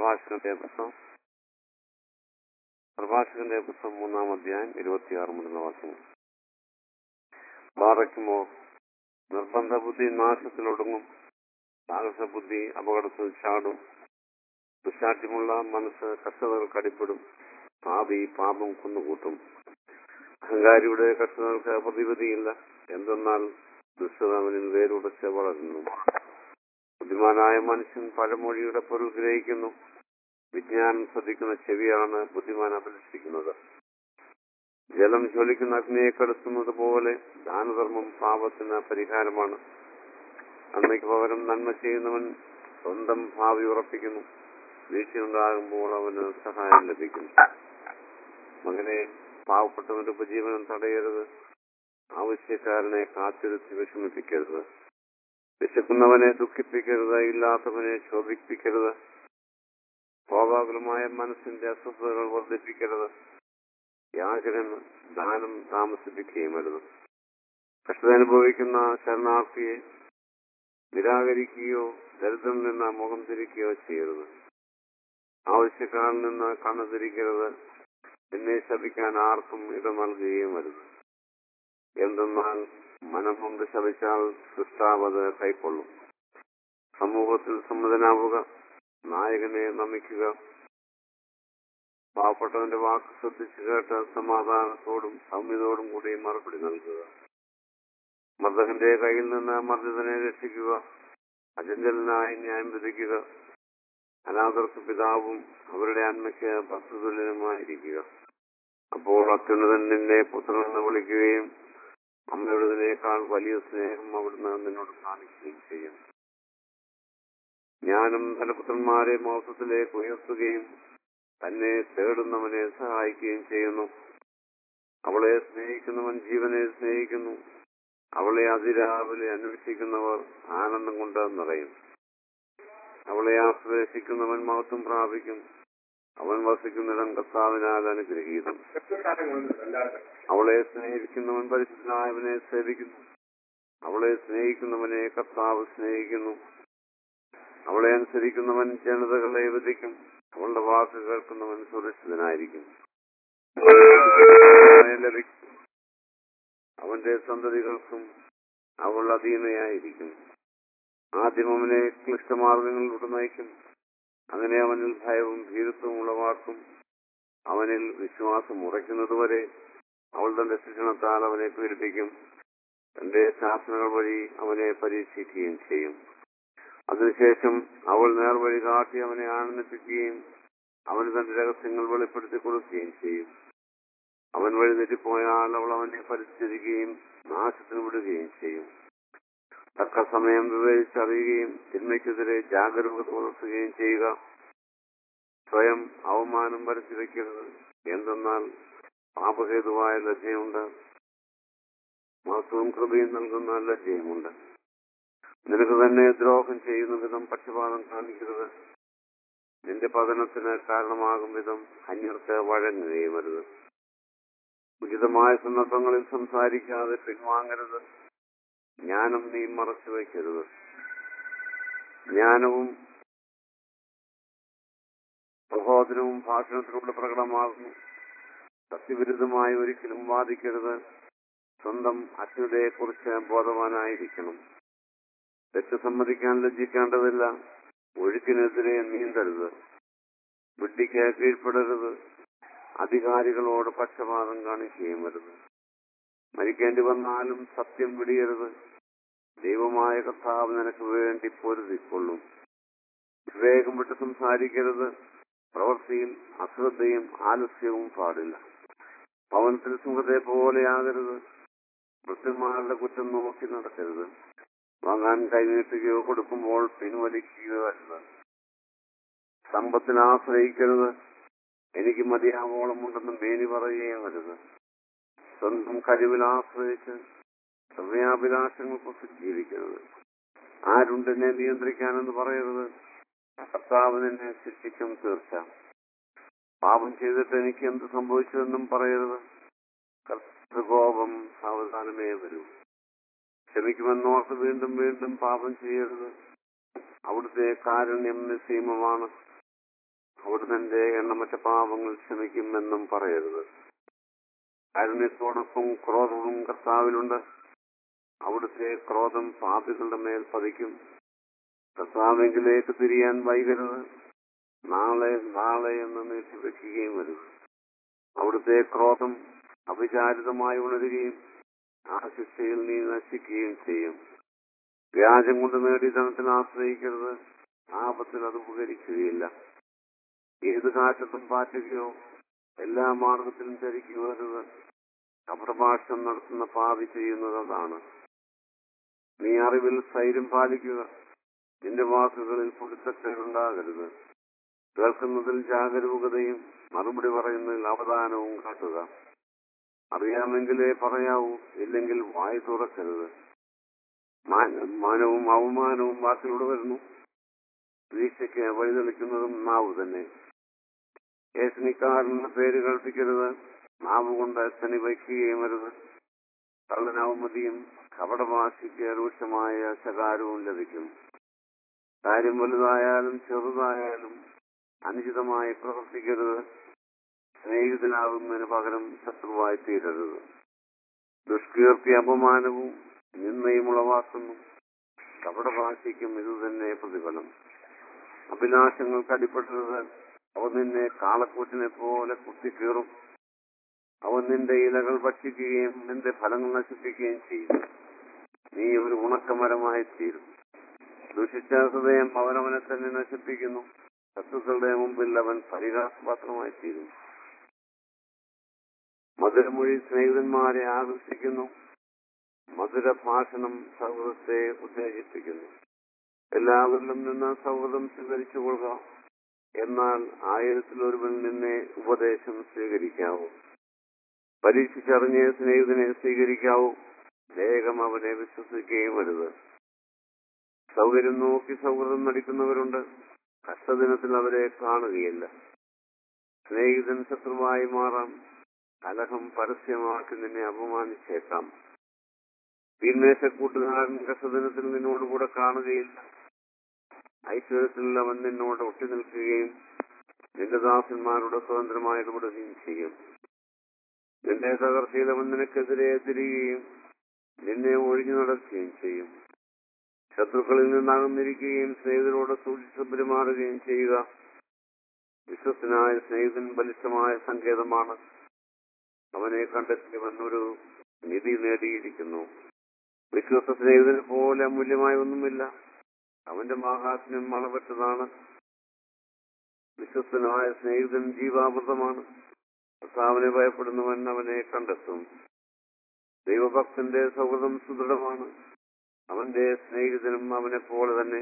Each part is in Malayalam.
പ്രഭാഷകന്റെ പുസ്തകം 3-ാം അധ്യായം 26 മുതലുള്ള വാക്യങ്ങൾ. ബാറയ്ക്കുമോ നിർബന്ധ ബുദ്ധി നാശത്തിലൊടുങ്ങും, സാഹസ ബുദ്ധി അപകടത്തിൽ ചാടും, ദുശാഠ്യമുള്ള മനസ്സ് കഷ്ടതകൾക്ക് അടിപ്പെടും, പാപി പാപം കുന്നുകൂട്ടും. അഹങ്കാരിയുടെ കഷ്ടതകൾക്ക് പ്രതിവിധിയില്ല, എന്തെന്നാൽ ദുഷ്ടത അവനിൽ വേരുടച്ച് വളരുന്നു. ബുദ്ധിമാനായ മനുഷ്യൻ പഴമൊഴിയുടെ പൊരുൾ ഗ്രഹിക്കുന്നു, വിജ്ഞാനം ശ്രദ്ധിക്കുന്ന ചെവിയാണ് ബുദ്ധിമാൻ അഭിലഷിക്കുന്നത്. ജലം ജ്വലിക്കുന്ന അഗ്നിയെ കെടുത്തുന്നത് പോലെ ദാനധർമ്മം പാപത്തിന് പരിഹാരമാണ്. നന്മയ്ക്ക് പകരം നന്മ ചെയ്യുന്നവൻ സ്വന്തം ഭാവി ഉറപ്പിക്കുന്നു, വീഴ്ചയുണ്ടാകുമ്പോൾ അവന് സഹായം ലഭിക്കുന്നു. മകനെ, പാവപ്പെട്ടവന്റെ ഉപജീവനം തടയരുത്, ആവശ്യക്കാരനെ കാത്തിരുത്തി വിഷമിപ്പിക്കരുത്, വിശക്കുന്നവനെ ദുഃഖിപ്പിക്കരുത്, ഇല്ലാത്തവനെ ശോഭിപ്പിക്കരുത്, സ്വാഭാവികമായ മനസ്സിന്റെ അസ്വസ്ഥതകൾ വർദ്ധിപ്പിക്കരുത്, യാചകൻ ദാനം താമസിപ്പിക്കുകയും അരുത്. കഷ്ടത അനുഭവിക്കുന്ന ശരണാർത്ഥിയെ നിരാകരിക്കുകയോ ദരിദ്രനിൽ നിന്ന് മുഖം തിരിക്കുകയോ ചെയ്യരുത്. ആവശ്യക്കാരിൽ നിന്ന് കണ്ണു തിരിക്കരുത്, നിന്നെ ശപിക്കാൻ ആർക്കും ഇട നൽകുകയും അരുത്. എന്തെന്നാൽ മനം കൊണ്ട് ശപിച്ചാൽ സൃഷ്ടാവത് കൈക്കൊള്ളും. സമൂഹത്തിൽ സമ്മതനാവുക, നായകനെ നമിക്കുക. പാവപ്പെട്ടവന്റെ വാക്ക് ശ്രദ്ധിച്ചു കേട്ട് സമാധാനത്തോടും സൗമ്യതയോടും കൂടി മറുപടി നൽകുക. മർദ്ദകന്റെ കയ്യിൽ നിന്ന് മർദ്ദിതനെ രക്ഷിക്കുക, അചഞ്ചലനായി ന്യായം വിധിക്കുക. അനാഥർക്ക് പിതാവും അവരുടെ അന്മയ്ക്ക് ഭക്തതുല്യനുമായിരിക്കുക. അപ്പോൾ അത്യുന്നതൻ നിന്നെ പുത്രനെന്ന് വിളിക്കുകയും അമ്മയുടേതിനേക്കാൾ വലിയ സ്നേഹം അവിടുന്ന് നിന്നോട് കാണിക്കുകയും ചെയ്യും. ജ്ഞാനം തന്റെ പുത്രന്മാരെ മഹത്വത്തിലേക്ക് ഉയർത്തുകയും തന്നെ തേടുന്നവനെ സഹായിക്കുകയും ചെയ്യുന്നു. അവളെ സ്നേഹിക്കുന്നവൻ ജീവനെ സ്നേഹിക്കുന്നു, അവളെ അതിരാവിലെ അന്വേഷിക്കുന്നവർ ആനന്ദം കൊണ്ട് നിറയും. അവളെ ആശ്ലേഷിക്കുന്നവൻ മഹത്വം പ്രാപിക്കും, അവൻ വസിക്കുന്നിടം കർത്താവിനാൽ അനുഗ്രഹീതം. അവളെ സ്നേഹിക്കുന്നവൻ പരിശുദ്ധനായവനെ സേവിക്കുന്നു, അവളെ സ്നേഹിക്കുന്നവനെ കർത്താവ് സ്നേഹിക്കുന്നു. അവളെ അനുസരിക്കുന്നവൻ ജനതകളെ വിധിക്കും, അവളുടെ വാക്ക് കേൾക്കുന്നവൻ സുരക്ഷിതനായിരിക്കും. ലഭിക്കും, അവന്റെ സന്തതികൾക്കും അവൾ അധീനയായിരിക്കും. ആദ്യം അവനെ ക്ലിഷ്ടമാർഗങ്ങളിലൂടെ നയിക്കും, അങ്ങനെ അവനിൽ ഭയവും ഭീരുത്വവും ഉളവാക്കും. അവനിൽ വിശ്വാസം ഉറയ്ക്കുന്നതുവരെ അവൾ തന്റെ ശിക്ഷണത്താൽ അവനെ പീഡിപ്പിക്കും, തന്റെ ശാസനകൾ വഴി അവനെ പരീക്ഷിക്കുകയും ചെയ്യും. അതിനുശേഷം അവൾ നേർവഴി കാട്ടി അവനെ ആനന്ദിപ്പിക്കുകയും അവന് തന്റെ രഹസ്യങ്ങൾ വെളിപ്പെടുത്തി കൊടുക്കുകയും ചെയ്യും. അവൻ വഴി തെറ്റിപ്പോയാൽ അവൾ അവനെ പരിചരിക്കുകയും നാശത്തിന് വിടുകയും ചെയ്യും. തക്ക സമയം വിവേചിച്ചറിയുകയും തിന്മയ്ക്കെതിരെ ജാഗരൂകത പുലർത്തുകയും ചെയ്യുക. സ്വയം അവമാനം വരുത്തി വയ്ക്കരുത്, എന്തെന്നാൽ പാപഹേതുവായ ലജ്ജയുണ്ട്, മഹത്വവും കൃപയും നൽകുന്ന ലജ്ജയുമുണ്ട്. നിനക്ക് തന്നെ ദ്രോഹം ചെയ്യുന്ന വിധം പക്ഷപാതം കാണിക്കരുത്, നിന്റെ പതനത്തിന് കാരണമാകും വിധം അന്യർക്ക് വഴങ്ങുകയും അരുത്. ഉചിതമായ സന്ദർഭങ്ങളിൽ സംസാരിക്കാതെ പിൻവാങ്ങരുത്, ജ്ഞാനം നീ മറച്ചു വയ്ക്കരുത്. ജ്ഞാനവും പ്രബോധനവും ഭാഷണത്തിലൂടെ പ്രകടമാകുന്നു. സത്യവിരുദ്ധമായി ഒരിക്കലും വാദിക്കരുത്, സ്വന്തം അജ്ഞതയെക്കുറിച്ച് ബോധവാനായിരിക്കണം. തെറ്റ് സമ്മതിക്കാൻ ലജ്ജിക്കേണ്ടതില്ല, ഒഴുക്കിനെതിരെ നീന്തരുത്. വിഡ്ഢിക്ക് കീഴ്പ്പെടരുത്, അധികാരികളോട് പക്ഷപാതം കാണിക്കുകയും വരുത്. മരിക്കേണ്ടി വന്നാലും സത്യം വിടിയരുത്, ദൈവമായ കർത്താവ് നിനക്ക് വേണ്ടി പൊരുതിക്കൊള്ളും. വിവേകം വിട്ട് സംസാരിക്കരുത്, പ്രവൃത്തിയിൽ അശ്രദ്ധയും ആലസ്യവും പാടില്ല. ഭവനത്തിൽ സുഖത്തെ പോലെയാകരുത്, വൃദ്ധന്മാരുടെ കുറ്റം നോക്കി നടക്കരുത്. വാങ്ങാൻ കൈനീട്ടുകയോ കൊടുക്കുമ്പോൾ പിൻവലിക്കുകയോ അരുത്. സമ്പത്തിൽ ആശ്രയിക്കരുത്, എനിക്ക് മതിയാവോളം ഉണ്ടെന്ന് മേനി പറയുകയും അരുത്. സ്വന്തം കഴിവിൽ ആശ്രയിച്ച് ഹൃദയാഭിലാഷങ്ങൾക്കൊക്കെ ജീവിക്കരുത്. ആരുണ്ടെന്നെ നിയന്ത്രിക്കാനെന്ന് പറയരുത്, കർത്താവ് നിന്നെ ശിക്ഷിക്കും തീർച്ച. പാപം ചെയ്തിട്ട് എനിക്ക് എന്ത് സംഭവിച്ചുവെന്നും പറയരുത്, കർത്തൃകോപം സാവധാനമേ വരൂ. ക്ഷമിക്കുമെന്നോർത്ത് വീണ്ടും വീണ്ടും പാപം ചെയ്യരുത്, അവിടുത്തെ കാരുണ്യം നിസ്സീമമാണ്. അവിടുന്ന് എന്റെ എണ്ണമറ്റ പാപങ്ങൾ ക്ഷമിക്കുമെന്നും പറയരുത്. കാരുണ്യത്തോടൊപ്പം ക്രോധവും കർത്താവിലുണ്ട്. അവിടുത്തെ ക്രോധം പാപികളുടെ മേൽ പതിക്കും. കർത്താവിലേക്ക് തിരിയാൻ വൈകരുത്. നാളെ നാളെ എന്ന് നീട്ടിവെക്കുകയും വരുത്. അവിടുത്തെ ക്രോധം അവിചാരിതമായി ഉണരുകയും ആ ശിക്ഷയിൽ നീ നശിക്കുകയും ചെയ്യും. വ്യാജം കൊണ്ട് നേടിയ ധനത്തിൽ ആശ്രയിക്കരുത്. ആപത്തിൽ അത് ഉപകരിക്കുകയില്ല. ഏത് കാറ്റത്തും പാറ്റുകയോ എല്ലാ മാർഗത്തിലും ചരിക്കുകയരുത്. കപടഭാഷം നടത്തുന്ന പാപി ചെയ്യുന്നത് അതാണ്. നീ അറിവിൽ സ്ഥൈര്യം പാലിക്കുക. നിന്റെ വാക്കുകളിൽ പൊരുത്തക്കേടുണ്ടാകരുത്. കേൾക്കുന്നതിൽ ജാഗരൂകതയും മറുപടി പറയുന്നതിൽ അവധാനവും കാട്ടുക. അറിയാമെങ്കിലേ പറയാവൂ, ഇല്ലെങ്കിൽ വായ് തുറക്കരുത്. മാനവും അവമാനവും വാക്കിലൂടെ വരുന്നു. വീഴ്ചയ്ക്ക് വഴിതെളിക്കുന്നതും നാവ് തന്നെ. ഏഷണിക്കാരന്റെ പേര് കൽപ്പിക്കരുത്. നാവ് കൊണ്ട് ശനി വയ്ക്കുകയും വരുത്. കള്ളനവമതിയും കപടഭാഷയ്ക്ക് രൂക്ഷമായ ശകാരവും ലഭിക്കും. കാര്യം വലുതായാലും ചെറുതായാലും അനുചിതമായി പ്രവർത്തിക്കരുത്. സ്നേഹിതനാകുന്നതിന് പകരം ശത്രുവായി തീരരുത്. ദുഷ്കീർത്തി അപമാനവും നിന്നയും ഉളവാക്കുന്നു. കപടഭാഷയ്ക്കും ഇതുതന്നെ പ്രതിഫലം. അഭിലാഷങ്ങൾക്ക് അടിപ്പെട്ടത് അവൻ നിന്നെ കാളക്കൂറ്റിനെ പോലെ കുത്തിക്കീറും. അവൻ നിന്റെ ഇലകൾ ഭക്ഷിക്കുകയും നിന്റെ ഫലങ്ങൾ നശിപ്പിക്കുകയും ചെയ്യും. നീ ഒരു ഉണക്കമരമായി തീരും. ദുഷിച്ച ഹൃദയം അവനവനെ തന്നെ നശിപ്പിക്കുന്നു. ശത്രുക്കളുടെ മുമ്പിൽ അവൻ പരിഹാസപാത്രമായി തീരും. മധുരമൊഴി സ്നേഹിതന്മാരെ ആകർഷിക്കുന്നു. മധുരഭാഷണം സൗഹൃദത്തെ ഉത്തേജിപ്പിക്കുന്നു. എല്ലാവരിലും നിന്ന് സൗഹൃദം സ്വീകരിച്ചുകൊള്ളുക. എന്നാൽ 1000 നിന്നെ ഉപദേശം സ്വീകരിക്കാവൂ. പരീക്ഷിച്ചറിഞ്ഞ് സ്നേഹിതനെ സ്വീകരിക്കാവൂ. വേഗം അവനെ വിശ്വസിക്കുകയും വരുത്. സൗകര്യം നോക്കി സൗഹൃദം നടിക്കുന്നവരുണ്ട്. കഷ്ടദിനത്തിൽ അവരെ കാണുകയില്ല. സ്നേഹിതൻ ശത്രുവായി മാറാം. കലഹം പരസ്യമാക്കി നിന്നെ അപമാനിച്ചേക്കാം. വീർമേശക്കൂട്ടുകാരൻ കഷ്ടദിനത്തിൽ നിന്നോടുകൂടെ കാണുകയില്ല. ഐശ്വര്യത്തിൽ അവൻ നിന്നോട് ഒട്ടി നിൽക്കുകയും നിന്റെ ദാസന്മാരുടെ സ്വതന്ത്രമായി ഇടപെടുകയും ചെയ്യും. നിന്റെ തകർച്ചയിൽ അവൻ നിനക്കെതിരെ തിരികുകയും നിന്നെ ഒഴിഞ്ഞു നടക്കുകയും ചെയ്യും. ശത്രുക്കളിൽ നിന്നകന്നിരിക്കുകയും സ്നേഹിതരോട് സൂക്ഷിച്ച് പെരുമാറുകയും ചെയ്യുക. വിശ്വസ്തനായ സ്നേഹിതൻ ബലിഷ്ഠമായ സങ്കേതമാണ്. അവനെ കണ്ടെത്തിയവൻ ഒരു നിധി നേടിയിരിക്കുന്നു. വിശ്വസ്ത സ്നേഹിതനെ പോലെ അമൂല്യമായ ഒന്നുമില്ല. അവന്റെ മാഹാത്മ്യം അളവറ്റതാണ്. വിശ്വസ്തനായ സ്നേഹിതൻ ജീവാമൃതമാണ്. കർത്താവിനെ ഭയപ്പെടുന്നവൻ അവനെ കണ്ടെത്തും. ദൈവഭക്തന്റെ സൗഹൃദം സുദൃഢമാണ്. അവന്റെ സ്നേഹിതനും അവനെ പോലെ തന്നെ.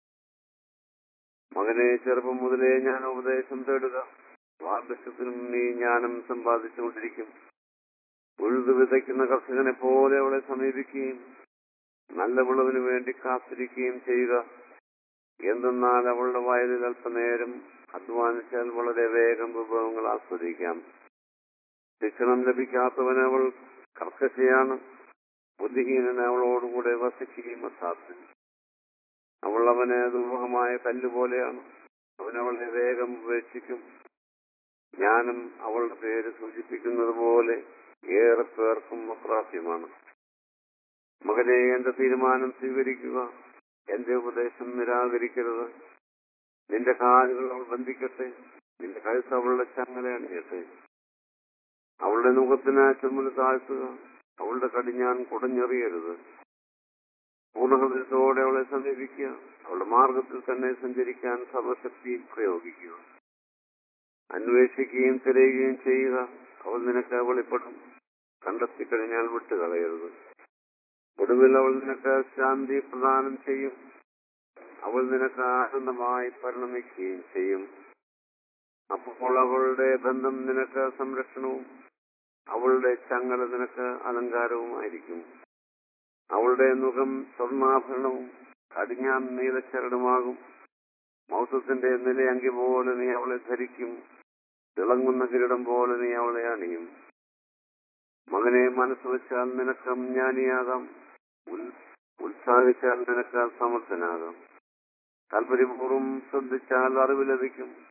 മകനെ, ചെറുപ്പം മുതലേ ഞാൻ ഉപദേശം തേടുക. വാർദ്ധക്യത്തിനും നീ ജ്ഞാനം സമ്പാദിച്ചുകൊണ്ടിരിക്കും. ഉഴുതു വിതയ്ക്കുന്ന കർഷകനെ പോലെ അവളെ സമീപിക്കുകയും നല്ല വിളവിന് വേണ്ടി കാത്തിരിക്കുകയും ചെയ്യുക. എന്തെന്നാൽ അവളുടെ വയലിൽ അല്പനേരം അധ്വാനിച്ചാൽ വളരെ വേഗം വിഭവങ്ങൾ ആസ്വദിക്കാം. ശിക്ഷണം ലഭിക്കാത്തവന് അവൾ കർക്കശയാണ്. ബുദ്ധിഹീനന് അവളോടുകൂടെ വസിക്കുകയും അസാധ്യം. അവൾ അവന് ദുർമുഖമായ കല്ലുപോലെയാണ്. അവനവളെ വേഗം ഉപേക്ഷിക്കും. ജ്ഞാനം അവളുടെ പേര് സൂചിപ്പിക്കുന്നത് പോലെ ഏറെ പേർക്കും അപ്രാപ്യമാണ്. മകനെ, എന്റെ തീരുമാനം സ്വീകരിക്കുക. എന്റെ ഉപദേശം നിരാകരിക്കരുത്. നിന്റെ കാലുകൾ അവൾ ബന്ധിക്കട്ടെ. നിന്റെ കഴുത്ത് അവളുടെ ചങ്ങല അണിയട്ടെ. അവളുടെ മുഖത്തിന് ചുമല് താഴ്ത്തുക. അവളുടെ കടിഞ്ഞാൻ കുടഞ്ഞെറിയരുത്. പൂർണ്ണഹൃദയത്തോടെ അവളെ സമീപിക്കുക. അവളുടെ മാർഗത്തിൽ തന്നെ സഞ്ചരിക്കാൻ സർവശക്തി പ്രയോഗിക്കുക. അന്വേഷിക്കുകയും തിരയുകയും ചെയ്യുക. അവൾ നിനക്ക് വെളിപ്പെടും. കണ്ടെത്തിക്കഴിഞ്ഞാൽ വിട്ടുകളയരുത്. ഒടുവിൽ അവൾ നിനക്ക് ശാന്തി പ്രദാനം ചെയ്യും. അവൾ നിനക്ക് ആനന്ദമായി പരിണമിക്കുകയും ചെയ്യും. അപ്പോൾ അവളുടെ ബന്ധം നിനക്ക് സംരക്ഷണവും അവളുടെ ചങ്ങല നിനക്ക് അലങ്കാരവുമായിരിക്കും. അവളുടെ മുഖം സ്വർണ്ണാഭരണവും കടിഞ്ഞാൻ നീലച്ചരടുമാകും. മൗസത്തിന്റെ നിലയങ്കി പോലെ നീ അവളെ ധരിക്കും. തിളങ്ങുന്ന കിരീടം പോലെ നീ അവളെ അണിയും. മകനെ, മനസ്സ് വെച്ചാൽ നിനക്ക് ജ്ഞാനിയാകാം. ഉത്സാഹിച്ചാൽ നിനക്ക് സമർത്ഥനാകാം. താല്പര്യപൂർവ്വം ശ്രദ്ധിച്ചാൽ അറിവ് ലഭിക്കും.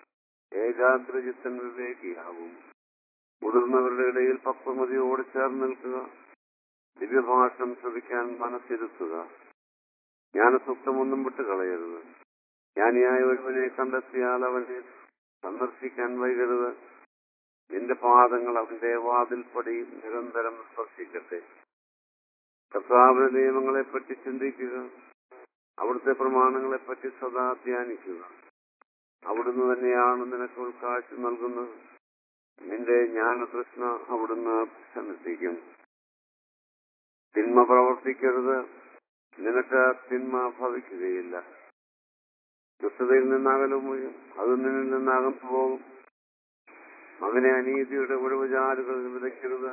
ഏകാഗ്രചിത്തൻ വിവേകിയാവും. മുതിർന്നവരുടെ ഇടയിൽ പക്വമതിയോട് ചേർന്ന് നിൽക്കുക. ദിവ്യഭാഷണം ശ്രവിക്കാൻ മനസ്സിരുത്തുക. ജ്ഞാനസൂക്തമൊന്നും വിട്ടുകളയരുത്. ജ്ഞാനിയായ ഒരുവനെ കണ്ടെത്തിയാൽ അവനെ സന്ദർശിക്കാൻ വൈകരുത്. നിന്റെ പാദങ്ങൾ അവന്റെ വാതിൽപ്പടി നിരന്തരം സ്പർശിക്കട്ടെ. കർത്താവിന്റെ നിയമങ്ങളെപ്പറ്റി ചിന്തിക്കുക. അവിടുത്തെ പ്രമാണങ്ങളെപ്പറ്റി സദാ ധ്യാനിക്കുക. അവിടുന്ന് തന്നെയാണ് നിനക്ക് ഉൾക്കാഴ്ച നൽകുന്നത്. നിന്റെ ജ്ഞാനതൃഷ്ണ അവിടുന്ന് സന്നദ്ധിക്കും. തിന്മ പ്രവർത്തിക്കരുത്, നിനക്ക് തിന്മ ഭവിക്കുകയില്ല. ദുഷ്ടതയിൽ നിന്നകലും അത് നിന്നിൽ നിന്നകന്നു പോകും. മകനെ അനീതിയുടെ ഒഴിവുചാലുകൾ വിതയ്ക്കരുത്.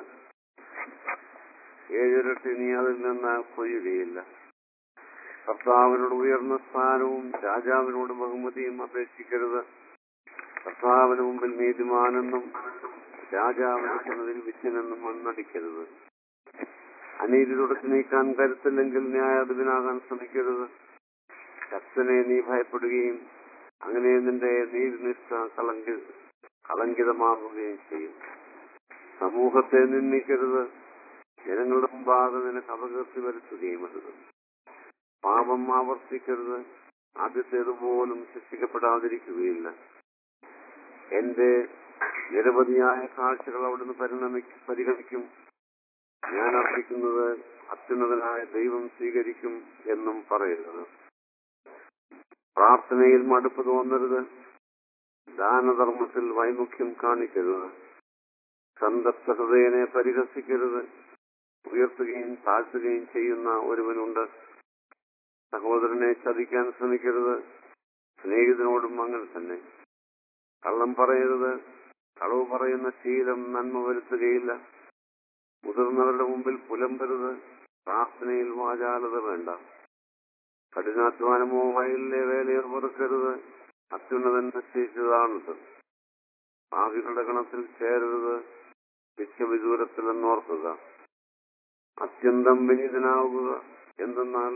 ഏഴിരട്ടി നീ അതിൽ നിന്ന് കൊയ്യുകയില്ല. കർത്താവിനോട് ഉയർന്ന സ്ഥാനവും രാജാവിനോട് ബഹുമതിയും അപേക്ഷിക്കരുത്. കർത്താവിന് മുമ്പിൽ നീതിമാനെന്നും രാജാവിന്റെ സന്നദ്ധിയിൽ വിശ്വനെന്നും മണ്ണടിക്കരുത്. അനീതി തുടച്ചു നീക്കാൻ കരുത്തില്ലെങ്കിൽ ന്യായാധിപനാകാൻ ശ്രമിക്കരുത്. ശക്തനെ നീ ഭയപ്പെടുകയും അങ്ങനെ നിന്റെ നീതിനിഷ്ഠ കളങ്കിതമാകുകയും ചെയ്യും. സമൂഹത്തെ നിന്ദിക്കരുത്. ജനങ്ങളുടെ മുമ്പാകെ നിനക്ക് അപകീർത്തി വരുത്തുകയും അരുത്. പാപം ആവർത്തിക്കരുത്. ആദ്യത്തേതുപോലും ശിക്ഷിക്കപ്പെടാതിരിക്കുകയില്ല. എന്റെ നിരവധിയായ കാഴ്ചകൾ അവിടുന്ന് പരിഗണിക്കും. ഞാൻ അർപ്പിക്കുന്നത് അത്യുന്നതനായ ദൈവം സ്വീകരിക്കും എന്നും പറയരുത്. പ്രാർത്ഥനയിൽ മടുപ്പ് തോന്നരുത്. ദാനധർമ്മത്തിൽ വൈമുഖ്യം കാണിക്കരുത്. സന്തപ്ത ഹൃദയനെ പരിഹസിക്കരുത്. ഉയർത്തുകയും താഴ്ത്തുകയും ചെയ്യുന്ന ഒരുവനുണ്ട്. സഹോദരനെ ചതിക്കാൻ ശ്രമിക്കരുത്. സ്നേഹിതനോടും അങ്ങനെ തന്നെ. കള്ളം പറയരുത്. കളവ് പറയുന്ന ശീലം നന്മ വരുത്തുകയില്ല. മുതിർന്നവരുടെ മുമ്പിൽ പുലമ്പരുത്. പ്രാർത്ഥനയിൽ വാചാലത വേണ്ട. കഠിനാധ്വാനമോ വയലിലെ വേലയോ വെറുക്കരുത്. അത്യുന്നതൻ നിശ്ചയിച്ചതാണത്. പാപികളുടെ ഗണത്തിൽ ചേരരുത്. വിശ്വവിദൂരത്തിലെന്നോർക്കുക. അത്യന്തം വിനീതനാവുക. എന്തെന്നാൽ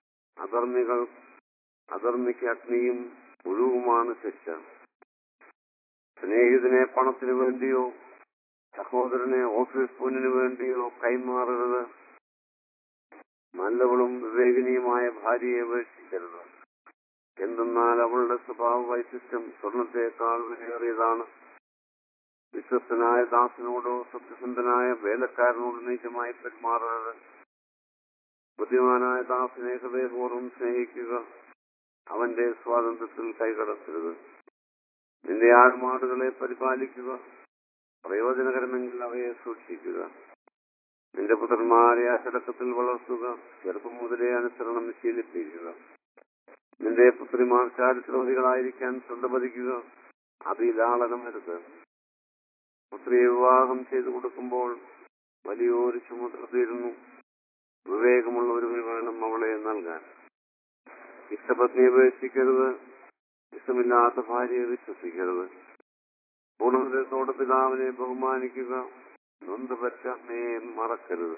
അധർമ്മിക്ക് അഗ്നിയും പുഴുവുമാണ് ശിക്ഷ. സ്നേഹിതനെ പണത്തിനു വേണ്ടിയോ സഹോദരനെ ഓഫീസ് പൊന്നിനു വേണ്ടിയോ കൈമാറരുത്. നല്ലവളും വിവേകിനിയുമായ ഭാര്യയെ ഉപേക്ഷിക്കരുത്. എന്തെന്നാൽ അവളുടെ സ്വഭാവ വൈശിഷ്ട്യം സ്വർണത്തേക്കാൾ വിലയേറിയതാണ്. വിശ്വസ്തനായ ദാസനോടോ സത്യസന്ധനായ വേലക്കാരനോട് നീചമായി പെരുമാറരുത്. ബുദ്ധിമാനായ ദാസനെ ഹൃദയപൂർവ്വം സ്നേഹിക്കുക. അവന്റെ സ്വാതന്ത്ര്യത്തിൽ കൈകടത്തരുത്. നിന്റെ ആടുമാടുകളെ പരിപാലിക്കുക. പ്രയോജനകരമെങ്കിൽ അവയെ സൂക്ഷിക്കുക. നിന്റെ പുത്രന്മാരെ അച്ചടക്കത്തിൽ വളർത്തുക. ചെറുപ്പം മുതലേ അനുസരണം ശീലിപ്പിക്കുക. നിന്റെ പുത്രിമാർ ചാരിത്രവതികളായിരിക്കാൻ ശ്രദ്ധ പതിക്കുക. അതിലാളനമരുത്. പുത്രിയെ വിവാഹം ചെയ്തു കൊടുക്കുമ്പോൾ വലിയൊരു ചുമതല തീരുന്നു. വിവേകമുള്ള ഒരുവന് വേണം അവളെ നൽകാൻ. ഇഷ്ടപത്നിയെ ഉപേക്ഷിക്കരുത്. ഇഷ്ടമില്ലാത്ത ഭാര്യയെ വിശ്വസിക്കരുത്. പൂർണ്ണഹൃദയത്തോട് പിതാവിനെ ബഹുമാനിക്കുക. നൊന്തുപറ്റ അമ്മയെ മറക്കരുത്.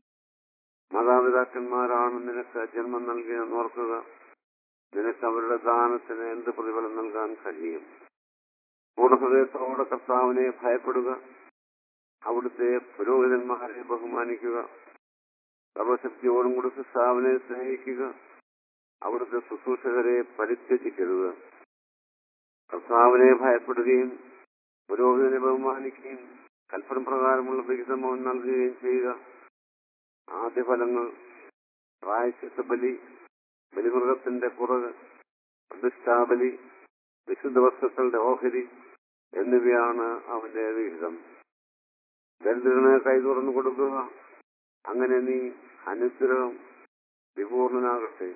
മാതാപിതാക്കന്മാരാണ് നിനക്ക് ജന്മം നൽകിയെന്ന് ഓർക്കുക. നിനക്ക് അവരുടെ ദാനത്തിന് എന്ത് പ്രതിഫലം നൽകാൻ കഴിയും? പൂർണ്ണഹൃദയത്തോടെ കർത്താവിനെ ഭയപ്പെടുക. അവിടുത്തെ പുരോഹിതന്മാരെ ബഹുമാനിക്കുക. സർവശക്തിയോടും കൂടി കർത്താവിനെ സ്നേഹിക്കുക. അവിടുത്തെ ശുശ്രൂഷകരെ പരിത്യജിക്കരുത്. കർത്താവിനെ ഭയപ്പെടുകയും പുരോഹിതനെ ബഹുമാനിക്കുകയും കൽപ്പന പ്രകാരമുള്ള വിഹിതം നൽകുകയും ചെയ്യുക. ആദ്യഫലങ്ങൾ, പ്രായശ്ചിത്ത ബലി, ബലിമൃഗത്തിന്റെ പുറക്, പ്രതിഷ്ഠാബലി, വിശുദ്ധ വസ്തുക്കളുടെ ഓഹരി എന്നിവയാണ് അവന്റെ വിഹിതം. ദരിദ്രന് കൈ തുറന്നു കൊടുക്കുക. അങ്ങനെ നീ അനുഗ്രഹം വിപൂർണനാകട്ടെ.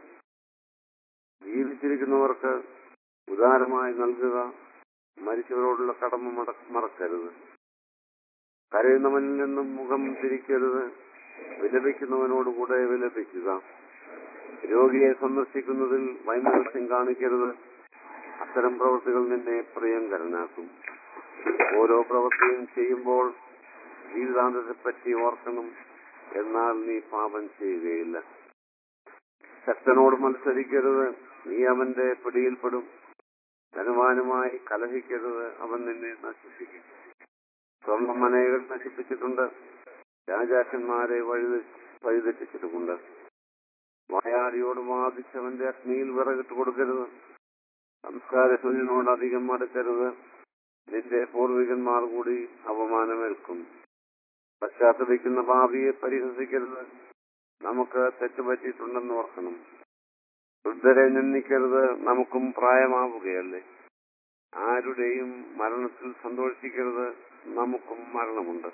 ജീവിച്ചിരിക്കുന്നവർക്ക് ഉദാരമായി നൽകുക. മരിച്ചവരോടുള്ള കടമ മറക്കരുത്. കരയുന്നവനിൽ നിന്നും മുഖം തിരിക്കരുത്. വിലപിക്കുന്നവനോടുകൂടെ വിലപിക്കുക. രോഗിയെ സന്ദർശിക്കുന്നതിൽ വൈമനസ്യം കാണിക്കരുത്. അത്തരം പ്രവൃത്തികൾ നിന്നെ പ്രിയങ്കരനാക്കും. ഓരോ പ്രവൃത്തിയും ചെയ്യുമ്പോൾ ജീവിതാന്തത്തെപ്പറ്റി ഓർക്കണം. എന്നാൽ നീ പാപം ചെയ്യുകയില്ല. ശക്തനോട് മത്സരിക്കരുത്. നീ അവന്റെ പിടിയിൽപ്പെടും. ധനവാനുമായി കലഹിക്കരുത്, അവൻ നിന്നെ നശിപ്പിക്കും. സ്വർണം അനേകർ നശിപ്പിച്ചിട്ടുണ്ട്, രാജാക്കന്മാരെ വഴിതെറ്റിച്ചിട്ടുമുണ്ട്. വായാടിയോട് വാദിച്ചവന്റെ അഗ്നിയിൽ വിറകിട്ട് കൊടുക്കരുത്, സംസ്കാരശൂന്യനോട് അധികം അടുക്കരുത്. നിന്റെ പൂർവികന്മാർ കൂടി അപമാനമേൽക്കും. പശ്ചാത്തപിക്കുന്ന ഭാവിയെ പരിഹസിക്കരുത്, നമുക്ക് തെറ്റുപറ്റിയിട്ടുണ്ടെന്ന് ഓർക്കണം. വൃദ്ധരെ നിന്ദിക്കരുത്, നമുക്കും പ്രായമാവുകയല്ലേ. ആരുടെയും മരണത്തിൽ സന്തോഷിക്കരുത്, നമുക്കും മരണമുണ്ട്.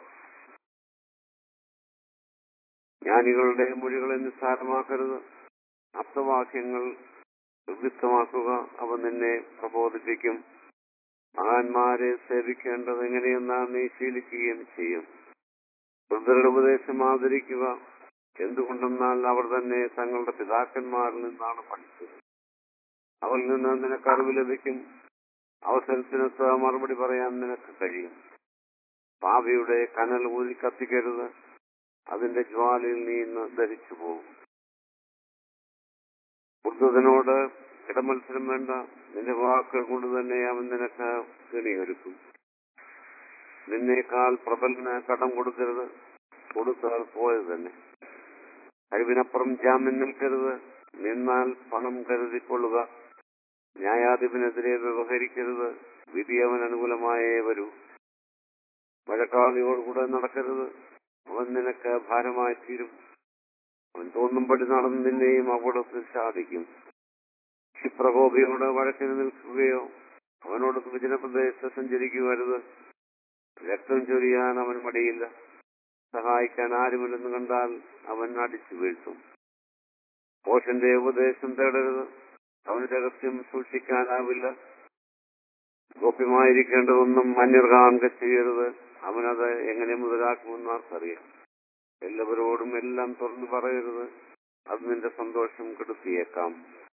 ജ്ഞാനികളുടെ മൊഴികളെ നിസ്സാരമാക്കരുത്, അർത്ഥവാക്യങ്ങൾ നിർദ്ദിഷ്ടമാക്കുക, അവ നിന്നെ പ്രബോധിപ്പിക്കും. മഹാന്മാരെ സേവിക്കേണ്ടത് എങ്ങനെയെന്ന് നീ ശീലിക്കുകയും ചെയ്യും. വൃദ്ധരുടെ ഉപദേശം ആദരിക്കുക, എന്തുകൊണ്ടെന്നാൽ അവർ തന്നെ തങ്ങളുടെ പിതാക്കന്മാരിൽ നിന്നാണ് പഠിച്ചത്. അവരിൽ നിന്ന് നിനക്ക് അറിവ് ലഭിക്കും, അവസരത്തിനൊത്ത് മറുപടി പറയാൻ നിനക്ക് കഴിയും. പാപിയുടെ കനൽ ഊതി കത്തിക്കരുത്, അതിന്റെ ജ്വാലയിൽ നീ ധരിച്ചു പോകും. വൃദ്ധനോട് ഇടമത്സരം വേണ്ട, നിന്റെ വാക്കുകൾ കൊണ്ട് തന്നെ അവൻ നിനക്ക് കെണിയൊരുക്കും. നിന്നേക്കാൾ പ്രബലന് കടം കൊടുക്കരുത്, കൊടുത്താൽ പോയത് തന്നെ. കഴിവിനപ്പുറം ജാമ്യം നിൽക്കരുത്, നിന്നാൽ പണം കരുതിക്കൊള്ളുക. ന്യായാധിപനെതിരെ വ്യവഹരിക്കരുത്, വിധി അവൻ അനുകൂലമായേ വരൂ. വഴക്കാളിയോടുകൂടെ നടക്കരുത്, അവൻ നിനക്ക് ഭാരമായി തീരും. അവൻ തോന്നുംപടി നടന്ന് നിന്നെയും അപകടത്തിൽ സാധിക്കും. ക്ഷിപ്രകോപിയോട് വഴക്കിന് നിൽക്കുകയോ അവനോട് വിജനപ്രദേശത്ത് സഞ്ചരിക്കുകയരുത്. രക്തം ചൊരിയാൻ അവൻ മടിയില്ല, സഹായിക്കാൻ ആരുമില്ലെന്ന് കണ്ടാൽ അവൻ അടിച്ചു വീഴ്ത്തും. പോഷന്റെ ഉപദേശം തേടരുത്, അവന് രഹസ്യം സൂക്ഷിക്കാനാവില്ല. ഗോപ്യമായിരിക്കേണ്ടതൊന്നും അന്യർ കാണുക ചെയ്യരുത്, അവനത് എങ്ങനെ മുതലാക്കുമെന്ന് ആർക്കറിയാം. എല്ലാവരോടും എല്ലാം തുറന്നു പറയരുത്, അത് നിന്റെ സന്തോഷം കെടുത്തിയേക്കാം.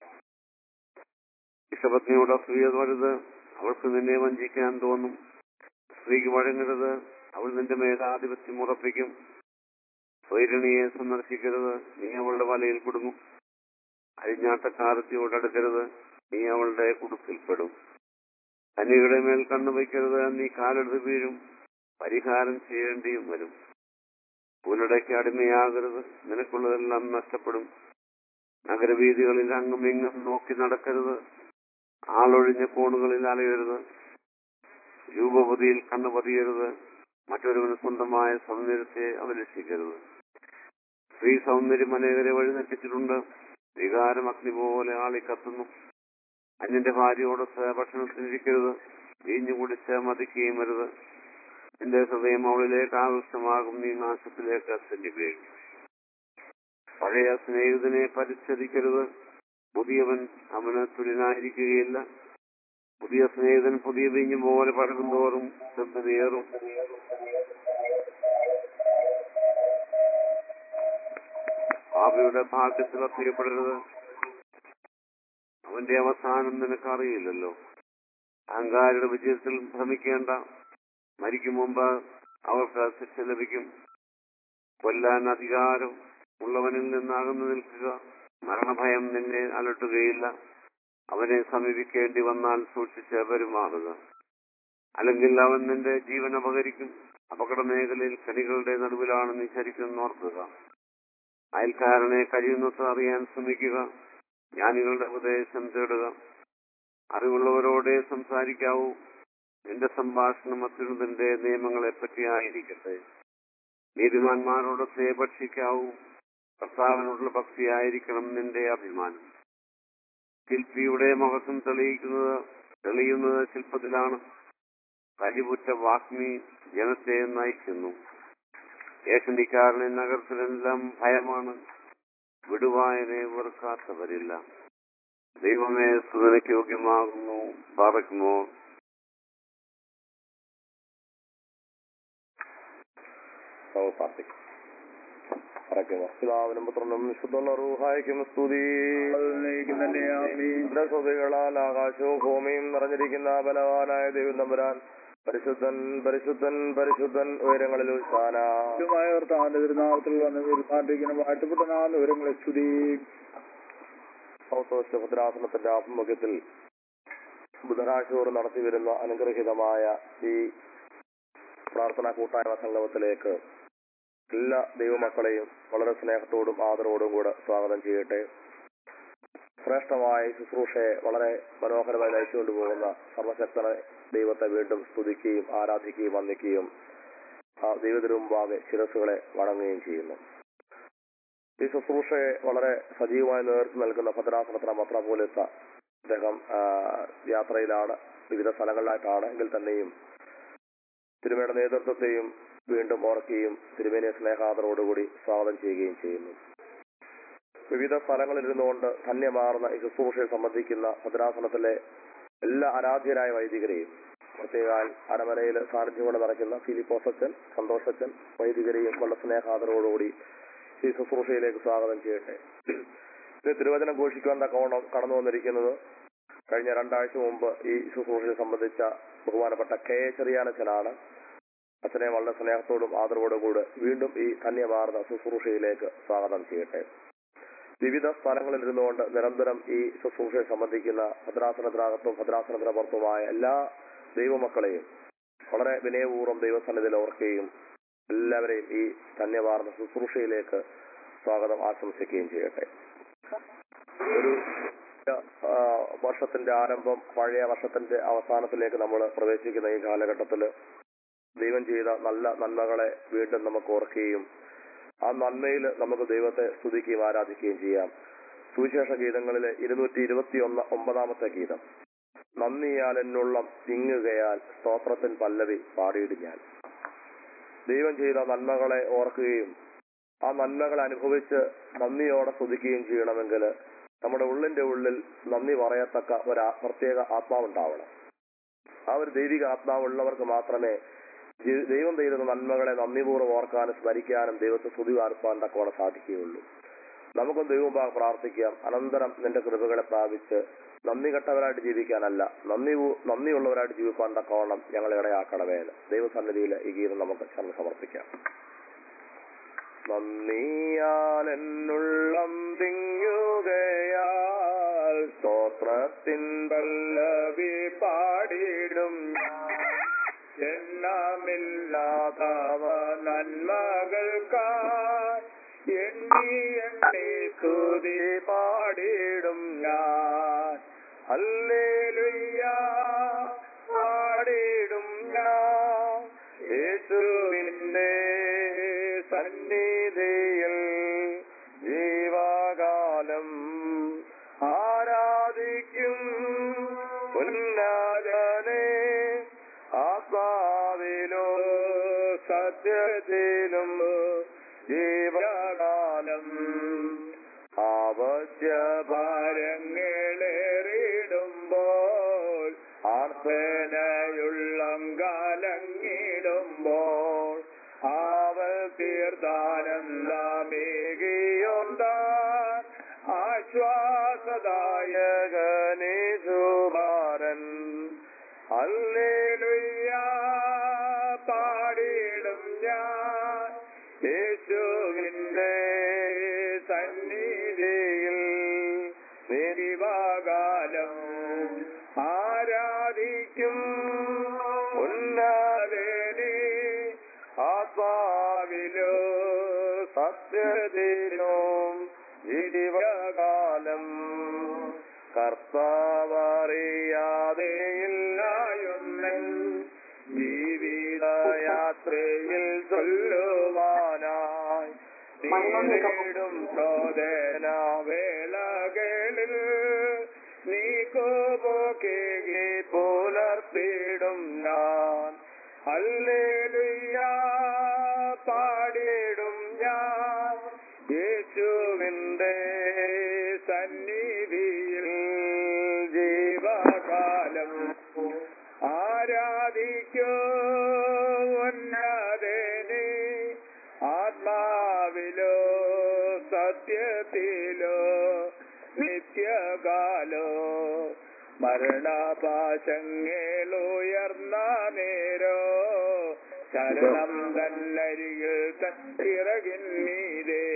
ഇഷ്ടപത്നിയോട് അസൂയ തൊഴരുത്, അവൾക്ക് നിന്നെ വഞ്ചിക്കാൻ തോന്നും. സ്ത്രീക്ക് വഴങ്ങരുത്, അവൾ നിന്റെ മേധാധിപത്യം ഉറപ്പിക്കും. സ്വൈരണിയെ സന്ദർശിക്കരുത്, നീ അവളുടെ വലയിൽ കുടുങ്ങും. അരിഞ്ഞാട്ടക്കാരത്തിയോട് അടുക്കരുത്, നീ അവളുടെ കുടുക്കിൽപ്പെടും. കന്യകയുടെ മേൽ കണ്ണുവയ്ക്കരുത്, നീ കാലെടുത്ത് വീഴും, പരിഹാരം ചെയ്യേണ്ടിയും വരും. പുലടയ്ക്ക് അടിമയാകരുത്, നിനക്കുള്ളതെല്ലാം നഷ്ടപ്പെടും. നഗരവീഥികളിൽ അങ്ങും ഇങ്ങും നോക്കി നടക്കരുത്, ആളൊഴിഞ്ഞ കോണുകളിൽ അലയരുത്. രൂപവതിയിൽ കണ്ണു പതിയരുത്, മറ്റൊരുവന് സ്വന്തമായ സൗന്ദര്യത്തെ അഭിലഷിക്കരുത്. സ്ത്രീ സൗന്ദര്യം അനേകരെ വഴിതെറ്റിച്ചിട്ടുണ്ട്, വികാരം അഗ്നി പോലെ ആളിക്കത്തുന്നു. അന്യന്റെ ഭാര്യയോടൊത്ത് ഭക്ഷണത്തിനിരിക്കരുത്, വീഞ്ഞു കുടിച്ച് മതിക്കുകയും വരുത്. നിന്റെ ഹൃദയം അവളിലേക്ക് ആകൃഷ്ടമാകും, നീ നാശത്തിലേക്ക് തെറ്റി വീഴും. പഴയ സ്നേഹിതനെ പരിച്ഛേദിക്കരുത്, പുതിയവൻ അവന് തുല്യനായിരിക്കുകയില്ല. പുതിയ സ്നേഹിതൻ പുതിയ വീഞ്ഞു പോലെ പഴകുന്തോറും ശ്രദ്ധയേറും. പാപിയുടെ ഭാഗ്യത്തിൽ അസൂയപ്പെടരുത്, അവന്റെ അവസാനം നിനക്കറിയില്ലല്ലോ. അഹങ്കാരിയുടെ വിജയത്തിൽ ഭ്രമിക്കേണ്ട, മരിക്കും മുമ്പ് അവർക്ക് ശിക്ഷ ലഭിക്കും. കൊല്ലാൻ അധികാരം ഉള്ളവനിൽ നിന്ന് അകന്നു നിൽക്കുക, മരണഭയം നിന്നെ അലട്ടുകയില്ല. അവനെ സമീപിക്കേണ്ടി വന്നാൽ സൂക്ഷിച്ച് പെരുമാറുക, അല്ലെങ്കിൽ അവൻ നിന്റെ ജീവൻ അപഹരിക്കും. അപകട മേഖലയിൽ കണികളുടെ നടുവിലാണ് നീ ശരിക്കും ഓർക്കുക. അയൽക്കാരനെ കഴിയുന്നത്ര അറിയാൻ ശ്രമിക്കുക, ജ്ഞാനികളുടെ ഉപദേശം തേടുക. അറിവുള്ളവരോടെ സംസാരിക്കാവൂ, നിന്റെ സംഭാഷണം അത്യുന്നതന്റെ നിയമങ്ങളെ പറ്റിയായിരിക്കട്ടെ. നീതിമാന്മാരോടൊത്തെ ഭക്ഷിക്കാവൂ, കർത്താവിനോടുള്ള ഭക്തിയായിരിക്കണം നിന്റെ അഭിമാനം. ശില്പിയുടെ മഹത്വം തെളിയുന്നത് ശില്പത്തിലാണ്. കഴിവുറ്റ വാഗ്മി ജനത്തെ നയിക്കുന്നു. ഏഷണിക്കാരനെ നഗരത്തിലെല്ലാം ഭയമാണ്, വിടുവായനെ വെറുക്കാത്തവരില്ല. ദൈവമേ, സ്തുതിക്ക് യോഗ്യമാകുന്നു. ബാറക്കുമോ. പിതാവിനും പുത്രനും വിശുദ്ധ റൂഹായിക്കും സ്തുതി. സ്തുതികളാൽ ആകാശവും ഭൂമിയും നിറഞ്ഞിരിക്കുന്ന ബലവാനായ ദൈവം തമ്പുരാൻ പരിശുദ്ധൻ പരിശുദ്ധൻ പരിശുദ്ധൻ ഉയരങ്ങളിൽ കർത്താവിന്റെ തിരുനാമത്തിൽ വന്ന് ഉദ്ഘാടിക്കുന്ന വാഴ്ത്തപ്പെട്ട ഉയരങ്ങളെ സ്തുതി. ഭദ്രാസനത്തിന്റെ ആഭിമുഖ്യത്തിൽ ബുധനാഴ്ച തോറും നടത്തി വരുന്ന അനുഗ്രഹീതമായ ഈ പ്രാർത്ഥനാ കൂട്ടായ്മ സംഗമത്തിലേക്ക് എല്ലാ ദൈവമക്കളെയും വളരെ സ്നേഹത്തോടും ആദരവോടും കൂടെ സ്വാഗതം ചെയ്യട്ടെ. ശ്രേഷ്ഠമായ ശുശ്രൂഷയെ വളരെ മനോഹരമായി നയിച്ചുകൊണ്ട് പോകുന്ന സർവശക്തനെ ദൈവത്തെ വീണ്ടും സ്തുതിക്കുകയും ആരാധിക്കുകയും വന്ദിക്കുകയും ദൈവത്തിനു മുമ്പാകെ ശിരസ്സുകളെ വണങ്ങുകയും ചെയ്യുന്നു. ഈ ശുശ്രൂഷയെ വളരെ സജീവമായി നേതൃത്വം നൽകുന്ന ഭദ്രാസനത്തിന് മെത്രാപ്പോലീത്ത അദ്ദേഹം യാത്രയിലാണ്, വിവിധ സ്ഥലങ്ങളിലായിട്ടാണ്. എങ്കിൽ തന്നെയും തിരുമേനിയുടെ നേതൃത്വത്തെയും വീണ്ടും ഓർക്കുകയും തിരുമേനിയെ സ്നേഹാദരോടുകൂടി സ്വാഗതം ചെയ്യുകയും ചെയ്യുന്നു. വിവിധ സ്ഥലങ്ങളിൽ ഇരുന്നുകൊണ്ട് ധന്യമാർന്ന ഈ ശുശ്രൂഷയെ സംബന്ധിക്കുന്ന ഭദ്രാസനത്തിലെ എല്ലാ ആരാധ്യരായ വൈദികരെയും, പ്രത്യേകാൽ അരമനയിൽ സാന്നിധ്യം കൊണ്ട് നടക്കുന്ന ഫിലിപ്പോസച്ചൻ, സന്തോഷച്ചൻ വൈദികരെയും വളരെ സ്നേഹാദരോടുകൂടി ഈ ശുശ്രൂഷയിലേക്ക് സ്വാഗതം ചെയ്യട്ടെ. ഇത് തിരുവചനം ഘോഷിക്കുവാൻ തക്കവണ്ണം കടന്നു വന്നിരിക്കുന്നത് കഴിഞ്ഞ 2 ആഴ്ച മുമ്പ് ഈ ശുശ്രൂഷയെ സംബന്ധിച്ച ബഹുമാനപ്പെട്ട കെ ചെറിയാനച്ചനാണ്. അച്ഛനെ വളരെ സ്നേഹത്തോടും ആദരവോടും കൂടെ വീണ്ടും ഈ ധന്യമാർന്ന ശുശ്രൂഷയിലേക്ക് സ്വാഗതം ചെയ്യട്ടെ. വിവിധ സ്ഥലങ്ങളിൽ ഇരുന്നുകൊണ്ട് നിരന്തരം ഈ ശുശ്രൂഷയെ സംബന്ധിക്കുന്ന ഭദ്രാസനത്തിനകത്തും ഭദ്രാസനത്തിന് പുറത്തുമായ എല്ലാ ദൈവമക്കളെയും വളരെ വിനയപൂർവ്വം ദൈവസന്നിധിയിൽ ഓർക്കുകയും എല്ലാവരെയും ഈ ധന്യമാർന്ന ശുശ്രൂഷയിലേക്ക് സ്വാഗതം ആശംസിക്കുകയും ചെയ്യട്ടെ. ഒരു വർഷത്തിന്റെ ആരംഭം, പഴയ വർഷത്തിന്റെ അവസാനത്തിലേക്ക് നമ്മൾ പ്രവേശിക്കുന്ന ഈ കാലഘട്ടത്തിൽ ദൈവം ചെയ്ത നല്ല നന്മകളെ വീണ്ടും നമുക്ക് ഓർക്കുകയും ആ നന്മയിൽ നമുക്ക് ദൈവത്തെ സ്തുതിക്കുകയും ആരാധിക്കുകയും ചെയ്യാം. സുവിശേഷ ഗീതങ്ങളിലെ 229 ഗീതം, നന്ദിയാൽ എന്നുള്ളം തിങ്ങുകയാൽ സ്തോത്രത്തിൻ പല്ലവി പാടിയിടും ഞാൻ. ദൈവം ചെയ്ത നന്മകളെ ഓർക്കുകയും ആ നന്മകളെ അനുഭവിച്ച് നന്ദിയോടെ സ്തുതിക്കുകയും ചെയ്യണമെങ്കിൽ നമ്മുടെ ഉള്ളിന്റെ ഉള്ളിൽ നന്ദി പറയത്തക്ക ഒരു പ്രത്യേക ആത്മാവുണ്ടാവണം. ആ ഒരു ദൈവിക ആത്മാവുള്ളവർക്ക് മാത്രമേ ദൈവം ചെയ്ത നന്മകളെ നന്ദിപൂർവ്വം ഓർക്കാനും സ്മരിക്കാനും ദൈവത്തെ സ്തുതി ആർപ്പാൻ തക്കോടെ സാധിക്കുകയുള്ളൂ. നമുക്കും ദൈവം പ്രാർത്ഥിക്കാം. അനന്തരം നിന്റെ കൃപകളെ പ്രാപിച്ച് നന്ദി കെട്ടവരായിട്ട് ജീവിക്കാനല്ല, നന്ദിയുള്ളവരായിട്ട് ജീവിക്കാൻ തക്കവണ്ണം ഞങ്ങളെ ഇടയാക്കണമേ. ദൈവസന്നിധിയിൽ ഈ ഗീതം നമുക്ക് സമർപ്പിക്കാം. നന്ദിയാൽ എന്നുള്ളം തിങ്ങുകയാൽ സ്തോത്രത്തിൻ പല്ലവി പാടിടും എണ്ണമില്ലാത്തവ നന്മകൾക്കായി എണ്ണി സ്തുതി പാടിടും ഞാൻ. ഹല്ലേലൂയ പാടിടും ഞാൻ യേശുവിന്റെ സന്നിധിയിൽ ജീവകാലം ആരാധിക്കും ഉന്നതനെ ആത്മാവിലോ സത്യത്തിലും ജീവകാലം. ആവശ്യഭാരങ്ങളേറിടുമ്പോൾ ആർപ്പനയുള്ളം കലങ്ങിടുമ്പോൾ അവൾ തീർത്ഥാനന്ദമേകിയൊന്താൻ ആശ്വാസദായകനേശുഭാരൻ. ഹല്ലേലൂയ പാടിടും ഞാൻ യേശുവിന്റെ സന്നിധിയിൽ നിരിവാകാലം ആരാധിക്കും ഉന്നതനെ ആത്മാവിലോ സത്യത്തിലും ജീവകാലം. കർത്താവറിയാതെയില്ലായൊന്നൻ ജീവിതയാത്രയിൽ ചൊല്ലുവാനായി നേരിടും ശോധന വേളകളിൽ നീക്കുപോകെ പുലർത്തിടും ഞാൻ. ഹല്ലേലൂയ പാടിടും ഞാൻ യേശുവിന്റെ സന്നിധിയിൽ ജീവകാലം ആരാധിക്കൂ ഉന്നതനെ ആത്മാവിലോ സത്യത്തിലോ നിത്യകാലോ. മരണപാശങ്ങളുയർന്ന നേരോ ശരണം തന്നരികിൽ തന്നിറകിന്നീരേ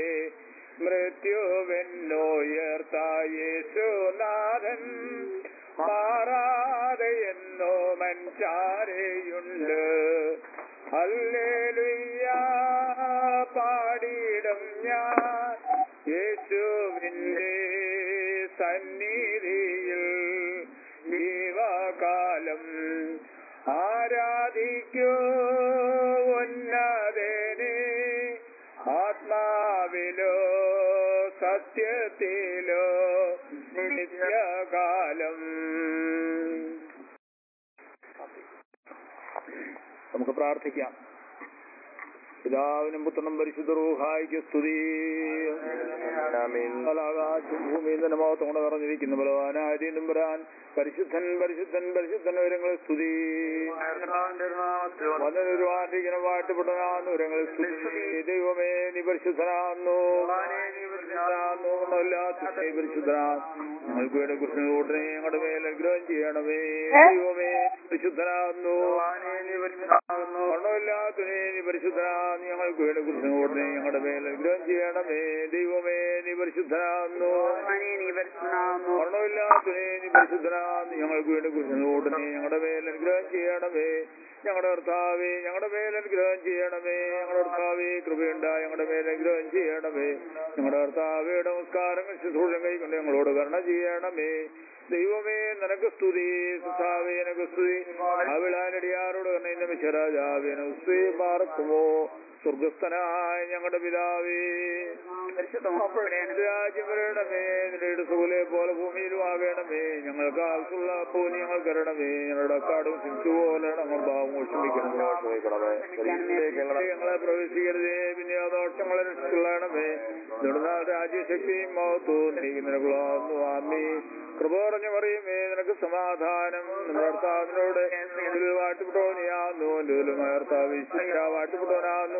മൃത്യുവെന്നുയർത്ത യേശുനാഥൻ മാറാതെ എന്നോ മൻചാരയുണ്ട് ഹല്ലേലൂയ പാടിയിടും ഞാൻ യേശുവിന്റെ സന്നിധിയിൽ ജീവകാലം ആരാധിക്കൂ ഉന്നതനെ ആത്മാവിലോ സത്യത്തിലോ നിത്യകാലം. നമുക്ക് പ്രാർത്ഥിക്കാം. പിതാവിനും പുത്രനും പരിശുദ്ധ റൂഹായിക്ക് സ്തുതി. ആകാശം ഭൂമിയിൽ തന്നെ മഹത്വം നിറഞ്ഞിരിക്കുന്ന ബലവാനായ ദൈവം പരിശുദ്ധൻ പരിശുദ്ധൻ പരിശുദ്ധൻ ഉയരങ്ങളെ സ്തുതി. വന്നൊരുവാണ്ടിരിക്കുന്ന വാഴ്ത്തപ്പെട്ടനാകുന്നു ഉയരങ്ങളെ സ്തുതി. ദൈവമേ നീ പരിശുദ്ധനാകുന്നു, പരിശുദ്ധനാകുന്നു. ഞങ്ങൾക്ക് വേണ്ട കൃഷ്ണകൂട്ടനെ ഞങ്ങളുടെ മേൽ അനുഗ്രഹം ചെയ്യണമേ. ദൈവമേ പരിശുദ്ധനാകുന്നു, മരണമില്ലാത്തവനെ നീ പരിശുദ്ധനാകുന്നു. ഞങ്ങൾക്ക് വേണ്ട കൃഷ്ണകൂട്ടനെ ഞങ്ങളുടെ മേൽ അനുഗ്രഹം ചെയ്യണമേ. ദൈവമേ നീ പരിശുദ്ധനാകുന്നു, മരണമില്ലാത്തവനെ നീ പരിശുദ്ധനാകുന്നു. ഞങ്ങൾക്ക് വേണ്ട കൃഷ്ണകൂട്ടനെ ഞങ്ങളുടെ മേൽ അനുഗ്രഹം ചെയ്യണമേ. ഞങ്ങളുടെ കർത്താവേ ഞങ്ങളുടെ മേൽ അനുഗ്രഹം ചെയ്യണമേ. ഞങ്ങളുടെ കർത്താവേ കൃപയുണ്ടായി ഞങ്ങളുടെ മേൽ അനുഗ്രഹം ചെയ്യണമേ. ഞങ്ങളുടെ കർത്താവേ നമസ്കാരങ്ങൾ ശുശ്രൂഷ കൈക്കൊണ്ട് ഞങ്ങളോട് കരുണ ചെയ്യണമേ. ദൈവമേ നിനക്ക് സ്തുതി. കർത്താവേ നിനക്ക് സ്തുതി. അവിളാനടിയാരോട് കണ്ണീന്റെ മിശരാജാവേ നിനക്ക് സ്തുതി. പാർക്കുമോ സ്വർഗസ്ഥനായ ഞങ്ങളുടെ പിതാവേ, രാജ്യം വരണമേ. നിന്റെ സുഖലെ പോലെ ഭൂമിയിലും ആകണമേ. ഞങ്ങൾക്ക് ആവശ്യമുള്ള ഭൂമി ഞങ്ങൾ തരണമേ. ഞങ്ങളുടെ കാടും സിന്ധുപോലെ ഭാവം ക്ഷമിക്കണമേ. ഞങ്ങളെ പ്രവേശിക്കരുതേ, പിന്നെ ദോഷങ്ങളെ രക്ഷിക്കണമേ. രാജ്യശക്തിയും മഹത്വവും നിനക്കുള്ളാകുന്നു. ആമീൻ. കൃപ പറഞ്ഞു പറയുമേ നിനക്ക് സമാധാനം. നമ്മുടെ കർത്താവിനോട് വാട്ടുപെട്ടവനെയാകുന്നു. വാട്ടുപെട്ടവനാകുന്നു.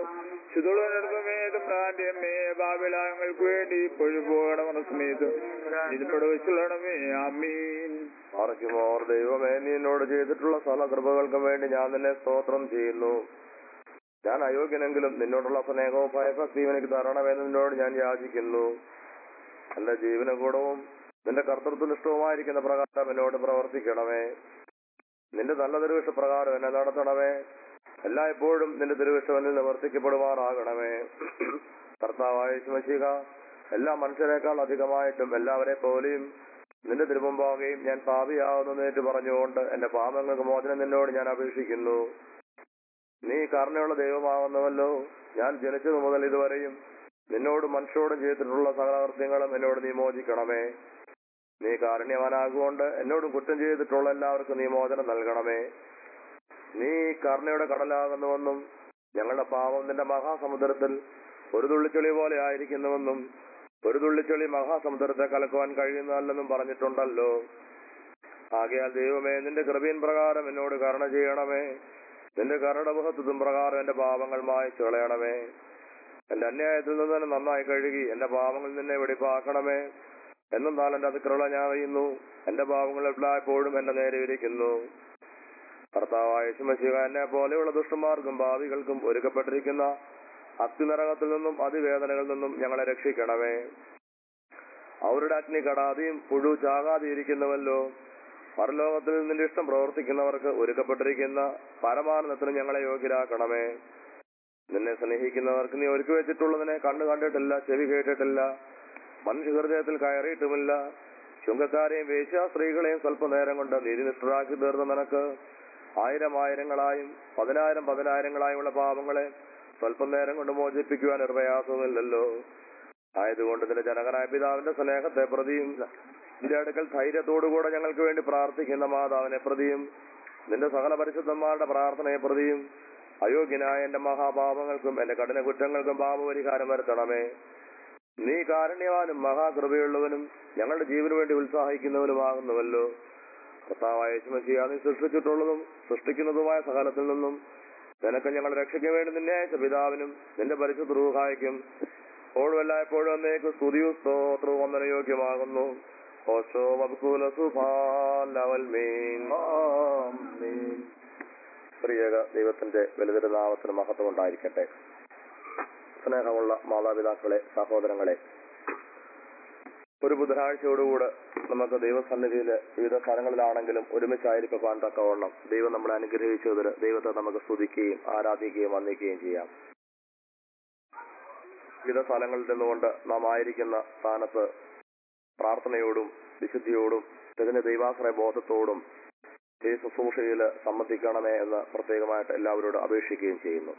ശുദ്ധമേ അമ്മേ ബാബില ഞങ്ങൾക്ക് വേണ്ടി ഇപ്പോഴും പോകണമെന്ന സമയത്ത് ഇതിപ്പോഴും വെച്ചുള്ളണമേ. ആമീൻ. പാർക്കുമോർ ദൈവമേ നീ എന്നോട് ചെയ്തിട്ടുള്ള സകല കൃപകൾക്കും വേണ്ടി ഞാൻ നിന്നെ സ്തോത്രം ചെയ്യുന്നു. ഞാൻ അയോഗ്യനെങ്കിലും നിന്നോടുള്ള സ്നേഹവും ഭയഭക്തിയും എനിക്ക് തരണമെന്ന് നിന്നോട് ഞാൻ യാചിക്കുന്നു. എന്റെ ജീവനകൂടവും നിന്റെ കർത്തൃത്വനിഷ്ഠവുമായിരിക്കുന്ന പ്രകാരം എന്നോട് പ്രവർത്തിക്കണമേ. നിന്റെ നല്ല തിരുവിഷ്ട പ്രകാരം എന്നെ നടത്തണമേ. എല്ലായ്പ്പോഴും നിന്റെ തിരുവിഷ്ടം എന്നിൽ നിവർത്തിക്കപ്പെടുമാറാകണമേ. കർത്താവായ യേശുമശീഹ എല്ലാ മനുഷ്യരെക്കാൾ അധികമായിട്ടും എല്ലാവരെ പോലെയും നിന്റെ തിരുമുമ്പാകുകയും ഞാൻ പാപിയാവുന്നു ഏറ്റു പറഞ്ഞുകൊണ്ട് എന്റെ പാപങ്ങൾക്ക് മോചനം നിന്നോട് ഞാൻ അപേക്ഷിക്കുന്നു. നീ കരുണയുള്ള ദൈവമാവുന്നുവല്ലോ. ഞാൻ ജനിച്ചതു മുതൽ ഇതുവരെയും നിന്നോടും മനുഷ്യരോടും ചെയ്തിട്ടുള്ള സകലകൃത്യങ്ങളും എന്നോട് നീ മോചിക്കണമേ. നീ കാരുണ്യവാനാകുകൊണ്ട് എന്നോടും കുറ്റം ചെയ്തിട്ടുള്ള എല്ലാവർക്കും നീ മോചനം നൽകണമേ. നീ കരുണയുടെ കടലാകുന്നുവെന്നും ഞങ്ങളുടെ പാപം നിന്റെ മഹാസമുദ്രത്തിൽ ഒരു തുള്ളിച്ചെളി പോലെ ആയിരിക്കുന്നുവെന്നും ഒരു തുള്ളിച്ചെളി മഹാസമുദ്രത്തെ കലക്കുവാൻ കഴിയുന്നതല്ലെന്നും പറഞ്ഞിട്ടുണ്ടല്ലോ. ആകയാൽ ദൈവമേ നിന്റെ കൃപയിൻ പ്രകാരം എന്നോട് കരുണ ചെയ്യണമേ. നിന്റെ കരുണയുടെ മഹത്വം പ്രകാരം എന്റെ പാപങ്ങൾ മായ്ച്ചു കളയണമേ. എന്റെ അന്യായത്തിൽ നിന്ന് തന്നെ നന്നായി കഴുകി എന്റെ പാപങ്ങളിൽ നിന്നെ വെടിപ്പാക്കണമേ. എന്നാൽ എന്റെ അതിക്രമം ഞാൻ അറിയുന്നു. എന്റെ പാപങ്ങൾ എല്ലായ്പ്പോഴും എന്റെ നേരെ ഇരിക്കുന്നു. കർത്താവായ യേശുമശീഹ എന്നെ പോലെയുള്ള ദുഷ്ടന്മാർക്കും പാപികൾക്കും ഒരുക്കപ്പെട്ടിരിക്കുന്ന അഗ്നിനരകത്തിൽ നിന്നും അതിവേദനകളിൽ നിന്നും ഞങ്ങളെ രക്ഷിക്കണമേ. അവരുടെ അഗ്നി കടാതെയും പുഴു ചാകാതെയിരിക്കുന്നുവല്ലോ. പരലോകത്തിൽ നിന്റെ ഇഷ്ടം പ്രവർത്തിക്കുന്നവർക്ക് ഒരുക്കപ്പെട്ടിരിക്കുന്ന പരമാനന്ദത്തിന് ഞങ്ങളെ യോഗ്യരാക്കണമേ. നിന്നെ സ്നേഹിക്കുന്നവർക്ക് നീ ഒരുക്കി വെച്ചിട്ടുള്ളതിനെ കണ്ണു കണ്ടിട്ടില്ല, ചെവി കേട്ടിട്ടില്ല, മനുഷ്യ ഹൃദയത്തിൽ കയറിയിട്ടുമില്ല. ചുങ്കക്കാരെയും വേശ്യാസ്ത്രീകളെയും സ്വല്പനേരം കൊണ്ട് നീതിനിഷ്ഠരാക്കി തീർന്ന നിനക്ക് 1000 10,000 പാപങ്ങളെ സ്വല്പം നേരം കൊണ്ട് മോചിപ്പിക്കുവാൻ ഒരു പ്രയാസവുമില്ലല്ലോ. ആയതുകൊണ്ട് നിന്റെ ജനകനായ പിതാവിന്റെ സ്നേഹത്തെ പ്രതിയും നിന്റെ അടുക്കൽ ധൈര്യത്തോടുകൂടെ ഞങ്ങൾക്ക് വേണ്ടി പ്രാർത്ഥിക്കുന്ന മാതാവിനെ പ്രതിയും നിന്റെ സകല പരിശുദ്ധന്മാരുടെ പ്രാർത്ഥനയെ പ്രതിയും അയോഗ്യനായ എന്റെ മഹാപാപങ്ങൾക്കും എന്റെ കഠിന കുറ്റങ്ങൾക്കും പാപപരിഹാരം വരുത്തണമേ. നീ കാരുണ്യവാനും മഹാകൃപയുള്ളവനും ഞങ്ങളുടെ ജീവന് വേണ്ടി ഉത്സാഹിക്കുന്നവനുമാകുന്നുവല്ലോ. കർത്താവായ യേശുമശീഹ നീ സൃഷ്ടിച്ചിട്ടുള്ളതും സൃഷ്ടിക്കുന്നതുമായ സകലത്തിൽ നിന്നും നിനക്ക് ഞങ്ങളുടെ രക്ഷയ്ക്ക് വേണ്ടി നിന്നെ അയച്ച പിതാവിനും നിന്റെ പരിശുദ്ധ റൂഹായ്ക്കും എപ്പോഴും എല്ലായ്പ്പോഴും എന്നേക്കും സ്തുതിയും സ്തോത്രവും വന്ദന യോഗ്യമാകുന്നു. പ്രിയക ദൈവത്തിന്റെ വലുതൊരു നാമത്തിന് മഹത്വം ഉണ്ടായിരിക്കട്ടെ. സ്നേഹമുള്ള മാതാപിതാക്കളെ, സഹോദരങ്ങളെ, ഒരു ബുധനാഴ്ചയോടുകൂടെ നമുക്ക് ദൈവസന്നിധിയിൽ വിവിധ സ്ഥലങ്ങളിലാണെങ്കിലും ഒരുമിച്ചായിരിക്കാൻ തക്കവണ്ണം ദൈവം നമ്മളെ അനുഗ്രഹിച്ചതിൽ ദൈവത്തെ നമുക്ക് സ്തുതിക്കുകയും ആരാധിക്കുകയും വന്ദിക്കുകയും ചെയ്യാം. വിവിധ സ്ഥലങ്ങളിൽ നിന്നുകൊണ്ട് നാം ആയിരിക്കുന്ന സ്ഥാനത്ത് പ്രാർത്ഥനയോടും വിശുദ്ധിയോടും തികഞ്ഞ ദൈവാശ്രയ ബോധത്തോടും ഈ ശുശ്രൂഷയിൽ സംബന്ധിക്കണമേ എന്ന് പ്രത്യേകമായിട്ട് എല്ലാവരോടും അപേക്ഷിക്കുകയും ചെയ്യുന്നു.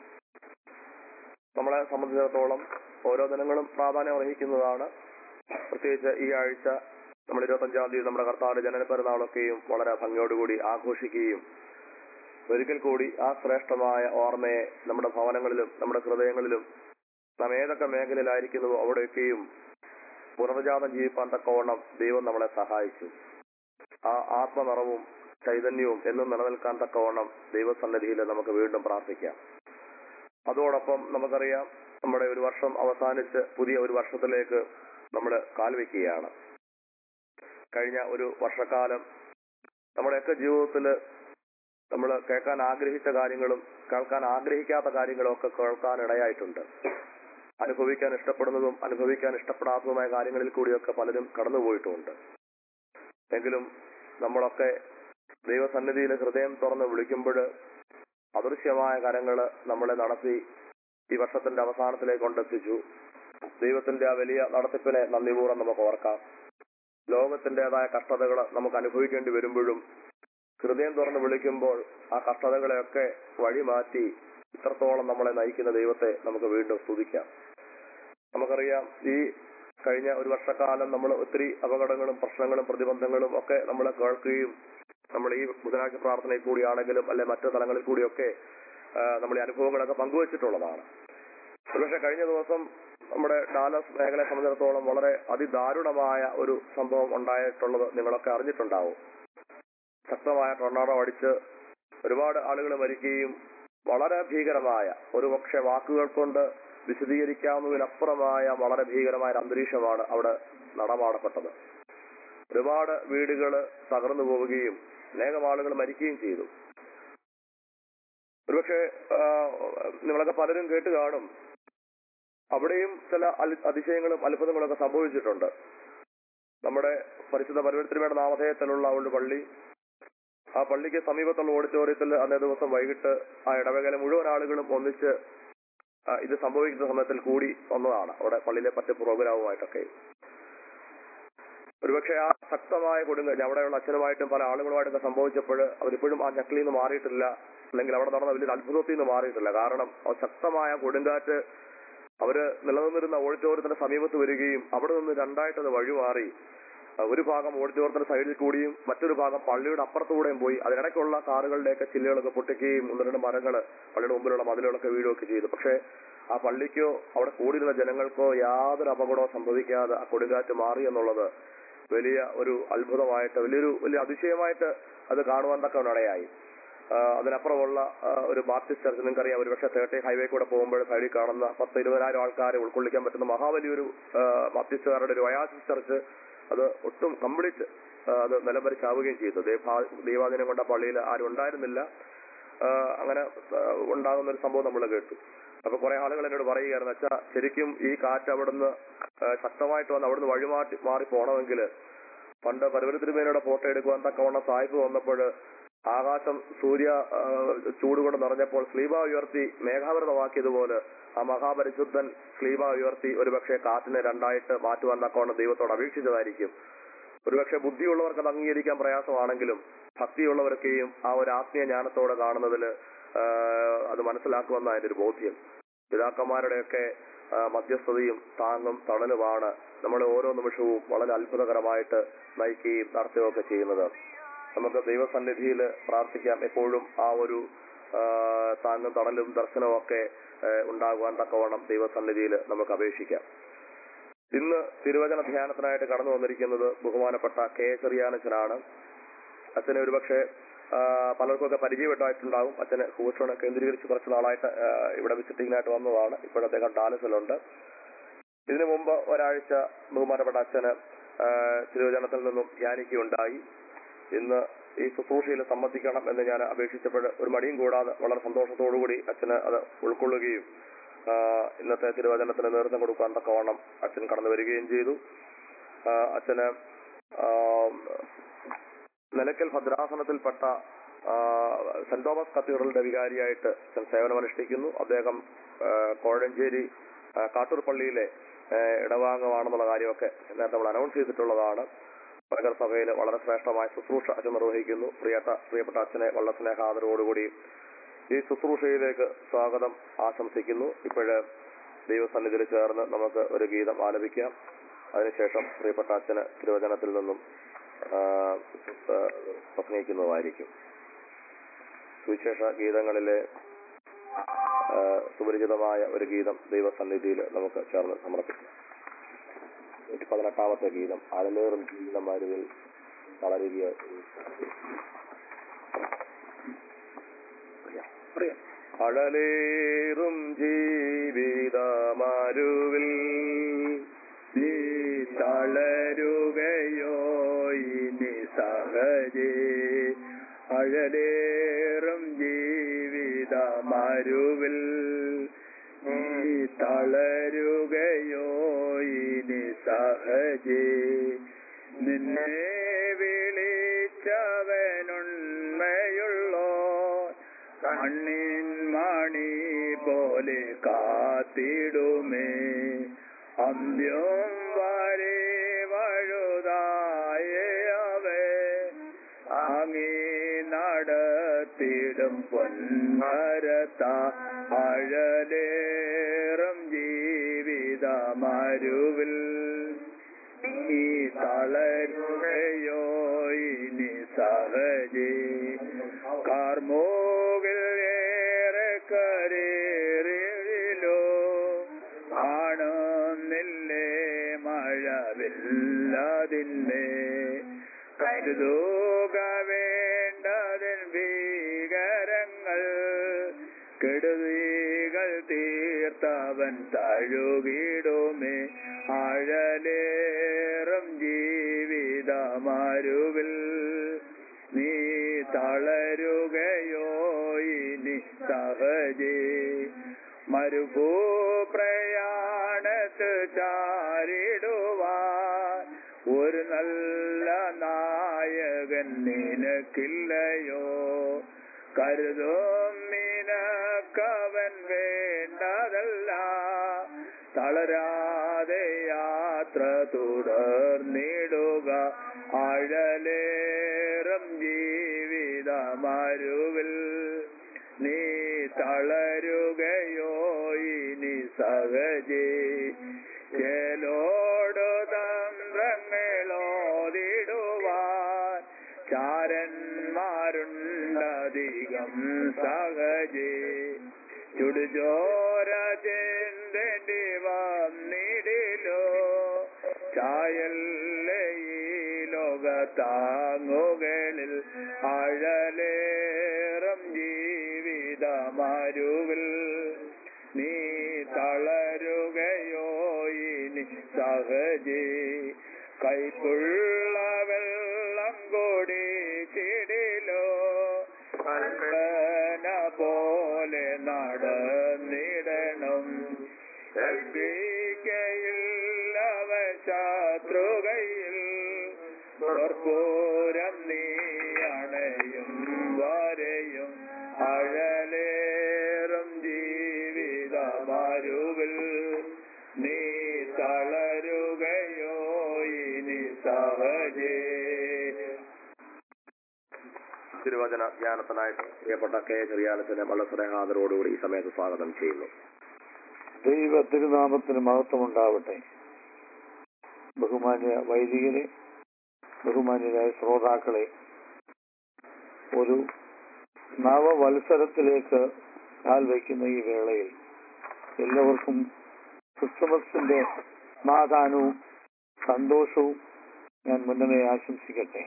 നമ്മളെ സംബന്ധിച്ചിടത്തോളം ഓരോ ദിനങ്ങളും പ്രാധാന്യം അർഹിക്കുന്നതാണ്. പ്രത്യേകിച്ച് ഈ ആഴ്ച നമ്മൾ 25-ാം തീയതി നമ്മുടെ കർത്താവിന്റെ ജനന പെരുന്നാളൊക്കെയും വളരെ ഭംഗിയോടുകൂടി ആഘോഷിക്കുകയും ഒരിക്കൽ കൂടി ആ ശ്രേഷ്ഠമായ ഓർമ്മയെ നമ്മുടെ ഭവനങ്ങളിലും നമ്മുടെ ഹൃദയങ്ങളിലും നാം ഏതൊക്കെ മേഖലയിലായിരിക്കുന്നുവോ അവിടെയൊക്കെയും പുനർജാതം ജീവിപ്പാൻ തക്കവണ്ണം ദൈവം നമ്മളെ സഹായിച്ചു. ആ ആത്മനിറവും ചൈതന്യവും എന്നും നിലനിൽക്കാൻ തക്കവണ്ണം ദൈവസന്നിധിയിൽ നമുക്ക് വീണ്ടും പ്രാർത്ഥിക്കാം. അതോടൊപ്പം നമുക്കറിയാം, നമ്മുടെ ഒരു വർഷം അവസാനിച്ച് പുതിയ ഒരു വർഷത്തിലേക്ക് നമ്മൾ കാൽവെക്കുകയാണ്. കഴിഞ്ഞ ഒരു വർഷക്കാലം നമ്മുടെയൊക്കെ ജീവിതത്തിൽ നമ്മൾ കേൾക്കാൻ ആഗ്രഹിച്ച കാര്യങ്ങളും കേൾക്കാൻ ആഗ്രഹിക്കാത്ത കാര്യങ്ങളും ഒക്കെ കേൾക്കാൻ ഇടയായിട്ടുണ്ട്. അനുഭവിക്കാൻ ഇഷ്ടപ്പെടുന്നതും അനുഭവിക്കാൻ ഇഷ്ടപ്പെടാത്തതുമായ കാര്യങ്ങളിൽ കൂടിയൊക്കെ പലരും കടന്നുപോയിട്ടുമുണ്ട്. എങ്കിലും നമ്മളൊക്കെ ദൈവസന്നിധിയിൽ ഹൃദയം തുറന്ന് വിളിക്കുമ്പോൾ അദൃശ്യമായ കരങ്ങള് നമ്മളെ നടത്തി ഈ വർഷത്തിന്റെ അവസാനത്തിലേക്ക് കൊണ്ടെത്തിച്ചു. ദൈവത്തിന്റെ ആ വലിയ നടത്തിപ്പിനെ നന്ദിപൂർവ്വം നമുക്ക് ഓർക്കാം. ലോകത്തിൻ്റെതായ കഷ്ടതകൾ നമുക്ക് അനുഭവിക്കേണ്ടി വരുമ്പോഴും ഹൃദയം തുറന്ന് വിളിക്കുമ്പോൾ ആ കഷ്ടതകളെയൊക്കെ വഴിമാറ്റി ഇത്രത്തോളം നമ്മളെ നയിക്കുന്ന ദൈവത്തെ നമുക്ക് വീണ്ടും സ്തുതിക്കാം. നമുക്കറിയാം, ഈ കഴിഞ്ഞ ഒരു വർഷക്കാലം നമ്മൾ ഒത്തിരി അപകടങ്ങളും പ്രശ്നങ്ങളും പ്രതിബന്ധങ്ങളും ഒക്കെ നമ്മൾ കേൾക്കുകയും നമ്മൾ ഈ ബുധനാഴ്ച പ്രാർത്ഥനയിൽ കൂടിയാണെങ്കിലും അല്ലെ മറ്റു തലങ്ങളിൽ കൂടിയൊക്കെ നമ്മൾ ഈ അനുഭവങ്ങളൊക്കെ പങ്കുവച്ചിട്ടുള്ളതാണ്. ഒരുപക്ഷെ കഴിഞ്ഞ ദിവസം നമ്മുടെ ഡാലസ് മേഖലയെ സംബന്ധിച്ചിടത്തോളം വളരെ അതിദാരുണമായ ഒരു സംഭവം ഉണ്ടായിട്ടുള്ളത് നിങ്ങളൊക്കെ അറിഞ്ഞിട്ടുണ്ടാവും. ശക്തമായ ടൊർണാഡോ അടിച്ച് ഒരുപാട് ആളുകൾ മരിക്കുകയും വളരെ ഭീകരമായ, ഒരു പക്ഷെ വാക്കുകൾ കൊണ്ട് വിശദീകരിക്കാവുന്നതിനപ്പുറമായ വളരെ ഭീകരമായ ഒരു അന്തരീക്ഷമാണ് അവിടെ നടമാടപ്പെട്ടത്. ഒരുപാട് വീടുകൾ തകർന്നു പോവുകയും അനേകം ആളുകൾ മരിക്കുകയും ചെയ്തു. ഒരുപക്ഷെ നിങ്ങളൊക്കെ പലരും കേട്ട് കാണും, അവിടെയും ചില അതിശയങ്ങളും അത്ഭുതങ്ങളൊക്കെ സംഭവിച്ചിട്ടുണ്ട്. നമ്മുടെ പരിശുദ്ധ പരിവർത്തനയുടെ നാമധേയത്തിലുള്ള ഒരു പള്ളി, ആ പള്ളിക്ക് സമീപത്തുള്ള ഓഡിറ്റോറിയത്തിൽ അന്നേ ദിവസം വൈകിട്ട് ആ ഇടവകയിലെ മുഴുവൻ ആളുകളും ഒന്നിച്ച് ഇത് സംഭവിക്കുന്ന സമയത്തിൽ കൂടി വന്നതാണ്, അവിടെ പള്ളിയിലെ മറ്റ് പ്രോഗ്രാമുമായിട്ടൊക്കെ. ഒരുപക്ഷെ ആ ശക്തമായ കൊടുങ്കാറ്റ് അവിടെയുള്ള അച്ഛനുമായിട്ടും പല ആളുകളുമായിട്ടൊക്കെ സംഭവിച്ചപ്പോൾ അവരിപ്പോഴും ആ ഞെക്കിൽ നിന്ന് മാറിയിട്ടില്ല, അല്ലെങ്കിൽ അവിടെ നടന്ന വലിയൊരു അത്ഭുതത്തിൽ നിന്ന് മാറിയിട്ടില്ല. കാരണം ശക്തമായ കൊടുങ്കാറ്റ് അവര് നിലനിന്നിരുന്ന ഓഡിറ്റോറിയത്തിന്റെ സമീപത്ത് വരികയും അവിടെ നിന്ന് രണ്ടായിട്ടത് വഴിമാറി ഒരു ഭാഗം ഓഡിറ്റോറിയത്തിന്റെ സൈഡിൽ കൂടിയും മറ്റൊരു ഭാഗം പള്ളിയുടെ അപ്പുറത്തുകൂടെയും പോയി. അതിനിടയ്ക്കുള്ള കാറുകളുടെയൊക്കെ ചില്ലുകളൊക്കെ പൊട്ടിക്കുകയും 1-2 മരങ്ങൾ പള്ളിയുടെ മുമ്പിലുള്ള മതിലുകളൊക്കെ വീഴുകയൊക്കെ ചെയ്തു. പക്ഷേ ആ പള്ളിക്കോ അവിടെ കൂടിയിരുന്ന ജനങ്ങൾക്കോ യാതൊരു അപകടവും സംഭവിക്കാതെ ആ കൊടുങ്കാറ്റ് മാറി എന്നുള്ളത് വലിയ ഒരു അത്ഭുതമായിട്ട്, വലിയ അതിശയമായിട്ട് അത് കാണുവാൻ തക്കവണ്ണം. അതിനപ്പുറമുള്ള ഒരു ബാപ്റ്റിസ്റ്റ് ചർച്ച്, നിങ്ങൾക്കറിയാം, ഒരുപക്ഷെ 30 ഹൈവേ കൂടെ പോകുമ്പോൾ സൈഡിൽ കാണുന്ന 10-20,000 ആൾക്കാരെ ഉൾക്കൊള്ളിക്കാൻ പറ്റുന്ന മഹാവലിയൊരു ബാപ്റ്റിസ്റ്റുകാരുടെ ഒരു ഒയാസിസ് ചർച്ച്, അത് ഒട്ടും കംപ്ലീറ്റ് അത് നിലംപരിച്ചാവുകയും ചെയ്തു. ദൈവാദിനം കൊണ്ട പള്ളിയിൽ ആരും ഉണ്ടായിരുന്നില്ല. അങ്ങനെ ഉണ്ടാകുന്ന ഒരു സംഭവം നമ്മൾ കേട്ടു. അപ്പൊ കുറെ ആളുകൾ എന്നോട് പറയുകയായിരുന്നു, അച്ഛാ, ശരിക്കും ഈ കാറ്റ് അവിടുന്ന് ശക്തമായിട്ട് വന്ന് അവിടുന്ന് മാറി പോകണമെങ്കിൽ പണ്ട് പരവരത്തിരുമേനയുടെ ഫോട്ടോ എടുക്കുവാൻ തക്കവണ്ണം സായിപ്പ് വന്നപ്പോൾ ആകാശം ചൂടുകൊണ്ട് നിറഞ്ഞപ്പോൾ സ്ലീബ ഉയർത്തി മേഘാവൃതമാക്കിയതുപോലെ ആ മഹാപരിശുദ്ധൻ സ്ലീബ ഉയർത്തി ഒരുപക്ഷെ കാറ്റിനെ രണ്ടായിട്ട് മാറ്റുവാൻ തക്കവണ്ണം ദൈവത്തോട് അപേക്ഷിച്ചതായിരിക്കും. ഒരുപക്ഷെ ബുദ്ധിയുള്ളവർക്ക് അത് അംഗീകരിക്കാൻ പ്രയാസമാണെങ്കിലും ഭക്തിയുള്ളവർക്കെയും ആ ഒരു ആത്മീയ ജ്ഞാനത്തോടെ കാണുന്നതിൽ അത് മനസ്സിലാക്കുമെന്ന അതിന്റെ ഒരു ബോധ്യം. പിതാക്കന്മാരുടെയൊക്കെ മധ്യസ്ഥതയും താങ്ങും തണലുമാണ് നമ്മളെ ഓരോ നിമിഷവും വളരെ അത്ഭുതകരമായിട്ട് നയിക്കുകയും നടത്തുകയൊക്കെ ചെയ്യുന്നത്. നമുക്ക് ദൈവസന്നിധിയിൽ പ്രാർത്ഥിക്കാം, എപ്പോഴും ആ ഒരു താങ്ങും തണലും ദർശനവും ഒക്കെ ഉണ്ടാകുവാൻ തക്കവണ്ണം ദൈവസന്നിധിയിൽ നമുക്ക് അപേക്ഷിക്കാം. ഇന്ന് തിരുവചന ധ്യാനത്തിനായിട്ട് കടന്നു വന്നിരിക്കുന്നത് ബഹുമാനപ്പെട്ട കെ ചെറിയാനച്ചനാണ്. അച്ഛനെ ഒരുപക്ഷെ പലർക്കൊക്കെ പരിചയപ്പെട്ടായിട്ടുണ്ടാകും. അച്ഛന് ഹൂസ്റ്റൺ കേന്ദ്രീകരിച്ച് കുറച്ച് നാളായിട്ട് ഇവിടെ വിസിറ്റിങ്ങിനായിട്ട് വന്നതാണ്. ഇപ്പോഴദ്ദേഹം ഡാലസിലുണ്ട്. ഇതിനു മുമ്പ് ഒരാഴ്ച ബഹുമാനപ്പെട്ട അച്ഛന് തിരുവചനത്തിൽ നിന്നും ധ്യാനിക്കുകയുണ്ടായി. ഇന്ന് ഈ ശുശ്രൂഷയിൽ സംബന്ധിക്കണം എന്ന് ഞാൻ അപേക്ഷിച്ചപ്പോൾ ഒരു മടിയും കൂടാതെ വളരെ സന്തോഷത്തോടുകൂടി അച്ഛന് അത് ഉൾക്കൊള്ളുകയും ഇന്നത്തെ തിരുവചനത്തിന് നേതൃത്വം കൊടുക്കാൻ തക്കവണ്ണം അച്ഛൻ കടന്നു വരികയും ചെയ്തു. അച്ഛന് നിലയ്ക്കൽ ഭദ്രാസനത്തിൽപ്പെട്ട സെന്റ് തോമസ് കത്തീഡ്രലിന്റെ വികാരിയായിട്ട് അച്ഛൻ സേവനമനുഷ്ഠിക്കുന്നു. അദ്ദേഹം കോഴഞ്ചേരി കാട്ടൂർ പള്ളിയിലെ ഇടവാംഗമാണെന്നുള്ള കാര്യമൊക്കെ നേരത്തെ നമ്മൾ അനൗൺസ് ചെയ്തിട്ടുള്ളതാണ്. പനഗർ സഭയിൽ വളരെ ശ്രേഷ്ഠമായ ശുശ്രൂഷ അച്ഛൻ നിർവഹിക്കുന്നു. പ്രിയപ്പെട്ട അച്ഛനെ വളരെ സ്നേഹാദരവോടുകൂടി ഈ ശുശ്രൂഷയിലേക്ക് സ്വാഗതം ആശംസിക്കുന്നു. ഇപ്പോഴ് ദൈവസന്നിധിയിൽ ചേർന്ന് നമുക്ക് ഒരു ഗീതം ആലപിക്കാം. അതിനുശേഷം പ്രിയപ്പെട്ട അച്ഛന് തിരുവചനത്തിൽ നിന്നും പ്രസംഗിക്കുന്നതായിരിക്കും. സുവിശേഷ ഗീതങ്ങളിലെ സുപരിചിതമായ ഒരു ഗീതം ദൈവസന്നിധിയിൽ നമുക്ക് ചേർന്ന് സമർപ്പിക്കാം. 18ാമത്തെ ഗീതം, അഴലേറും ജീവിതമാരുവിൽ തളരുക. അഴലേറും ജീവിതമാരുവിൽ നീ തളരുകയോ ഇനി സഹജേ. അഴലേറും ജീവിതമാരുവിൽ നീ തളരുകയോ ഇനി സഹജേ. നിന്നെ വിളിച്ചവനുണ്മയുള്ളോ കണ്ണിൻ മണി പോലെ കാത്തിടുമേ. അന്ത്യം വരെ വഴുതായവേ അങ്ങേ നടത്തിടും പൊന്മരത്ത. അഴലേറും ജീവിതമരുവിൽ നീ തളരുകയോ ഇനി സഹജേ. കാർമോകിൽ ഏറെ കരേറിലോ കാണുന്നില്ലേ മഴവില്ലതിന്മേ. കരുതുക വേണ്ടതിൻ ഭീകരങ്ങൾ കെടുതികൾ തീർത്തവൻ തഴുകിടുമേ. അഴലേറും ജീവിതമരുവിൽ നീ തളരുകയോ ഇനി സഹജേ. മരുഭൂപ്രയാണത്ത് ചാരിടുവാൻ ഒരു നല്ല നായകൻ നിനക്കില്ലയോ. കരുതും നിനക്കവൻ വേണ്ടതല്ല. തളരാതെ യാത്ര തുടർന്നിടുക. അഴലേറും ജീവിതമരുവിൽ നീ തളരുകയോ ഇനി സഹജേ. ചേലോടു തന്ത്രങ്ങളോതിടുവാൻ ചാരന്മാരുണ്ടധികം സഹജേ. ചുടുചോര ചിന്തേണ്ടി വന്നിടിലോ ചായല്ലേ ഈ ലോകത്താങ്ങുകളിൽ. അഴലേറും ജീവിതമരുവിൽ നീ തളരുകയോ ഇനി സഹജേ. കൈപ്പുള്ള വെള്ളം കുടിച്ചിടിലോ കൽപ്പന പോലെ നടന്നിടണം. കൽപ്പിക്കയില്ലവ ശത്രുകയിൽ കർപ്പൂരം നീ അണയും വരെയും. അഴലേറും ജീവിതമരുവിൽ നീ തളരുകയോ ഇനി സഹജേ. തിരുവചന ധ്യാനത്തിനായിട്ട് പ്രിയപ്പെട്ട കെ ചെറിയാലത്തിനെ വളരെ സ്നേഹാദരോടുകൂടി ഈ സമയത്ത് സ്വാഗതം ചെയ്യുന്നു. ദൈവ തിരുനാമത്തിന് മഹത്വമുണ്ടാവട്ടെ. ബഹുമാന്യ വൈദികരെ, ബഹുമാന്യരായ ശ്രോതാക്കളെ, ഒരു നവവത്സരത്തിലേക്ക് കാൽ വയ്ക്കുന്ന ഈ വേളയിൽ എല്ലാവർക്കും ക്രിസ്തുമസിന്റെ സമാധാനവും സന്തോഷവും ഞാൻ മുന്നമേ ആശംസിക്കട്ടെ.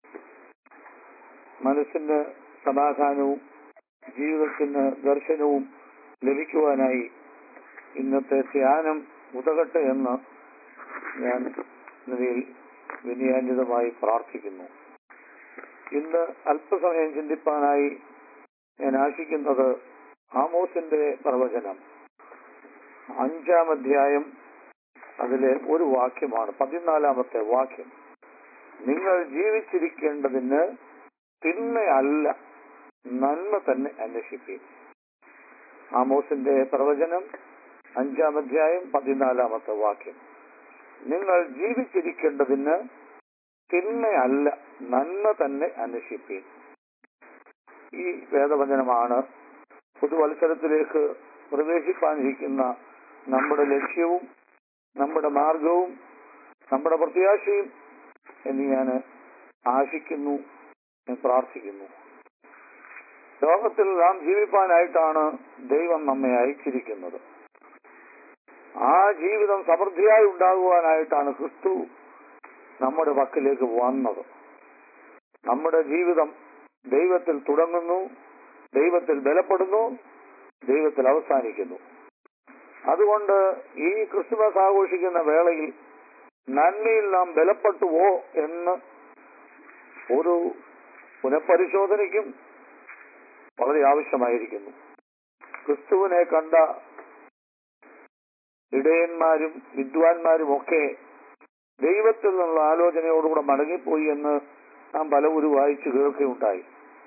മനസ്സിന് സമാധാനവും ജീവിതത്തിന് ദർശനവും ലഭിക്കുവാനായി ഇന്നത്തെ ധ്യാനം ഉതകട്ടെ എന്ന് ഞാൻ നിലയിൽ വിനയാന്വിതമായി പ്രാർത്ഥിക്കുന്നു. ഇന്ന് അല്പസമയം ചിന്തിപ്പാനായി ഞാൻ ആശിക്കുന്നത് ആമോസിന്റെ പ്രവചനം 5-ാം അധ്യായം അതിലെ ഒരു വാക്യമാണ് 14-ാമത്തെ വാക്യം. നിങ്ങൾ ജീവിച്ചിരിക്കേണ്ടതിന് തിന്മയല്ല നന്മ തന്നെ അന്വേഷിപ്പീൻ. ആമോസിന്റെ പ്രവചനം 5-ാം അധ്യായം 14-ാമത്തെ വാക്യം. നിങ്ങൾ ജീവിച്ചിരിക്കേണ്ടതിന് തിന്മയല്ല നന്മ തന്നെ അന്വേഷിപ്പീൻ. ഈ വേദവചനമാണ് പുതുവത്സരത്തിലേക്ക് പ്രവേശിപ്പാനിരിക്കുന്ന നമ്മുടെ ലക്ഷ്യവും നമ്മുടെ മാർഗവും നമ്മുടെ പ്രത്യാശയും എന്ന് ഞാൻ ആശിക്കുന്നു, ഞാൻ പ്രാർത്ഥിക്കുന്നു. ലോകത്തിൽ നാം ജീവിപ്പാനായിട്ടാണ് ദൈവം നമ്മെ അയച്ചിരിക്കുന്നത്. ആ ജീവിതം സമൃദ്ധിയായി ഉണ്ടാകുവാനായിട്ടാണ് ക്രിസ്തു നമ്മുടെ പക്കലേക്ക് വന്നത്. നമ്മുടെ ജീവിതം ദൈവത്തിൽ തുടങ്ങുന്നു, ദൈവത്തിൽ ബലപ്പെടുന്നു, ദൈവത്തിൽ അവസാനിക്കുന്നു. അതുകൊണ്ട് ഈ ക്രിസ്തുമസ് ആഘോഷിക്കുന്ന വേളയിൽ നന്മയിൽ നാം ബലപ്പെട്ടുവോ എന്ന് ഒരു പുനഃപരിശോധനയ്ക്കും വളരെ ആവശ്യമായിരിക്കുന്നു. ക്രിസ്തുവിനെ കണ്ട ഇടയന്മാരും വിദ്വാൻമാരും ഒക്കെ ദൈവത്തിൽ നിന്നുള്ള ആലോചനയോടുകൂടെ മടങ്ങിപ്പോയി എന്ന് നാം പലവരും വായിച്ചു കേൾക്കുകയുണ്ടായി.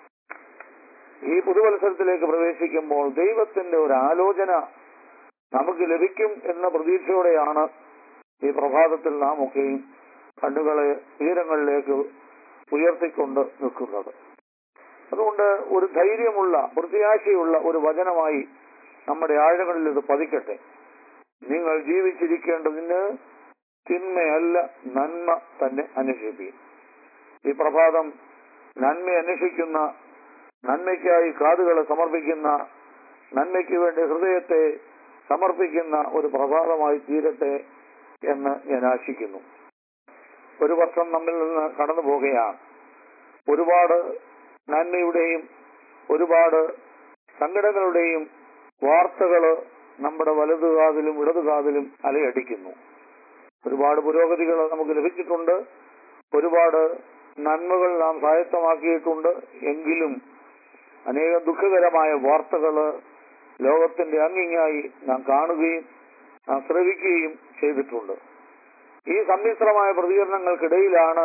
ഈ പുതുവത്സരത്തിലേക്ക് പ്രവേശിക്കുമ്പോൾ ദൈവത്തിന്റെ ഒരു ആലോചന നമുക്ക് ലഭിക്കും എന്ന പ്രതീക്ഷയോടെയാണ് ഈ പ്രഭാതത്തിൽ നാം ഒക്കെയും കണ്ണുകളെ ഉയരങ്ങളിലേക്ക് ഉയർത്തിക്കൊണ്ട് നിൽക്കുന്നത്. അതുകൊണ്ട് ഒരു ധൈര്യമുള്ള പ്രത്യാശയുള്ള ഒരു വചനമായി നമ്മുടെ ആഴങ്ങളിൽ ഇത് പതിക്കട്ടെ. നിങ്ങൾ ജീവിച്ചിരിക്കേണ്ടതിന് തിന്മയല്ല നന്മ തന്നെ അന്വേഷിപ്പീൻ. ഈ പ്രഭാതം നന്മ അന്വേഷിക്കുന്ന, നന്മയ്ക്കായി കാതുകളെ സമർപ്പിക്കുന്ന, നന്മയ്ക്ക് വേണ്ടി ഹൃദയത്തെ സമർപ്പിക്കുന്ന ഒരു പ്രഭാതമായി തീരട്ടെ എന്ന് ഞാൻ ആശിക്കുന്നു. ഒരു വർഷം നമ്മിൽ നിന്ന് കടന്നു പോകുകയാണ്. ഒരുപാട് നന്മയുടെയും ഒരുപാട് സങ്കടങ്ങളുടെയും വാർത്തകൾ നമ്മുടെ വലതുകാതിലും ഇടതുകാതിലും അലയടിക്കുന്നു. ഒരുപാട് പുരോഗതികൾ നമുക്ക് ലഭിച്ചിട്ടുണ്ട്, ഒരുപാട് നന്മകൾ നാം സ്വായത്തമാക്കിയിട്ടുണ്ട്. എങ്കിലും അനേകം ദുഃഖകരമായ വാർത്തകൾ ലോകത്തിന്റെ അങ്ങിങ്ങായി നാം കാണുകയും നാം ശ്രവിക്കുകയും ചെയ്തിട്ടുണ്ട്. ഈ സമ്മിശ്രമായ പ്രതികരണങ്ങൾക്കിടയിലാണ്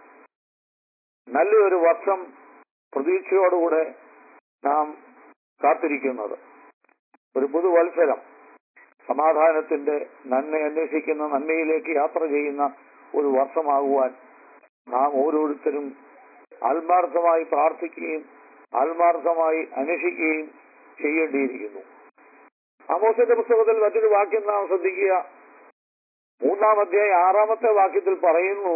നല്ലൊരു വർഷം പ്രതീക്ഷയോടുകൂടെ നാം കാത്തിരിക്കുന്നത്. ഒരു പുതുവത്സരം സമാധാനത്തിന്റെ നന്മ അന്വേഷിക്കുന്ന, നന്മയിലേക്ക് യാത്ര ചെയ്യുന്ന ഒരു വർഷമാകുവാൻ നാം ഓരോരുത്തരും ആത്മാർത്ഥമായി പ്രാർത്ഥിക്കുകയും ആത്മാർത്ഥമായി അന്വേഷിക്കുകയും ചെയ്യേണ്ടിയിരിക്കുന്നു. ആമോസിന്റെ പുസ്തകത്തിൽ മറ്റൊരു വാക്യം നാം ശ്രദ്ധിക്കുക. 3-ാം അധ്യായം 6-ാമത്തെ വാക്യത്തിൽ പറയുന്നു,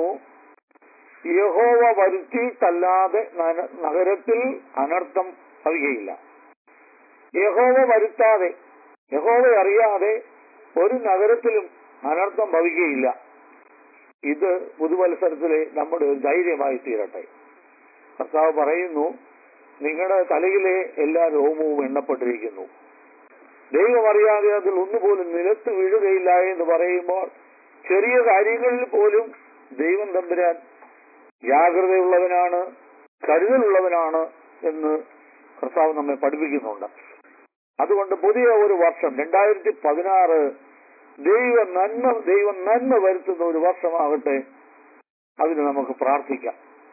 യഹോവ വരുത്തിയിട്ടല്ലാതെ നഗരത്തിൽ അനർത്ഥം ഭവിക്കുകയില്ല. യഹോവ വരുത്താതെ, യഹോവ അറിയാതെ ഒരു നഗരത്തിലും അനർത്ഥം ഭവിക്കുകയില്ല. ഇത് പുതുവത്സരത്തിലെ നമ്മുടെ ഒരു ധൈര്യമായി തീരട്ടെ. കർത്താവ് പറയുന്നു, നിങ്ങളുടെ തലയിലെ എല്ലാ രോമവും എണ്ണപ്പെട്ടിരിക്കുന്നു, ദൈവം അറിയാതെ അതിൽ ഒന്നുപോലും നിലത്ത് വീഴുകയില്ല എന്ന് പറയുമ്പോൾ ചെറിയ കാര്യങ്ങളിൽ പോലും ദൈവം തമ്പുരാൻ ജാഗ്രതയുള്ളവനാണ്, കരുതലുള്ളവനാണ് എന്ന് കർത്താവ് നമ്മെ പഠിപ്പിക്കുന്നുണ്ട്. അതുകൊണ്ട് പുതിയ ഒരു വർഷം 2016 ദൈവം നന്മ വരുത്തുന്ന ഒരു വർഷമാകട്ടെ. അതിന് നമുക്ക് പ്രാർത്ഥിക്കാം.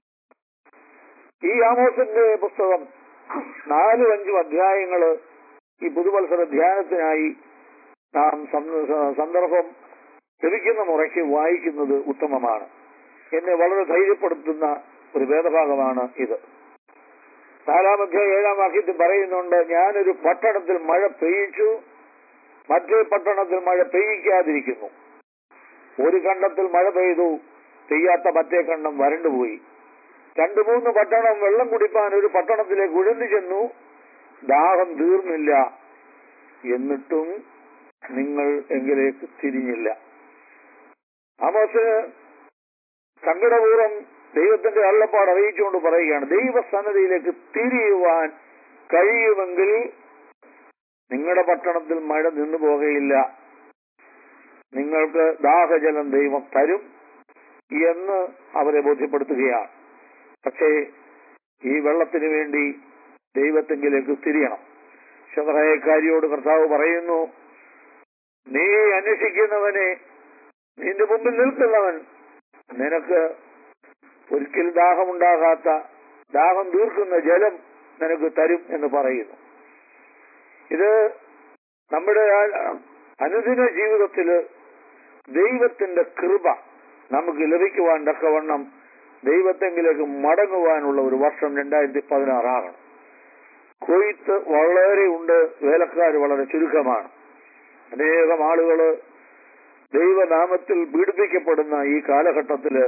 ഈ ആമോസിന്റെ പുസ്തകം 4-5 അധ്യായങ്ങള് ഈ പുതുവത്സര ധ്യാനത്തിനായി നാം സന്ദർഭം ലഭിക്കുന്ന മുറയ്ക്ക് വായിക്കുന്നത് ഉത്തമമാണ്. എന്നെ വളരെ ധൈര്യപ്പെടുത്തുന്ന ഒരു വേദഭാഗമാണ് ഇത്. 4-ാം അധ്യായം 7-ാം വാക്യത്തിൽ പറയുന്നുണ്ട്, ഞാനൊരു പട്ടണത്തിൽ മഴ പെയ്യിച്ചു, മറ്റേ പട്ടണത്തിൽ മഴ പെയ്യിക്കാതിരിക്കുന്നു. ഒരു കണ്ടത്തിൽ മഴ പെയ്തു, പെയ്യാത്ത മറ്റേ കണ്ടം വരണ്ടുപോയി. 2-3 പട്ടണം വെള്ളം കുടിപ്പാൻ ഒരു പട്ടണത്തിലേക്ക് ഉഴന്നു ചെന്നു, ദാഹം തീർന്നില്ല, എന്നിട്ടും നിങ്ങൾ എങ്കിലേക്ക് തിരിഞ്ഞില്ല. ആമോസ് സങ്കടപൂർവ്വം ദൈവത്തിന്റെ അരുളപ്പാട് അറിയിച്ചുകൊണ്ട് പറയുകയാണ്, ദൈവസന്നിധിയിലേക്ക് തിരിയുവാൻ കഴിയുമെങ്കിൽ നിങ്ങളുടെ പട്ടണത്തിൽ മഴ നിന്നു പോകുകയില്ല, നിങ്ങൾക്ക് ദാഹജലം ദൈവം തരും എന്ന് അവരെ ബോധ്യപ്പെടുത്തുകയാണ്. പക്ഷേ ഈ വെള്ളത്തിന് വേണ്ടി ദൈവത്തെങ്കിലേക്ക് തിരിയണം. ശദ്രയക്കാരിയോട് കർത്താവ് പറയുന്നു, നീ അന്വേഷിക്കുന്നവനെ നിന്റെ മുമ്പിൽ നിൽക്കുന്നവൻ നിനക്ക് ഒരിക്കലും ദാഹമുണ്ടാകാത്ത, ദാഹം തീർക്കുന്ന ജലം നിനക്ക് തരും എന്ന് പറയുന്നു. ഇത് നമ്മുടെ അനുദിന ജീവിതത്തില് ദൈവത്തിന്റെ കൃപ നമുക്ക് ലഭിക്കുവാൻ തക്കവണ്ണം ദൈവത്തെങ്കിലേക്ക് മടങ്ങുവാനുള്ള ഒരു വർഷം 2016 ആകണം. കൊയ്ത്ത് വളരെ ഉണ്ട്, വേലക്കാർ വളരെ ചുരുക്കമാണ്. അനേകം ആളുകള് ദൈവനാമത്തിൽ പീഡിപ്പിക്കപ്പെടുന്ന ഈ കാലഘട്ടത്തില്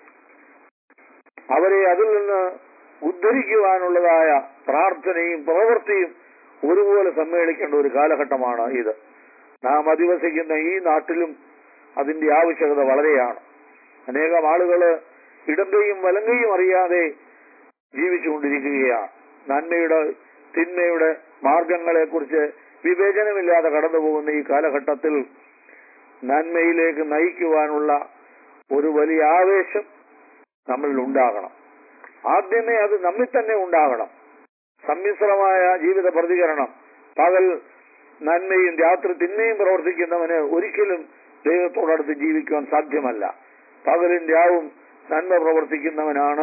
അവരെ അതിൽ നിന്ന് ഉദ്ധരിക്കുവാനുള്ളതായ പ്രാർത്ഥനയും പ്രവൃത്തിയും ഒരുപോലെ സമ്മേളിക്കേണ്ട ഒരു കാലഘട്ടമാണ് ഇത്. നാം അധിവസിക്കുന്ന ഈ നാട്ടിലും അതിന്റെ ആവശ്യകത വളരെയാണ്. അനേകം ആളുകള് ഇടങ്കയും വലങ്കയും അറിയാതെ ജീവിച്ചുകൊണ്ടിരിക്കുകയാണ്. നന്മയുടെ തിന്മയുടെ മാർഗങ്ങളെ കുറിച്ച് വിവേചനമില്ലാതെ കടന്നു പോകുന്ന ഈ കാലഘട്ടത്തിൽ നന്മയിലേക്ക് നയിക്കുവാനുള്ള ഒരു വലിയ ആവേശം നമ്മളിൽ ഉണ്ടാകണം. ആദ്യമേ അത് നമ്മിൽ തന്നെ ഉണ്ടാകണം. സമ്മിശ്രമായ ജീവിത പ്രതികരണം. പകൽ നന്മയും രാത്രി തിന്മയും പ്രവർത്തിക്കുന്നവന് ഒരിക്കലും ദൈവത്തോടടുത്ത് ജീവിക്കുവാൻ സാധ്യമല്ല. പകലും രാവും നന്മ പ്രവർത്തിക്കുന്നവനാണ്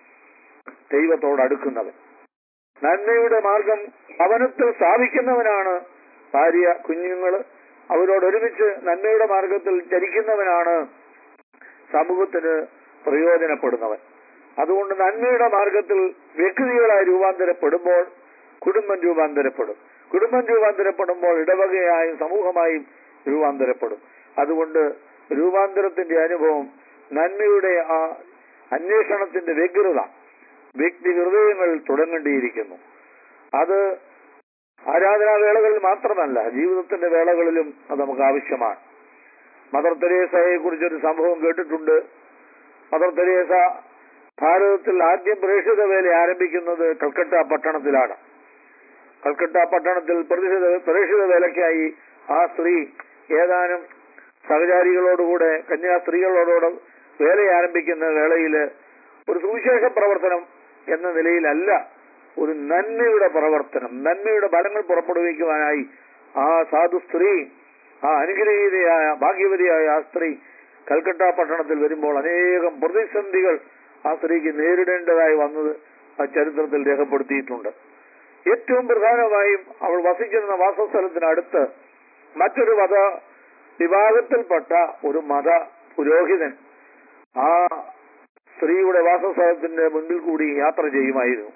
ദൈവത്തോടടുക്കുന്നവൻ. നന്മയുടെ മാർഗം ഭവനത്തിൽ സ്ഥാപിക്കുന്നവനാണ് ഭാര്യ, കുഞ്ഞുങ്ങള്. അവരോടൊരുമിച്ച് നന്മയുടെ മാർഗത്തിൽ ചരിക്കുന്നവനാണ് സമൂഹത്തിന് പ്രയോജനപ്പെടുന്നവൻ. അതുകൊണ്ട് നന്മയുടെ മാർഗത്തിൽ വ്യക്തികളായി രൂപാന്തരപ്പെടുമ്പോൾ കുടുംബം രൂപാന്തരപ്പെടും. കുടുംബം രൂപാന്തരപ്പെടുമ്പോൾ ഇടവകയായും സമൂഹമായും രൂപാന്തരപ്പെടും. അതുകൊണ്ട് രൂപാന്തരത്തിന്റെ അനുഭവം, നന്മയുടെ ആ അന്വേഷണത്തിന്റെ വ്യഗ്രത വ്യക്തി ഹൃദയങ്ങളിൽ തുടങ്ങേണ്ടിയിരിക്കുന്നു. അത് ആരാധനാവേളകളിൽ മാത്രമല്ല, ജീവിതത്തിന്റെ വേളകളിലും അത് നമുക്ക് ആവശ്യമാണ്. മദർ തെരേസയെ കുറിച്ചൊരു സംഭവം കേട്ടിട്ടുണ്ട്. മദർ തെരേസ ഭാരതത്തിൽ ആദ്യം പ്രേക്ഷിത വേല ആരംഭിക്കുന്നത് കൽക്കട്ട പട്ടണത്തിലാണ്. കൽക്കട്ട പട്ടണത്തിൽ പ്രേക്ഷിത വേലയ്ക്കായി ആ സ്ത്രീ ഏതാനും സഹചാരികളോടുകൂടെ, കന്യാസ്ത്രീകളോടുകൂടെ വേല ആരംഭിക്കുന്ന വേളയിൽ ഒരു സുവിശേഷ പ്രവർത്തനം എന്ന നിലയിലല്ല, ഒരു നന്മയുടെ പ്രവർത്തനം, നന്മയുടെ ഫലങ്ങൾ പുറപ്പെടുവിക്കുവാനായി ആ സാധു സ്ത്രീ, ആ അനുഗ്രഹീതയായ ഭാഗ്യവതിയായ ആ സ്ത്രീ കൽക്കട്ട പട്ടണത്തിൽ വരുമ്പോൾ അനേകം പ്രതിസന്ധികൾ ആ സ്ത്രീക്ക് നേരിടേണ്ടതായി വന്നത് ആ ചരിത്രത്തിൽ രേഖപ്പെടുത്തിയിട്ടുണ്ട്. ഏറ്റവും പ്രധാനമായും അവൾ വസിച്ചിരുന്ന വാസസ്ഥലത്തിനടുത്ത് മറ്റൊരു മത വിഭാഗത്തിൽപ്പെട്ട ഒരു മത പുരോഹിതൻ ആ സ്ത്രീയുടെ വാസസ്ഥലത്തിന്റെ മുൻപിൽ കൂടി യാത്ര ചെയ്യുമായിരുന്നു.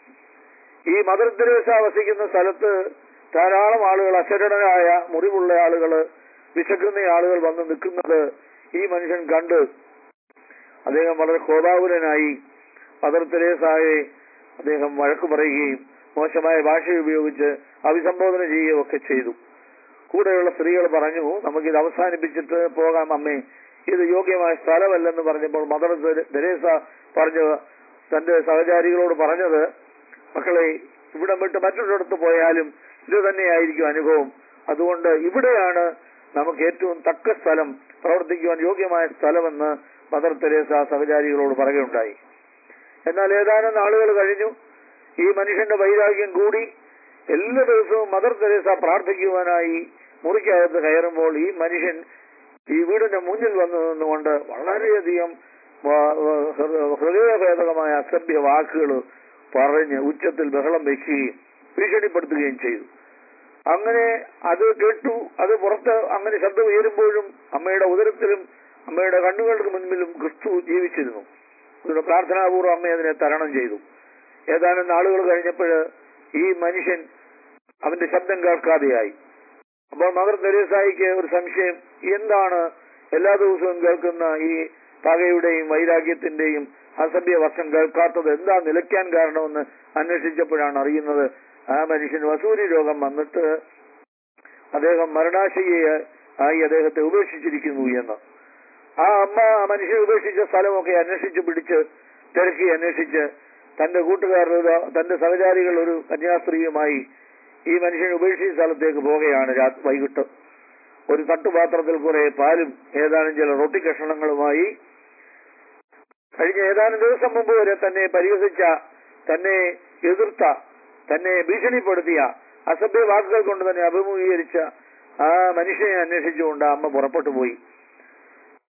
ഈ മദർ തെരേസ വസിക്കുന്ന സ്ഥലത്ത് ധാരാളം ആളുകൾ, അശരണരായ മുറിവുള്ള ആളുകള്, വിശക്കുന്ന ആളുകൾ വന്ന് നിൽക്കുന്നത് ഈ മനുഷ്യൻ കണ്ട് അദ്ദേഹം വളരെ കോപാകുലനായി മദർ തെരേസയെ അദ്ദേഹം വഴക്കു പറയുകയും മോശമായ ഭാഷ ഉപയോഗിച്ച് അഭിസംബോധന ചെയ്യുകയൊക്കെ ചെയ്തു. കൂടെയുള്ള സ്ത്രീകൾ പറഞ്ഞു, നമുക്കിത് അവസാനിപ്പിച്ചിട്ട് പോകാം അമ്മേ, ഇത് യോഗ്യമായ സ്ഥലമല്ലെന്ന് പറഞ്ഞപ്പോൾ മദർ തെരേസ പറഞ്ഞ് തന്റെ സഹചാരികളോട് പറഞ്ഞത്, മക്കളെ, ഇവിടെ വിട്ട് മറ്റൊരിടത്ത് പോയാലും ഇത് തന്നെയായിരിക്കും അനുഭവം. അതുകൊണ്ട് ഇവിടെയാണ് നമുക്ക് ഏറ്റവും തക്ക സ്ഥലം, പ്രവർത്തിക്കുവാൻ യോഗ്യമായ സ്ഥലമെന്ന് മദർ തെരേസ സഹചാരികളോട് പറയുകയുണ്ടായി. എന്നാൽ ഏതാനും നാളുകൾ കഴിഞ്ഞു. ഈ മനുഷ്യന്റെ വൈരാഗ്യം കൂടി. എല്ലാ ദിവസവും മദർ തെരേസ പ്രാർത്ഥിക്കുവാനായി മുറിക്കകത്ത് കയറുമ്പോൾ ഈ മനുഷ്യൻ ഈ വീടിന്റെ മുന്നിൽ വന്നു നിന്നുകൊണ്ട് വളരെയധികം ഹൃദയഭേദകമായ അസഭ്യ വാക്കുകൾ പറഞ്ഞ് ഉച്ചത്തിൽ ബഹളം വയ്ക്കുകയും ഭീഷണിപ്പെടുത്തുകയും ചെയ്തു. അങ്ങനെ അത് കേട്ടു. അത് പുറത്ത് അങ്ങനെ ശബ്ദം ഉയരുമ്പോഴും അമ്മയുടെ ഉദരത്തിലും അമ്മയുടെ കണ്ണുകൾക്ക് മുൻപിലും ക്രിസ്തു ജീവിച്ചിരുന്നു. അതുകൊണ്ട് പ്രാർത്ഥനാപൂർവ്വം അമ്മ അതിനെ തരണം ചെയ്തു. ഏതാനും നാളുകൾ കഴിഞ്ഞപ്പോൾ ഈ മനുഷ്യൻ അവന്റെ ശബ്ദം കേൾക്കാതെയായി. അപ്പോൾ മദർ തെരേസായിക്ക് ഒരു സംശയം, എന്താണ് എല്ലാ ദിവസവും കേൾക്കുന്ന ഈ പകയുടെയും വൈരാഗ്യത്തിന്റെയും അസഭ്യ വർഷം കേൾക്കാത്തത്, എന്താ നിലയ്ക്കാൻ കാരണമെന്ന് അന്വേഷിച്ചപ്പോഴാണ് അറിയുന്നത് ആ മനുഷ്യൻ വസൂരി രോഗം വന്നിട്ട് അദ്ദേഹം മരണാശയ്യായി അദ്ദേഹത്തെ ഉപേക്ഷിച്ചിരിക്കുന്നു എന്ന്. ആ അമ്മ ആ മനുഷ്യനെ ഉപേക്ഷിച്ച സ്ഥലമൊക്കെ അന്വേഷിച്ച് പിടിച്ച് തിരക്കി അന്വേഷിച്ച് തന്റെ കൂട്ടുകാരുടെ, തന്റെ സഹചാരികൾ ഒരു കന്യാസ്ത്രീയുമായി ഈ മനുഷ്യനെ ഉപേക്ഷിച്ച സ്ഥലത്തേക്ക് പോവുകയാണ്. വൈകിട്ട് ഒരു തട്ടുപാത്രത്തിൽ കുറെ പാലും ഏതാനും ചില റൊട്ടി കഷണങ്ങളുമായി കഴിഞ്ഞ ഏതാനും ദിവസം മുമ്പ് വരെ തന്നെ പരിഹസിച്ച, തന്നെ എതിർത്ത, തന്നെ ഭീഷണിപ്പെടുത്തിയ, അസഭ്യ വാക്കുകൾ കൊണ്ട് തന്നെ അഭിമുഖീകരിച്ച ആ മനുഷ്യനെ അന്വേഷിച്ചുകൊണ്ട് അമ്മ പുറപ്പെട്ടു പോയി.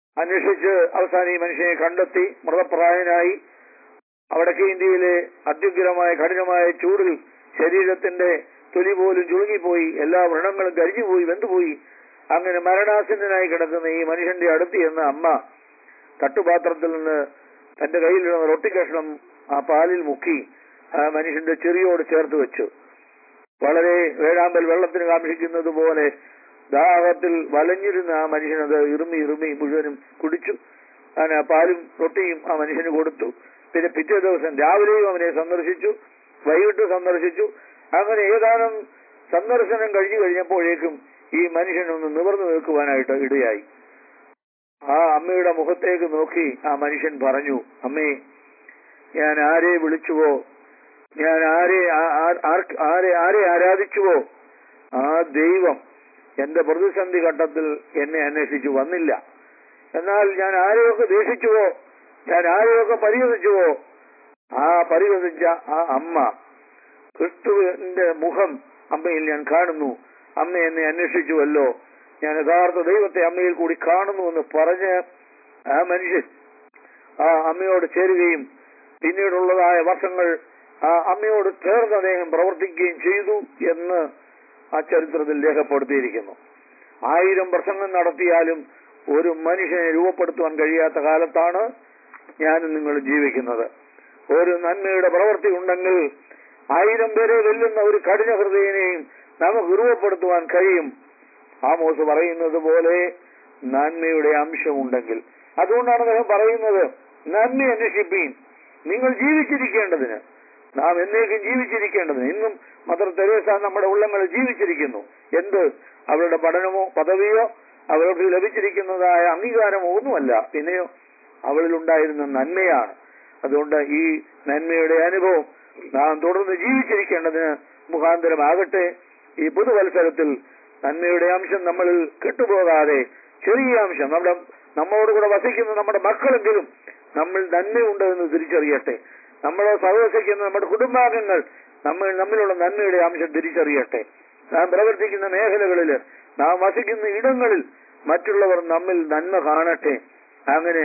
അന്വേഷിച്ച് അവസാനം ഈ മനുഷ്യനെ കണ്ടെത്തി. മൃതപ്രായനായി. വടക്കേ ഇന്ത്യയിലെ അത്യുഗ്രമായ കഠിനമായ ചൂടിൽ ശരീരത്തിന്റെ തൊലി പോലും ചുളുങ്ങിപ്പോയി, എല്ലാ വ്രണങ്ങളും കരിഞ്ഞുപോയി, വെന്തുപോയി. അങ്ങനെ മരണാസന്നനായി കിടക്കുന്ന ഈ മനുഷ്യന്റെ അടുത്ത് എന്ന അമ്മ തട്ടുപാത്രത്തിൽ നിന്ന് തന്റെ കയ്യിലുള്ള റൊട്ടിക്കഷ്ണം ആ പാലിൽ മുക്കി ആ മനുഷ്യന്റെ ചെറിയോട് ചേർത്ത് വെച്ചു. വളരെ വേഴാമ്പൽ വെള്ളത്തിന് കാക്ഷിക്കുന്നത് പോലെ ദാഹത്തിൽ വലഞ്ഞിരുന്ന ആ മനുഷ്യനത് ഇറുമി മുഴുവനും കുടിച്ചു. അങ്ങനെ ആ പാലും റൊട്ടിയും ആ മനുഷ്യന് കൊടുത്തു. പിന്നെ പിറ്റേ ദിവസം രാവിലെയും അവനെ സന്ദർശിച്ചു, വൈകിട്ട് സന്ദർശിച്ചു. അങ്ങനെ ഏതാനും സന്ദർശനം കഴിഞ്ഞപ്പോഴേക്കും ഈ മനുഷ്യനൊന്ന് നിവർന്നു നിൽക്കുവാനായിട്ട് ഇടയായി. ആ അമ്മയുടെ മുഖത്തേക്ക് നോക്കി ആ മനുഷ്യൻ പറഞ്ഞു, അമ്മേ, ഞാൻ ആരെ വിളിച്ചുവോ, ഞാൻ ആരെ ആരാധിച്ചുവോ ആ ദൈവം എന്റെ പ്രതിസന്ധി ഘട്ടത്തിൽ എന്നെ അന്വേഷിച്ചു വന്നില്ല. എന്നാൽ ഞാൻ ആരെയൊക്കെ ദേഷിച്ചുവോ, ഞാൻ ആരെയൊക്കെ പരിഹസിച്ചുവോ ആ പരിഹസിച്ച ആ അമ്മ, ക്രിസ്തുവിന്റെ മുഖം അമ്മയിൽ ഞാൻ കാണുന്നു. അമ്മ എന്നെ അന്വേഷിച്ചുവല്ലോ, ഞാൻ യഥാർത്ഥ ദൈവത്തെ അമ്മയിൽ കൂടി കാണുന്നു എന്ന് പറഞ്ഞ് ആ മനുഷ്യൻ ആ അമ്മയോട് ചേരുകയും പിന്നീടുള്ളതായ വർഷങ്ങൾ ആ അമ്മയോട് ചേർന്ന് അദ്ദേഹം പ്രവർത്തിക്കുകയും ചെയ്തു എന്ന് ആ ചരിത്രത്തിൽ രേഖപ്പെടുത്തിയിരിക്കുന്നു. 1000 പ്രസംഗം നടത്തിയാലും ഒരു മനുഷ്യനെ രൂപപ്പെടുത്തുവാൻ കഴിയാത്ത കാലത്താണ് ഞാനും നിങ്ങൾ ജീവിക്കുന്നത്. ഒരു നന്മയുടെ പ്രവൃത്തി ഉണ്ടെങ്കിൽ 1000 പേരെ വെല്ലുന്ന ഒരു കഠിന ഹൃദയനെയും നമുക്ക് രൂപപ്പെടുത്തുവാൻ കഴിയും. ആമോസ് പറയുന്നത് പോലെ നന്മയുടെ അംശമുണ്ടെങ്കിൽ. അതുകൊണ്ടാണ് അദ്ദേഹം പറയുന്നത്, നന്മ അന്വേഷിപ്പീൻ, നിങ്ങൾ ജീവിച്ചിരിക്കേണ്ടതിന്, നാം എന്നേക്കും ജീവിച്ചിരിക്കേണ്ടതിന്. ഇന്നും മദർ തെരേസ നമ്മുടെ ഉള്ളങ്ങളിൽ ജീവിച്ചിരിക്കുന്നു. എന്ത്? അവരുടെ പഠനമോ പദവിയോ അവർക്ക് ലഭിച്ചിരിക്കുന്നതായ അംഗീകാരമോ ഒന്നുമല്ല, പിന്നെയോ അവളിലുണ്ടായിരുന്ന നന്മയാണ്. അതുകൊണ്ട് ഈ നന്മയുടെ അനുഭവം നാം തുടർന്ന് ജീവിച്ചിരിക്കേണ്ടതിന് മുഖാന്തരമാകട്ടെ. ഈ പുതുവത്സരത്തിൽ നന്മയുടെ അംശം നമ്മളിൽ കെട്ടുപോകാതെ, ചെറിയ അംശം നമ്മോടുകൂടെ വസിക്കുന്ന നമ്മുടെ മക്കളെങ്കിലും നമ്മൾ നന്മയുണ്ട് എന്ന് തിരിച്ചറിയട്ടെ. നമ്മളെ സഹവസിക്കുന്ന നമ്മുടെ കുടുംബാംഗങ്ങൾ നമ്മിലുള്ള നന്മയുടെ അംശം തിരിച്ചറിയട്ടെ. നാം പ്രവർത്തിക്കുന്ന മേഖലകളിൽ, നാം വസിക്കുന്ന ഇടങ്ങളിൽ മറ്റുള്ളവർ നമ്മിൽ നന്മ കാണട്ടെ. അങ്ങനെ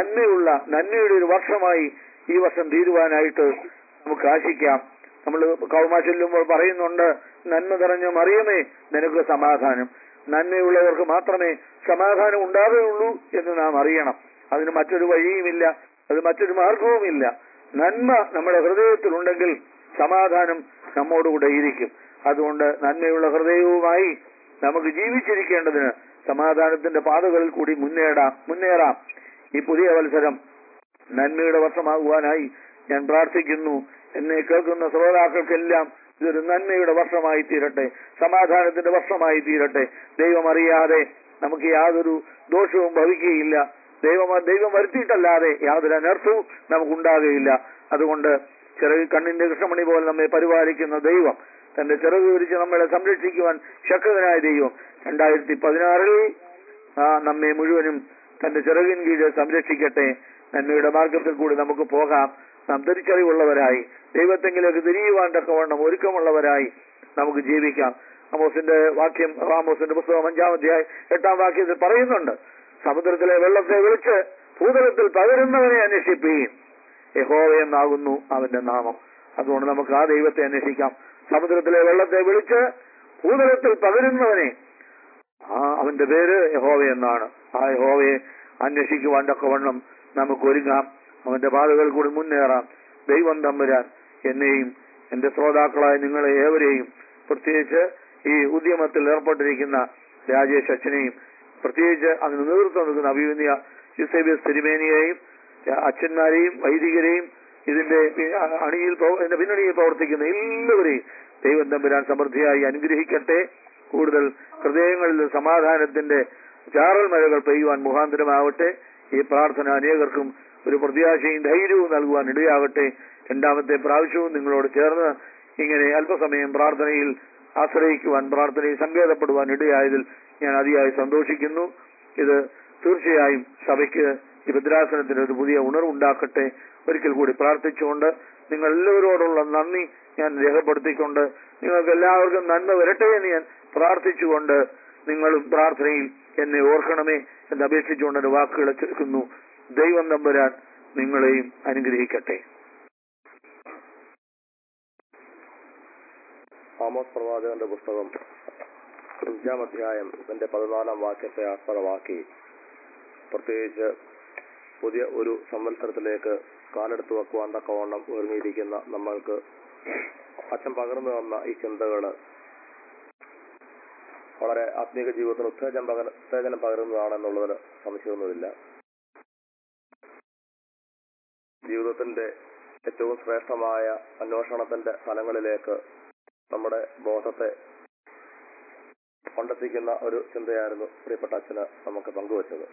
നന്മയുടെ ഒരു വർഷമായി ഈ വർഷം തീരുവാനായിട്ട് നമുക്ക് ആശിക്കാം. നമ്മൾ കൗമ ചൊല്ലുമ്പോൾ പറയുന്നുണ്ട്, നന്മ നിറഞ്ഞ മറിയമേ നിനക്ക് സമാധാനം. നന്മയുള്ളവർക്ക് മാത്രമേ സമാധാനം ഉണ്ടാകുകയുള്ളൂ എന്ന് നാം അറിയണം. അതിന് മറ്റൊരു വഴിയുമില്ല, അത് മറ്റൊരു മാർഗവുമില്ല. നന്മ നമ്മുടെ ഹൃദയത്തിലുണ്ടെങ്കിൽ സമാധാനം നമ്മോടുകൂടെ ഇരിക്കും. അതുകൊണ്ട് നന്മയുള്ള ഹൃദയവുമായി നമുക്ക് ജീവിച്ചിരിക്കേണ്ടതിന് സമാധാനത്തിന്റെ പാതകളിൽ കൂടി മുന്നേറാം. ഈ പുതിയ വത്സരം നന്മയുടെ വർഷമാകുവാനായി ഞാൻ പ്രാർത്ഥിക്കുന്നു. എന്നെ കേൾക്കുന്ന ശ്രോതാക്കൾക്കെല്ലാം ഇതൊരു നന്മയുടെ വർഷമായി തീരട്ടെ, സമാധാനത്തിന്റെ വർഷമായി തീരട്ടെ. ദൈവം അറിയാതെ നമുക്ക് യാതൊരു ദോഷവും ഭവിക്കുകയില്ല. ദൈവം വരുത്തിയിട്ടല്ലാതെ യാതൊരു അനർത്ഥവും നമുക്കുണ്ടാകുകയില്ല. അതുകൊണ്ട് കണ്ണിന്റെ കൃഷ്ണമണി പോലെ നമ്മെ പരിപാലിക്കുന്ന ദൈവം, തന്റെ ചിറക് വിരിച്ച് നമ്മളെ സംരക്ഷിക്കുവാൻ ശക്തനായ ദൈവം 2016 നമ്മെ മുഴുവനും തന്റെ ചിറകിൻ കീഴിൽ സംരക്ഷിക്കട്ടെ. നന്മയുടെ മാർഗത്തിൽ കൂടി നമുക്ക് പോകാം. നാം തിരിച്ചറിവുള്ളവരായി, ദൈവത്തെങ്കിലേക്ക് തിരിയുവാൻ തക്കവണ്ണം ഒരുക്കമുള്ളവരായി നമുക്ക് ജീവിക്കാം. ആമോസിന്റെ പുസ്തകം 5-ാം അധ്യായം 8-ാം വാക്യത്തിൽ പറയുന്നുണ്ട്, സമുദ്രത്തിലെ വെള്ളത്തെ വിളിച്ച് ഭൂതലത്തിൽ പകരുന്നവനെ അന്വേഷിപ്പീൻ, യഹോവയെന്നാകുന്നു അവന്റെ നാമം. അതുകൊണ്ട് നമുക്ക് ആ ദൈവത്തെ അന്വേഷിക്കാം. സമുദ്രത്തിലെ വെള്ളത്തെ വിളിച്ച് ഭൂതലത്തിൽ പകരുന്നവനെ, അവന്റെ പേര് യഹോവയെന്നാണ്. ആ യഹോവയെ അന്വേഷിക്കുവാൻ തക്കവണ്ണം നമുക്ക് ഒരുങ്ങാം. അവന്റെ പാതകൾ കൂടി മുന്നേറാം. ദൈവം തമ്പുരാൻ എന്നെയും എന്റെ ശ്രോതാക്കളായ നിങ്ങളെ ഏവരെയും, പ്രത്യേകിച്ച് ഈ ഉദ്യമത്തിൽ ഏർപ്പെട്ടിരിക്കുന്ന രാജേഷ് അച്ഛനെയും, പ്രത്യേകിച്ച് അതിന് നേതൃത്വം നൽകുന്ന അഭിമന്യ യൂസേബിയസ് തിരുമേനിയെയും, അച്ഛന്മാരെയും വൈദികരെയും, ഇതിന്റെ പിന്നണിയിൽ പ്രവർത്തിക്കുന്ന എല്ലാവരെയും ദൈവം തമ്പുരാൻ സമൃദ്ധിയായി അനുഗ്രഹിക്കട്ടെ. കൂടുതൽ ഹൃദയങ്ങളിൽ സമാധാനത്തിന്റെ ചാറൽ മഴകൾ പെയ്യുവാൻ മുഖാന്തരമാവട്ടെ. ഈ പ്രാർത്ഥന അനേകർക്കും ഒരു പ്രത്യാശയും ധൈര്യവും നൽകുവാൻ ഇടയാകട്ടെ. 2ാമത്തെ പ്രാവശ്യവും നിങ്ങളോട് ചേർന്ന് ഇങ്ങനെ അല്പസമയം പ്രാർത്ഥനയിൽ ആശ്രയിക്കുവാൻ, പ്രാർത്ഥനയിൽ സങ്കേതപ്പെടുവാൻ ഇടയായതിൽ ഞാൻ അതിയായി സന്തോഷിക്കുന്നു. ഇത് തീർച്ചയായും സഭയ്ക്ക് ഈ ഭദ്രാസനത്തിന് ഒരു പുതിയ ഉണർവുണ്ടാക്കട്ടെ. ഒരിക്കൽ കൂടി പ്രാർത്ഥിച്ചുകൊണ്ട് നിങ്ങൾ എല്ലാവരോടുള്ള നന്ദി ഞാൻ രേഖപ്പെടുത്തിക്കൊണ്ട് നിങ്ങൾക്ക് എല്ലാവർക്കും നന്മ വരട്ടെ എന്ന് ഞാൻ പ്രാർത്ഥിച്ചുകൊണ്ട് നിങ്ങളും പ്രാർത്ഥനയിൽ എന്നെ ഓർക്കണമേ എന്ന് അപേക്ഷിച്ചുകൊണ്ട് എന്റെ വാക്കുകൾ ചേർക്കുന്നു. ദൈവം തമ്പുരാൻ നിങ്ങളെയും അനുഗ്രഹിക്കട്ടെ. ആമോസ് പ്രവാചകന്റെ പുസ്തകം 5-ാം അധ്യായം ഇതിന്റെ 14-ാം വാക്യത്തെ ആസ്പദമാക്കി പ്രത്യേകിച്ച് പുതിയ ഒരു സംവത്സരത്തിലേക്ക് കാലെടുത്ത് വെക്കുവാൻ തക്കവണ്ണം ഒരുങ്ങിയിരിക്കുന്ന നമ്മൾക്ക് അച്ഛൻ പകർന്നു തന്ന ഈ ചിന്തകള് വളരെ ആത്മീക ജീവിതത്തിന് ഉത്തേജനം പകരുന്നതാണെന്നുള്ളതിന് സംശയമൊന്നുമില്ല. ജീവിതത്തിന്റെ ഏറ്റവും ശ്രേഷ്ഠമായ അന്വേഷണത്തിന്റെ ഫലങ്ങളിലേക്ക് നമ്മുടെ ബോധത്തെ കൊണ്ടെത്തിക്കുന്ന ഒരു ചിന്തയായിരുന്നു പ്രിയപ്പെട്ട അച്ഛന് നമുക്ക് പങ്കുവച്ചത്.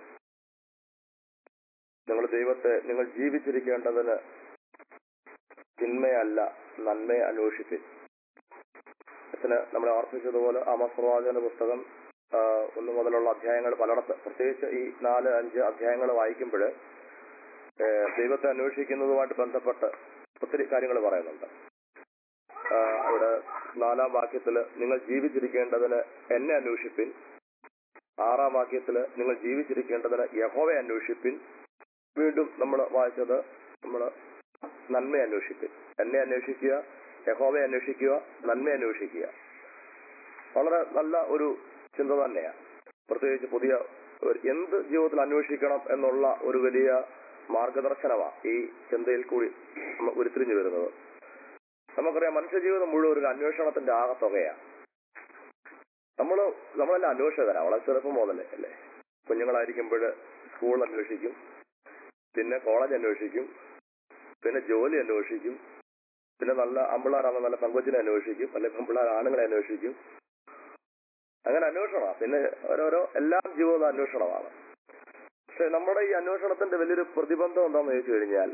നിങ്ങൾ ജീവിച്ചിരിക്കേണ്ടതിന് തിന്മയല്ല നന്മയെ അന്വേഷിപ്പിൻ. അച്ഛന് നമ്മളെ ഓർപ്പിച്ചതുപോലെ ആമോസ് പ്രവാചകന്റെ പുസ്തകം 1 മുതലുള്ള അധ്യായങ്ങൾ പലയിടത്ത്, പ്രത്യേകിച്ച് ഈ 4-5 അധ്യായങ്ങൾ വായിക്കുമ്പോൾ ദൈവത്തെ അന്വേഷിക്കുന്നതുമായിട്ട് ബന്ധപ്പെട്ട് ഒത്തിരി കാര്യങ്ങൾ പറയുന്നുണ്ട്. അവിടെ 4-ാം വാക്യത്തില് നിങ്ങൾ ജീവിച്ചിരിക്കേണ്ടതിന് എന്നെ അന്വേഷിപ്പിൻ. 6-ാം വാക്യത്തില് നിങ്ങൾ ജീവിച്ചിരിക്കേണ്ടതിന് യഹോവയെ അന്വേഷിപ്പിൻ. വീണ്ടും നമ്മൾ വായിച്ചത് നമ്മൾ നന്മയെ അന്വേഷിപ്പിൻ. എന്നെ അന്വേഷിക്കുക, യഹോവയെ അന്വേഷിക്കുക, നന്മയെ അന്വേഷിക്കുക. വളരെ നല്ല ഒരു ചിന്ത തന്നെയാണ്. പ്രത്യേകിച്ച് പുതിയ എന്ത് ജീവിതത്തിൽ അന്വേഷിക്കണം എന്നുള്ള ഒരു വലിയ മാർഗദർശനമാണ് ഈ ചിന്തയിൽ കൂടി ഉരുത്തിരിഞ്ഞു വരുന്നത്. നമുക്കറിയാം, മനുഷ്യജീവിതം മുഴുവൻ ഒരു അന്വേഷണത്തിന്റെ ആകത്തുകയാണ്. നമ്മളെല്ലാം അന്വേഷകരാണ്. വളരെ ചെറുപ്പം മുതലേ അല്ലേ. കുഞ്ഞുങ്ങളായിരിക്കുമ്പോൾ സ്കൂൾ അന്വേഷിക്കും, പിന്നെ കോളേജ് അന്വേഷിക്കും, പിന്നെ ജോലി അന്വേഷിക്കും, പിന്നെ നല്ല അമ്പിളാറാകുമ്പോൾ നല്ല പെങ്കൊച്ചിനെ അന്വേഷിക്കും, അല്ലെങ്കിൽ പെമ്പിളാർ ആണുങ്ങളെ അന്വേഷിക്കും. അങ്ങനെ അന്വേഷണമാണ്. പിന്നെ ഓരോരോ എല്ലാം ജീവിതം അന്വേഷണമാണ്. പക്ഷെ നമ്മുടെ ഈ അന്വേഷണത്തിന്റെ വലിയൊരു പ്രതിബന്ധം എന്താണെന്ന് ചോദിച്ചു കഴിഞ്ഞാൽ,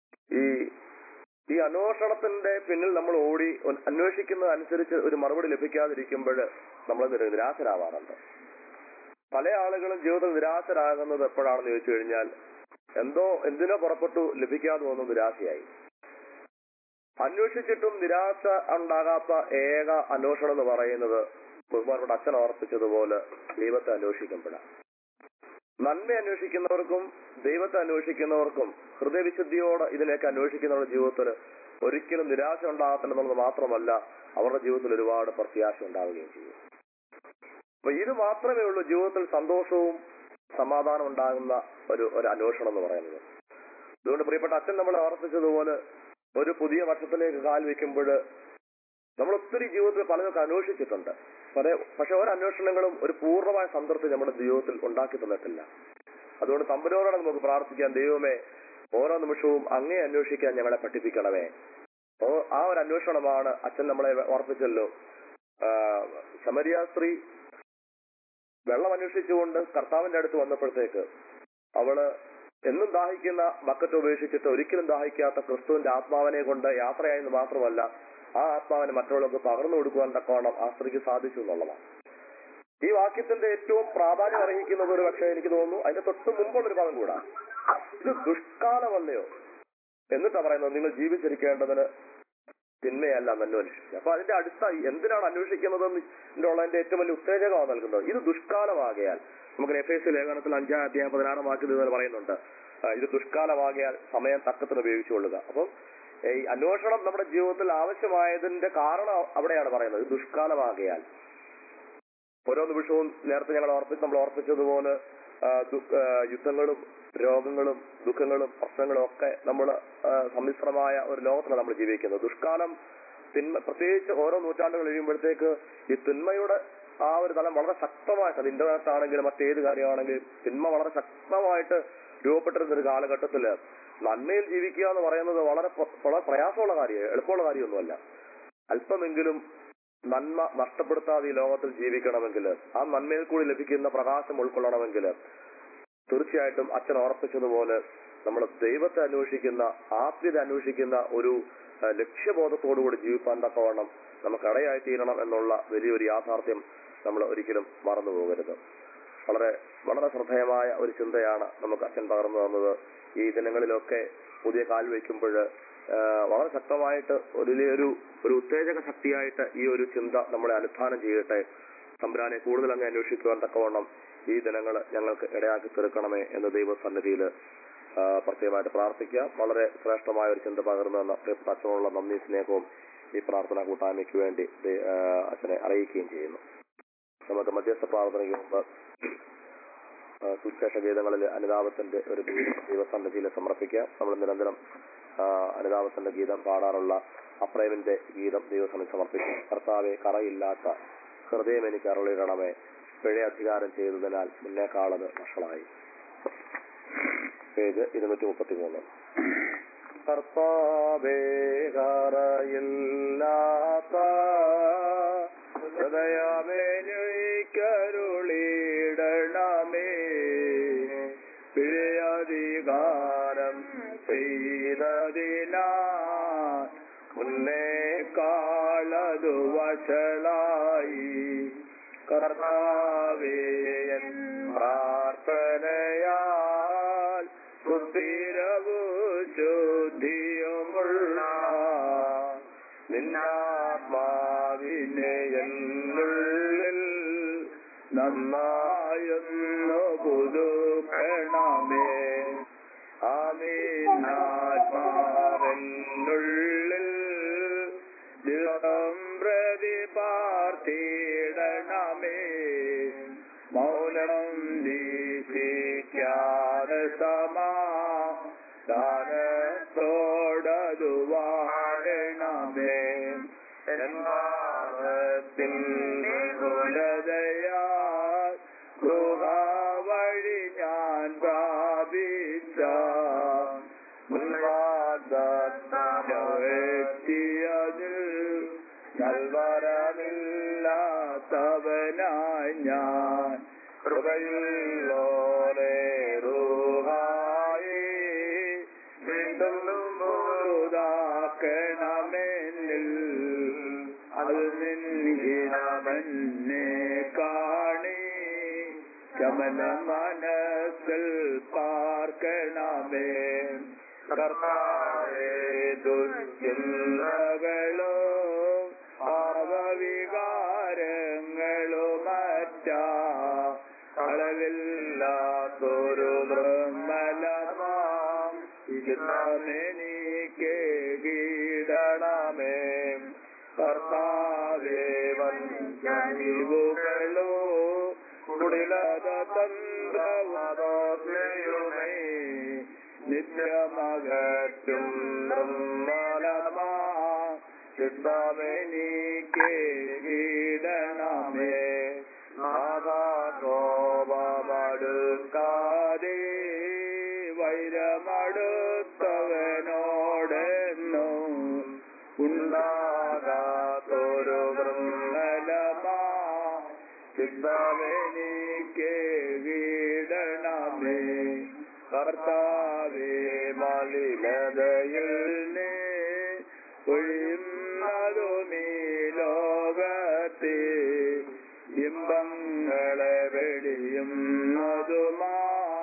ഈ അന്വേഷണത്തിന്റെ പിന്നിൽ നമ്മൾ ഓടി അന്വേഷിക്കുന്നതനുസരിച്ച് ഒരു മറുപടി ലഭിക്കാതിരിക്കുമ്പോൾ നമ്മൾ നിരാശരാവാറുണ്ട്. പല ആളുകളും ജീവിതത്തിൽ നിരാശരാകുന്നത് എപ്പോഴാണെന്ന് ചോദിച്ചു കഴിഞ്ഞാൽ, എന്തിനോ പുറപ്പെട്ടു ലഭിക്കാതെ വന്നു നിരാശയായി. അന്വേഷിച്ചിട്ടും നിരാശ ഉണ്ടാകാത്ത ഏക അന്വേഷണം എന്ന് പറയുന്നത് ബഹുമാനപ്പെട്ട അച്ഛൻ ഓർപ്പിച്ചതുപോലെ ദൈവത്തെ അന്വേഷിക്കുമ്പോഴാണ്. നന്മ അന്വേഷിക്കുന്നവർക്കും ദൈവത്തെ അന്വേഷിക്കുന്നവർക്കും ഹൃദയവിശുദ്ധിയോടെ ഇതിനെയൊക്കെ അന്വേഷിക്കുന്നവരുടെ ജീവിതത്തിൽ ഒരിക്കലും നിരാശ ഉണ്ടാകത്തില്ലെന്നുള്ളത് മാത്രമല്ല, അവരുടെ ജീവിതത്തിൽ ഒരുപാട് പ്രത്യാശ ഉണ്ടാവുകയും ചെയ്യും. അപ്പൊ ഇത് മാത്രമേ ഉള്ളൂ ജീവിതത്തിൽ സന്തോഷവും സമാധാനം ഉണ്ടാകുന്ന ഒരു അന്വേഷണം എന്ന് പറയുന്നത്. അതുകൊണ്ട് പ്രിയപ്പെട്ട അച്ഛൻ നമ്മളെ ഓർപ്പിച്ചതുപോലെ ഒരു പുതിയ വർഷത്തിലേക്ക് കാൽ വെക്കുമ്പോൾ നമ്മൾ ഒത്തിരി ജീവിതത്തിൽ പലതൊക്കെ അന്വേഷിച്ചിട്ടുണ്ട്. പക്ഷെ ഓരോ അന്വേഷണങ്ങളും ഒരു പൂർണ്ണമായ സംതൃപ്തി നമ്മുടെ ജീവിതത്തിൽ ഉണ്ടാക്കി തന്നിട്ടില്ല. അതുകൊണ്ട് തമ്പുരാനോട് നമുക്ക് പ്രാർത്ഥിക്കാം, ദൈവമേ ഓരോ നിമിഷവും അങ്ങേ അന്വേഷിക്കാൻ ഞങ്ങളെ പഠിപ്പിക്കണമേ. ആ ഒരു അന്വേഷണമാണ് അച്ഛൻ നമ്മളെ ഓർപ്പിച്ചല്ലോ. ശമരിയ സ്ത്രീ വെള്ളം അന്വേഷിച്ചുകൊണ്ട് കർത്താവിന്റെ അടുത്ത് വന്നപ്പോഴത്തേക്ക് അവള് എന്നും ദാഹിക്കുന്ന ബക്കറ്റ് ഉപേക്ഷിച്ചിട്ട് ഒരിക്കലും ദാഹിക്കാത്ത ക്രിസ്തുവിന്റെ ആത്മാവിനെ കൊണ്ട് യാത്രയായെന്ന് മാത്രമല്ല, ആ ആത്മാവിനെ മറ്റുള്ളവർക്ക് പകർന്നു കൊടുക്കുവാൻ തക്കവണ്ണം ആ സ്ത്രീക്ക് സാധിച്ചു എന്നുള്ളതാണ്. ഈ വാക്യത്തിന്റെ ഏറ്റവും പ്രാധാന്യം അർഹിക്കുന്നത് ഒരു പക്ഷേ എനിക്ക് തോന്നുന്നു അതിന്റെ തൊട്ട് മുമ്പുള്ളൊരു പദം കൂടാ. ഇത് ദുഷ്കാലമല്ലയോ എന്നിട്ടാ പറയുന്നത്, നിങ്ങൾ ജീവിച്ചിരിക്കേണ്ടതിന് തിന്മയല്ല നന്മ അന്വേഷിക്കുക. അപ്പൊ അതിന്റെ അടുത്ത എന്തിനാണ് അന്വേഷിക്കുന്നതെന്ന് ഉള്ളതിന്റെ ഏറ്റവും വലിയ ഉത്തേജകമാണ് നൽകുന്നത്. ഇത് ദുഷ്കാലമാകയാൽ, നമുക്ക് എഫേസ്യ ലേഖനത്തിൽ 5-ാം അധ്യായം 16-ാം വാക്യത്തിൽ ഇതുപോലെ പറയുന്നുണ്ട്, ഇത് ദുഷ്കാലമാകയാൽ സമയം തക്കത്തിന് ഉപയോഗിച്ചുകൊള്ളുക. അപ്പം ഈ അന്വേഷണം നമ്മുടെ ജീവിതത്തിൽ ആവശ്യമായതിന്റെ കാരണം അവിടെയാണ് പറയുന്നത്, ദുഷ്കാലമാകയാൽ. ഓരോ നിമിഷവും നേരത്തെ നമ്മൾ ഓർപ്പിച്ചതുപോലെ യുദ്ധങ്ങളും രോഗങ്ങളും ദുഃഖങ്ങളും പ്രശ്നങ്ങളും ഒക്കെ നമ്മൾ സമ്മിശ്രമായ ഒരു ലോകത്തിലാണ് നമ്മൾ ജീവിക്കുന്നത്. ദുഷ്കാലം പ്രത്യേകിച്ച് ഓരോ നൂറ്റാണ്ടുകൾ കഴിയുമ്പോഴത്തേക്ക് ഈ തിന്മയുടെ ആ ഒരു തലം വളരെ ശക്തമായിട്ട്, അത് ഇന്റർനെറ്റ് ആണെങ്കിലും മറ്റേത് കാര്യമാണെങ്കിലും തിന്മ വളരെ ശക്തമായിട്ട് രൂപപ്പെട്ടിരുന്ന ഒരു കാലഘട്ടത്തില് നന്മയിൽ ജീവിക്കുക എന്ന് പറയുന്നത് വളരെ പ്രയാസമുള്ള കാര്യം, എളുപ്പമുള്ള കാര്യമൊന്നുമല്ല. അല്പമെങ്കിലും നന്മ നഷ്ടപ്പെടുത്താതെ ഈ ലോകത്തിൽ ജീവിക്കണമെങ്കിൽ, ആ നന്മയിൽ കൂടി ലഭിക്കുന്ന പ്രകാശം ഉൾക്കൊള്ളണമെങ്കിൽ തീർച്ചയായിട്ടും അച്ഛൻ ഓർപ്പിച്ചതുപോലെ നമ്മൾ ദൈവത്തെ അന്വേഷിക്കുന്ന, ആത്മീയത അന്വേഷിക്കുന്ന ഒരു ലക്ഷ്യബോധത്തോടുകൂടി ജീവിപ്പാൻ തക്കവണ്ണം നമുക്ക് ഇടയായി തീരണം എന്നുള്ള വലിയൊരു യാഥാർത്ഥ്യം നമ്മൾ ഒരിക്കലും മറന്നു പോകരുത്. വളരെ വളരെ ശ്രദ്ധേയമായ ഒരു ചിന്തയാണ് നമുക്ക് അച്ഛൻ പകർന്നു തന്നത്. ഈ ദിനങ്ങളിലൊക്കെ പുതിയ കാൽ വയ്ക്കുമ്പോൾ വളരെ ശക്തമായിട്ട് ഒരു ഉത്തേജക ശക്തിയായിട്ട് ഈ ഒരു ചിന്ത നമ്മളെ അനുധാനം ചെയ്യട്ടെ. തമ്പുരാനെ കൂടുതൽ അങ്ങ് അന്വേഷിക്കുവാൻ തക്കവണ്ണം ഈ ദിനങ്ങൾ ഞങ്ങൾക്ക് ഇടയാക്കി തീർക്കണമേ എന്ന് ദൈവസന്നിധിയിൽ പ്രത്യേകമായിട്ട് പ്രാർത്ഥിക്കാം. വളരെ ശ്രേഷ്ഠമായ ഒരു ചിന്ത പകർന്നു തന്ന പ്രിയപ്പെട്ട അച്ഛനുള്ള നന്ദി സ്നേഹവും ഈ പ്രാർത്ഥനാ കൂട്ടായ്മയ്ക്ക് വേണ്ടി അച്ഛനെ അറിയിക്കുകയും ചെയ്യുന്നു. നമുക്ക് മധ്യസ്ഥ പ്രാർത്ഥനയ്ക്ക് മുമ്പ് സുവിശേഷ ഗീതങ്ങളിൽ അനുതാപത്തിന്റെ ഒരു ഗീതം ദൈവസന്നിധിയിൽ സമർപ്പിക്കാം. നമ്മൾ നിരന്തരം അനുതാപത്തിന്റെ ഗീതം പാടാറുള്ള അപ്രേമിന്റെ ഗീതം ദൈവസന്നിധി സമർപ്പിക്കാം. കർത്താവെ, കറയില്ലാത്ത ഹൃദയം എനിക്ക് അരുളിയിടണമേ, പിഴ അധികാരം ചെയ്തതിനാൽ മുന്നേക്കാളത് വഷളായി. പേജ് 233. കർത്താവേ, കറയില്ലാത്ത ഹൃദയമെനിക്കരുളിയിടണമേ, പിഴയധികാരം ചെയ്തതിനാൽ മുന്നേക്കാളതു വഷളായി. കർത്താവേ, എൻ പ്രാർത്ഥനയാൽ സുസ്ഥിരവും ശുദ്ധിയുമുള്ള നിന്നാത്മാവിനെ എന്നുള്ളിൽ നന്നായൊന്നു പുതുക്കണമേ. ആമീനാത്മാവെന്നുള്ളിൽ ദിവസം പ്രതി പാർത്തിടണമേ. മൗനം ദീക്ഷിക്കാതെ സമാധാനത്തോടതു വാഴണമേ. എന്നാത്തിന്റെ കുലതയാൽ ഗുഹ വഴി ഞാൻ പ്രാപിച്ച വ്യക്തിയതിൽ നൽവരമില്ലാത്തവനായി ഞാൻ കൃപയുള്ളോരേ റൂഹായി വീണ്ടും മുഴുതാക്കണമെന്നിൽ അത് നിൻഹിതമെന്നെ കാണി കമല മനസ്സിൽ പാർക്കണമേ. കർത്താവേ, ദുശ്ചിന്തകളോ ഭാവവികാരങ്ങളോ മറ്റാ അളവില്ലാത്തൊരു നിർമ്മലമാം ഇതെനിക്ക് കീഴണമേ. കർത്താവേ, വഞ്ചിവുകളോ കുടിലത തന്ത്രവതോമേ നിത്യമകറ്റും നിർമ്മലമാ ചിത്തമെനിക്ക് കീഴണമേ. നാദാകോപമടുക്കാതെ വൈരമടുത്തവനോടെന്നും ഉണ്ടാകാത്തൊരു നിർമ്മലമാ ചിത്തമെനിക്ക് കീഴണമേ. കർത്താവേ, മലിനതയിൽ ഒഴിയുന്നതും ഈ ലോകത്തെ ഇമ്പങ്ങളെ വെടിയുന്നതുമാ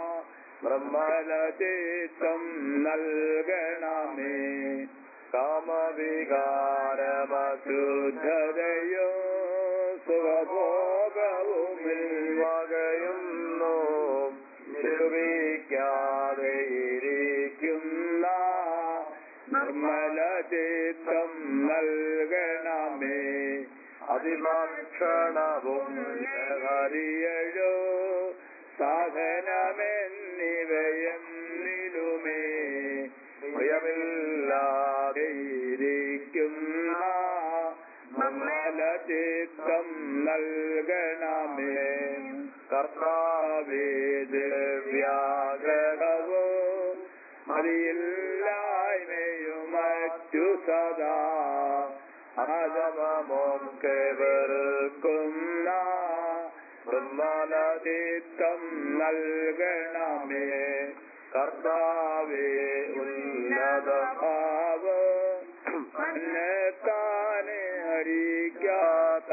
നിർമ്മലചിത്തം നൽകണമേ. കാമവികാരമശുദ്ധതയോ സുഖഭോഗവും വകയുന്നു നിരൂപിക്കാതെ ഇരിക്കുന്ന നിർമ്മലചിത്തം നൽകണമേ. അതിഭക്ഷണവും ലഹരിയഴോ സാധനമെന്നിവയെന്നിലുമേ ഭയമില്ലാതെ ഇരിക്കുന്ന നിർമ്മലചിത്തം നൽകണമേ. കർത്താവേ, ദിവ്യാഗ്രഹവോ മതിയില്ലായ്മയും മറ്റു സദാ ആദമമൊക്കെ വെറുക്കുന്ന നിർമ്മലചിത്തം നൽകണമേ. കർത്താവേ, ഉന്നത ഭാവം എന്നെത്താനെ അറിയിക്കാത്ത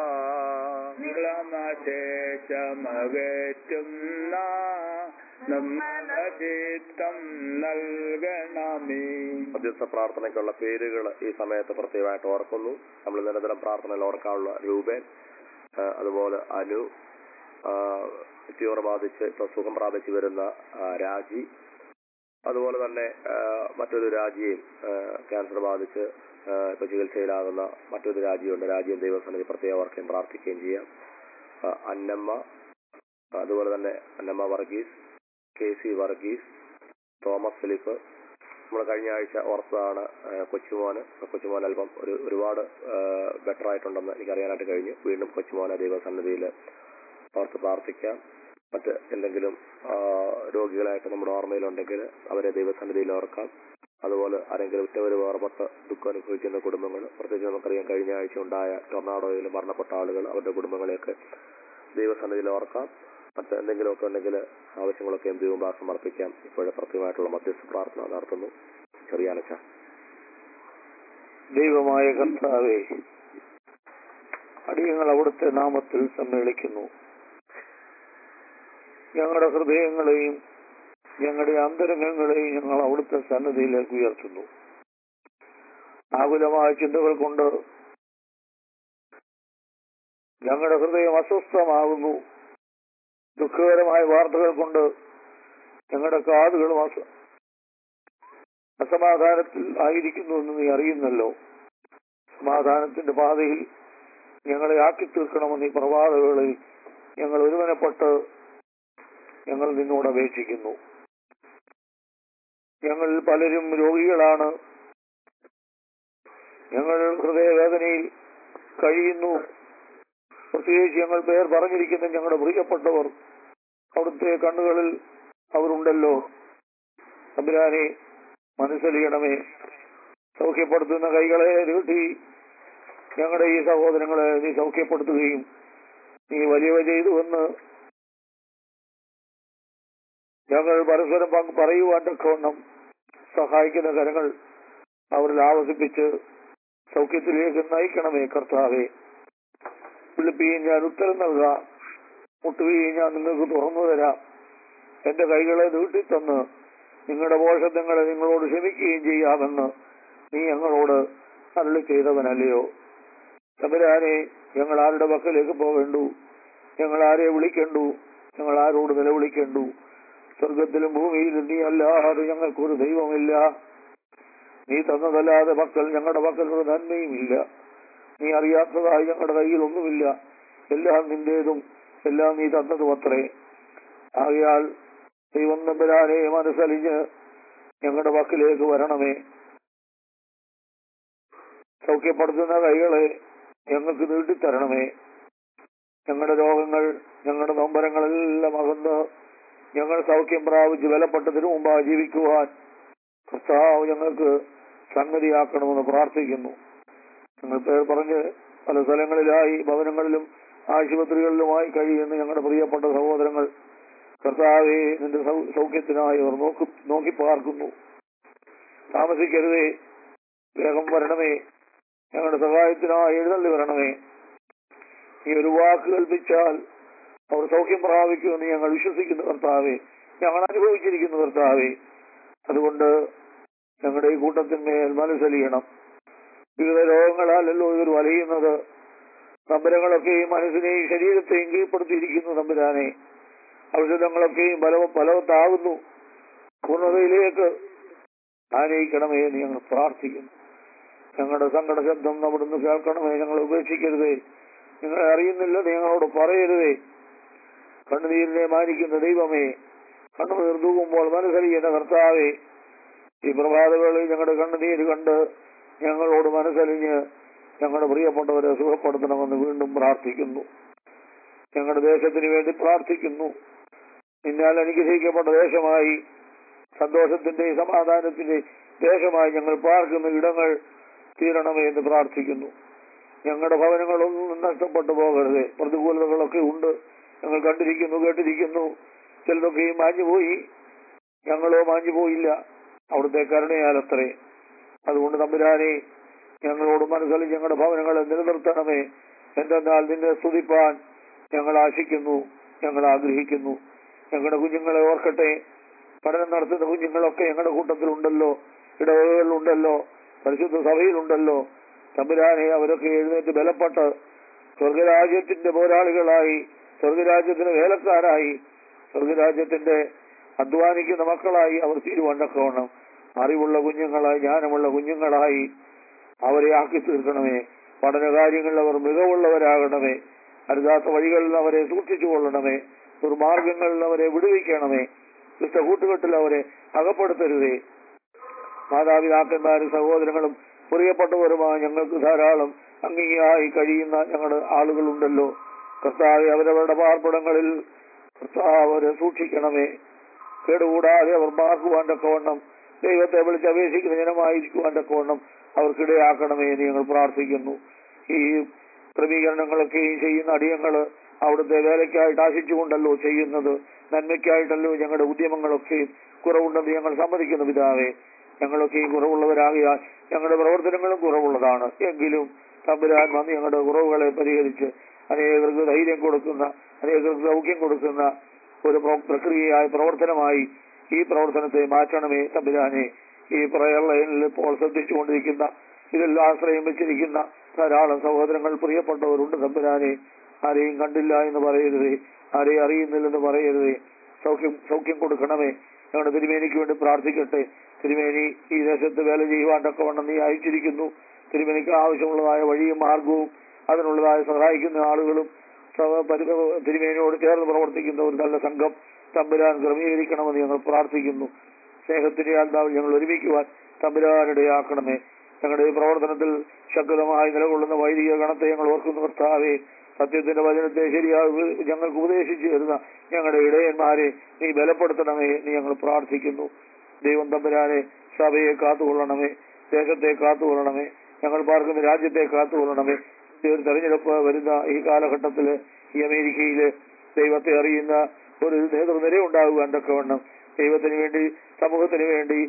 നിളമശേഷമകറ്റുന്ന നിർമ്മലചിത്തം നൽകണമേ. മധ്യസ്ഥ പ്രാർത്ഥനയ്ക്കുള്ള പേരുകൾ ഈ സമയത്ത് പ്രത്യേകമായിട്ട് ഓർക്കുന്നു. നമ്മൾ നിരന്തരം പ്രാർത്ഥനയിൽ ഓർക്കാനുള്ള രൂപേൻ, അതുപോലെ അനു, ട്യൂമർ ബാധിച്ച് ഇപ്പൊ സുഖം പ്രാപിച്ചു വരുന്ന രാജി, അതുപോലെ തന്നെ മറ്റൊരു രാജിയും ക്യാൻസർ ബാധിച്ച് ഇപ്പൊ ചികിത്സയിലാകുന്ന മറ്റൊരു രാജിയുണ്ട്. രാജിയും ദൈവസന്നിധി പ്രത്യേകവർക്കും പ്രാർത്ഥിക്കുകയും ചെയ്യാം. അന്നമ്മ, അതുപോലെ തന്നെ അന്നമ്മ വർഗീസ്, KC വർഗീസ്, തോമസ് ഫിലിപ്പ്. നമ്മൾ കഴിഞ്ഞ ആഴ്ച ഓർത്തതാണ് കൊച്ചുമോൻ അല്പം ഒരുപാട് ബെറ്റർ ആയിട്ടുണ്ടെന്ന് എനിക്കറിയാനായിട്ട് കഴിഞ്ഞു. വീണ്ടും കൊച്ചുമോനെ ദൈവസന്നിധിയിൽ ഓർത്ത് പ്രാർത്ഥിക്കാം. മറ്റ് എന്തെങ്കിലും രോഗികളായിട്ട് നമ്മുടെ ഓർമ്മയിലുണ്ടെങ്കിൽ അവരെ ദൈവസന്നിധിയിൽ ഓർക്കാം. അതുപോലെ ആരെങ്കിലും ഉറ്റവര് വേർപെട്ട് ദുഃഖം അനുഭവിക്കുന്ന കുടുംബങ്ങൾ, പ്രത്യേകിച്ച് നമുക്കറിയാം കഴിഞ്ഞ ആഴ്ച ഉണ്ടായ ടൊർണാഡോയിൽ മരണപ്പെട്ട ആളുകൾ, അവരുടെ കുടുംബങ്ങളെയൊക്കെ ദൈവസന്നിധിയിൽ ഓർക്കാം. മറ്റ് എന്തെങ്കിലുമൊക്കെ ഉണ്ടെങ്കിൽ ആവശ്യങ്ങളൊക്കെ ദൈവം സമർപ്പിക്കാം. ഇപ്പോഴും പ്രത്യേകമായിട്ടുള്ള മധ്യസ്ഥ പ്രാർത്ഥന നടത്തുന്നു. ചെറിയാനച്ച. ദൈവമായ കർത്താവേ, അടിയങ്ങൾ അവിടുത്തെ നാമത്തിൽ സമ്മേളിക്കുന്നു. ഞങ്ങളുടെ ഹൃദയങ്ങളെയും ഞങ്ങളുടെ അന്തരംഗങ്ങളെയും ഞങ്ങൾ അവിടുത്തെ സന്നിധിയിലേക്ക് ഉയർത്തുന്നു. ആകുലമായ ചിന്തകൾ കൊണ്ട് ഞങ്ങളുടെ ഹൃദയം അസ്വസ്ഥമാകുന്നു. ദുഃഖകരമായ വാർത്തകൾ കൊണ്ട് ഞങ്ങളുടെ കാതുകളും അസമാധാനത്തിൽ ആയിരിക്കുന്നു എന്ന് നീ അറിയുന്നല്ലോ. സമാധാനത്തിന്റെ പാതയിൽ ഞങ്ങളെ ആക്കി തീർക്കണമെന്ന് ഈ പ്രഭാതങ്ങളിൽ ഞങ്ങൾ ഒരുമനപ്പെട്ട് ഞങ്ങൾ നിന്നോട് അപേക്ഷിക്കുന്നു. ഞങ്ങൾ പലരും രോഗികളാണ്. ഞങ്ങൾ ഹൃദയവേദനയിൽ കഴിയുന്നു. പ്രത്യേകിച്ച് ഞങ്ങൾ പേർ പറഞ്ഞിരിക്കുന്ന ഞങ്ങളുടെ പ്രിയപ്പെട്ടവർ അവിടുത്തെ കണ്ണുകളിൽ അവരുണ്ടല്ലോ. തമ്പുരാനെ, മനസ്സലിയണമേ. സൗഖ്യപ്പെടുത്തുന്ന കൈകളെ നീട്ടി ഞങ്ങളുടെ ഈ സഹോദരങ്ങളെ നീ സൗഖ്യപ്പെടുത്തുകയും നീ വലിയവ ചെയ്തുവെന്ന് ഞങ്ങൾ പരസ്പരം പറയുവാൻ തക്കവണ്ണം സഹായിക്കുന്ന കരങ്ങൾ അവരിൽ ആവസിപ്പിച്ച് സൗഖ്യത്തിലേക്ക് നയിക്കണമേ കർത്താവേ. വിളിപ്പിയും ഞാൻ ഉത്തരം നൽകാം, മുട്ടുകയും ഞാൻ നിങ്ങൾക്ക് തുറന്നു തരാം. എന്റെ കൈകളെ നീട്ടിത്തന്ന് നിങ്ങളുടെ പോഷത്വങ്ങളെ നിങ്ങളോട് ക്ഷമിക്കുകയും ചെയ്യാമെന്ന് നീ ഞങ്ങളോട് അരുളി ചെയ്തവനല്ലയോ. തമ്പുരാനെ, ഞങ്ങൾ ആരുടെ പക്കലേക്ക് പോകേണ്ടു? ഞങ്ങൾ ആരെ വിളിക്കണ്ടു? ഞങ്ങൾ ആരോട് നിലവിളിക്കണ്ടു? സ്വർഗത്തിലും ഭൂമിയിലും നീ അല്ലാതെ ഞങ്ങൾക്കൊരു ദൈവമില്ല. നീ തന്നതല്ലാതെ പക്കൽ ഞങ്ങളുടെ പക്കൽ ഒരു നന്മയുമില്ല. നീ അറിയാത്തതായി ഞങ്ങളുടെ കയ്യിൽ ഒന്നുമില്ല. എല്ലാം നിന്റേതും എല്ലാം നീ തന്നതും അത്രേ. ആകയാൽ ദൈവം തമ്പുരാനെ മനസ്സലിഞ്ഞ് ഞങ്ങളുടെ പക്കലേക്ക് വരണമേ. സൗഖ്യപ്പെടുത്തുന്ന കൈകളെ ഞങ്ങൾക്ക് നീട്ടിത്തരണമേ. ഞങ്ങളുടെ രോഗങ്ങൾ, ഞങ്ങളുടെ നൊമ്പരങ്ങളെല്ലാം അകന്ന് ഞങ്ങൾ സൗഖ്യം പ്രാപിച്ച് ബലപ്പെട്ടതിനു മുമ്പായി ജീവിക്കുവാൻ കർത്താവ് ഞങ്ങൾക്ക് സംഗതിയാക്കണമെന്ന് പ്രാർത്ഥിക്കുന്നു. ഞങ്ങൾ പേർ പറഞ്ഞ് പല സ്ഥലങ്ങളിലായി ഭവനങ്ങളിലും ആശുപത്രികളിലുമായി കഴിയുന്ന ഞങ്ങളുടെ പ്രിയപ്പെട്ട സഹോദരങ്ങൾ കർത്താവെ, നിന്റെ സൗഖ്യത്തിനായി അവർ നോക്കി പാർക്കുന്നു. താമസിക്കരുതേ, വേഗം വരണമേ. ഞങ്ങളുടെ സഹായത്തിനായി എഴുന്നള്ളി വരണമേ. ഈ ഒരു വാക്ക് കൽപ്പിച്ചാൽ അവർ സൗഖ്യം പ്രാപിക്കുമെന്ന് ഞങ്ങൾ വിശ്വസിക്കുന്നു കർത്താവെ. ഞങ്ങൾ അനുഭവിച്ചിരിക്കുന്നു കർത്താവെ. അതുകൊണ്ട് ഞങ്ങളുടെ ഈ കൂട്ടത്തിന്മേൽ മനസ്സലിയണം. വിവിധ രോഗങ്ങളാലല്ലോ ഇവർ വലയുന്നത്. നമ്പരങ്ങളൊക്കെയും മനസ്സിനെയും ശരീരത്തെയും കീഴ്പ്പെടുത്തിയിരിക്കുന്നു തമ്പുരാനെ. ഔഷധങ്ങളൊക്കെയും ഫലവത്താകുന്നു. പൂർണ്ണതയിലേക്ക് ആനയിക്കണമേ എന്ന് ഞങ്ങൾ പ്രാർത്ഥിക്കുന്നു. ഞങ്ങളുടെ സങ്കട ശബ്ദം അവിടുന്ന് കേൾക്കണമേ. ഞങ്ങളെ ഉപേക്ഷിക്കരുതേ. നിങ്ങളെ അറിയുന്നില്ല ഞങ്ങളോട് പറയരുതേ. കണ്ണുനീരിനെ മാനിക്കുന്ന ദൈവമേ, കണ്ണുനീർ തൂകുമ്പോൾ മനസ്സലിയുന്ന കർത്താവേ, ഈ പ്രഭാതങ്ങളിൽ ഞങ്ങളുടെ കണ്ണുനീര് കണ്ട് ഞങ്ങളോട് മനസ്സലിഞ്ഞ് ഞങ്ങളുടെ പ്രിയപ്പെട്ടവരെ സുഖപ്പെടുത്തണമെന്ന് വീണ്ടും പ്രാർത്ഥിക്കുന്നു. ഞങ്ങളുടെ ദേശത്തിന് വേണ്ടി പ്രാർത്ഥിക്കുന്നു. നിന്നാൽ അനുഗ്രഹിക്കപ്പെട്ട ദേശമായി, സന്തോഷത്തിന്റെ സമാധാനത്തിന്റെ ദേശമായി ഞങ്ങൾ പാർക്കുന്ന ഇടങ്ങൾ തീരണമേ എന്ന് പ്രാർത്ഥിക്കുന്നു. ഞങ്ങളുടെ ഭവനങ്ങളൊന്നും നഷ്ടപ്പെട്ടു പോകരുത്. പ്രതികൂലതകളൊക്കെ ഉണ്ട്, ഞങ്ങൾ കണ്ടിരിക്കുന്നു, കേട്ടിരിക്കുന്നു. ചിലതൊക്കെയും മാഞ്ഞുപോയി, ഞങ്ങളോ മാഞ്ഞുപോയില്ല. അവിടുത്തെ കരുണയാലത്രേ. അതുകൊണ്ട് തമ്പുരാനെ, ഞങ്ങളോട് മനസ്സലിഞ്ഞ് ഞങ്ങളുടെ ഭവനങ്ങളെ നിലനിർത്തണമേ. എന്തെന്നാൽ നിന്നെ സ്തുതിപ്പാൻ ഞങ്ങൾ ആശിക്കുന്നു, ഞങ്ങൾ ആഗ്രഹിക്കുന്നു. ഞങ്ങളുടെ കുഞ്ഞുങ്ങളെ ഓർക്കട്ടെ. പഠനം നടത്തുന്ന കുഞ്ഞുങ്ങളൊക്കെ ഞങ്ങളുടെ കൂട്ടത്തിലുണ്ടല്ലോ, ഇടവകകളിലുണ്ടല്ലോ, പരിശുദ്ധ സഭയിലുണ്ടല്ലോ. തമ്പുരാനെ, അവരൊക്കെ എഴുന്നേറ്റ് ബലപ്പെട്ട് സ്വർഗരാജ്യത്തിന്റെ പോരാളികളായി, സ്വർഗരാജ്യത്തിന് വേലക്കാരായി, സ്വർഗരാജ്യത്തിന്റെ അധ്വാനിക്കുന്ന മക്കളായി അവർ തീരുവണ്ടക്കവണ്ണം അറിവുള്ള കുഞ്ഞുങ്ങളായി, ജ്ഞാനമുള്ള കുഞ്ഞുങ്ങളായി അവരെ ആക്കി തീർക്കണമേ. പഠനകാര്യങ്ങളിൽ അവർ മികവുള്ളവരാകണമേ. അരുതാത്ത വഴികളിൽ അവരെ സൂക്ഷിച്ചു കൊള്ളണമേ. ദുർമാർഗങ്ങളിൽ അവരെ വിടുവിക്കണമേ. കൂട്ടുകെട്ടിൽ അവരെ അകപ്പെടുത്തരുതേ. മാതാപിതാക്കന്മാരും സഹോദരങ്ങളും പ്രിയപ്പെട്ടവരുമായ ഞങ്ങൾക്ക് ധാരാളം അംഗീകായി കഴിയുന്ന ഞങ്ങളുടെ ആളുകളുണ്ടല്ലോ. കർത്താവെ, അവരവരുടെ പാർപ്പിടങ്ങളിൽ കർത്താവ് അവരെ സൂക്ഷിക്കണമേ. കേടുകൂടാതെ അവർ പാർക്കുവാൻ തക്കവണ്ണം, ദൈവത്തെ വിളിച്ചപേക്ഷിക്കുന്ന ജനമായിരിക്കുവാൻ തക്കവണ്ണം അവർക്കിടയാക്കണമേ എന്ന് ഞങ്ങൾ പ്രാർത്ഥിക്കുന്നു. ഈ ക്രമീകരണങ്ങളൊക്കെയും ചെയ്യുന്ന അടിയങ്ങള് അവിടുത്തെ വേലയ്ക്കായിട്ട് ആശിച്ചുകൊണ്ടല്ലോ ചെയ്യുന്നത്, നന്മയ്ക്കായിട്ടല്ലോ ഞങ്ങളുടെ ഉദ്യമങ്ങളൊക്കെയും കുറവുണ്ടെന്ന് ഞങ്ങൾ സമ്മതിക്കുന്നു. പിതാവേ, ഞങ്ങളൊക്കെയും കുറവുള്ളവരാകിയാൽ ഞങ്ങളുടെ പ്രവർത്തനങ്ങളും കുറവുള്ളതാണ്. എങ്കിലും തമ്പുരാൻ വന്ന് ഞങ്ങളുടെ കുറവുകളെ പരിഹരിച്ച് അനേകർക്ക് ധൈര്യം കൊടുക്കുന്ന, അനേകർക്ക് സൗഖ്യം കൊടുക്കുന്ന ഒരു പ്രക്രിയയായ പ്രവർത്തനമായി ഈ പ്രവർത്തനത്തെ മാറ്റണമേ തമ്പുരാനെ. ഈ പ്രയർ ലൈനിൽ ഇപ്പോൾ ശ്രദ്ധിച്ചുകൊണ്ടിരിക്കുന്ന, ഇതിൽ ആശ്രയം വെച്ചിരിക്കുന്ന ധാരാളം സഹോദരങ്ങൾ, പ്രിയപ്പെട്ടവരുണ്ട് തമ്പുരാനെ. ആരെയും കണ്ടില്ല എന്ന് പറയരുതേ, ആരെയും അറിയുന്നില്ലെന്ന് പറയരുതേ. സൗഖ്യം കൊടുക്കണമേ. ഞങ്ങളുടെ തിരുമേനിക്ക് വേണ്ടി പ്രാർത്ഥിക്കട്ടെ. തിരുമേനി ഈ ദേശത്ത് വേല ചെയ്യുവാൻ തക്കവണ്ണം നീ അയച്ചിരിക്കുന്നു. തിരുമേനിക്ക് ആവശ്യമുള്ളതായ വഴിയും മാർഗവും അതിനുള്ളതായ സഹായിക്കുന്ന ആളുകളും തിരുമേനിയോട് ചേർന്ന് പ്രവർത്തിക്കുന്ന ഒരു നല്ല സംഘം തമ്പുരാൻ ക്രമീകരിക്കണമെന്ന് ഞങ്ങൾ പ്രാർത്ഥിക്കുന്നു. സ്നേഹത്തിന്റെ ആത്മാവിൽ ഞങ്ങൾ ഒരുമിക്കുവാൻ തമ്പുരാനിടയാക്കണമേ. ഞങ്ങളുടെ ഈ പ്രവർത്തനത്തിൽ ശക്തമായി നിലകൊള്ളുന്ന വൈദിക ഗണത്തെ ഞങ്ങൾ ഓർക്കുന്നു. കർത്താവേ, സത്യത്തിന്റെ വചനത്തെ ശരിയായി ഞങ്ങൾക്ക് ഉപദേശിച്ചു തരുന്ന ഞങ്ങളുടെ ഇടയന്മാരെ നീ ബലപ്പെടുത്തണമേ എന്ന് ഞങ്ങൾ പ്രാർത്ഥിക്കുന്നു. ദൈവം തമ്പുരാനെ സഭയെ കാത്തുകൊള്ളണമേ, ദേശത്തെ കാത്തുകൊള്ളണമേ, ഞങ്ങൾ പാർക്കുന്ന രാജ്യത്തെ കാത്തുകൊള്ളണമേ. ഒരു തെരഞ്ഞെടുപ്പ് വരുന്ന ഈ കാലഘട്ടത്തില് ഈ അമേരിക്കയില് ദൈവത്തെ അറിയുന്ന ഒരു നേതൃനിര ഉണ്ടാകുവാൻ തക്കവണ്ണം ദൈവത്തിന് വേണ്ടി, സമൂഹത്തിന് വേണ്ടി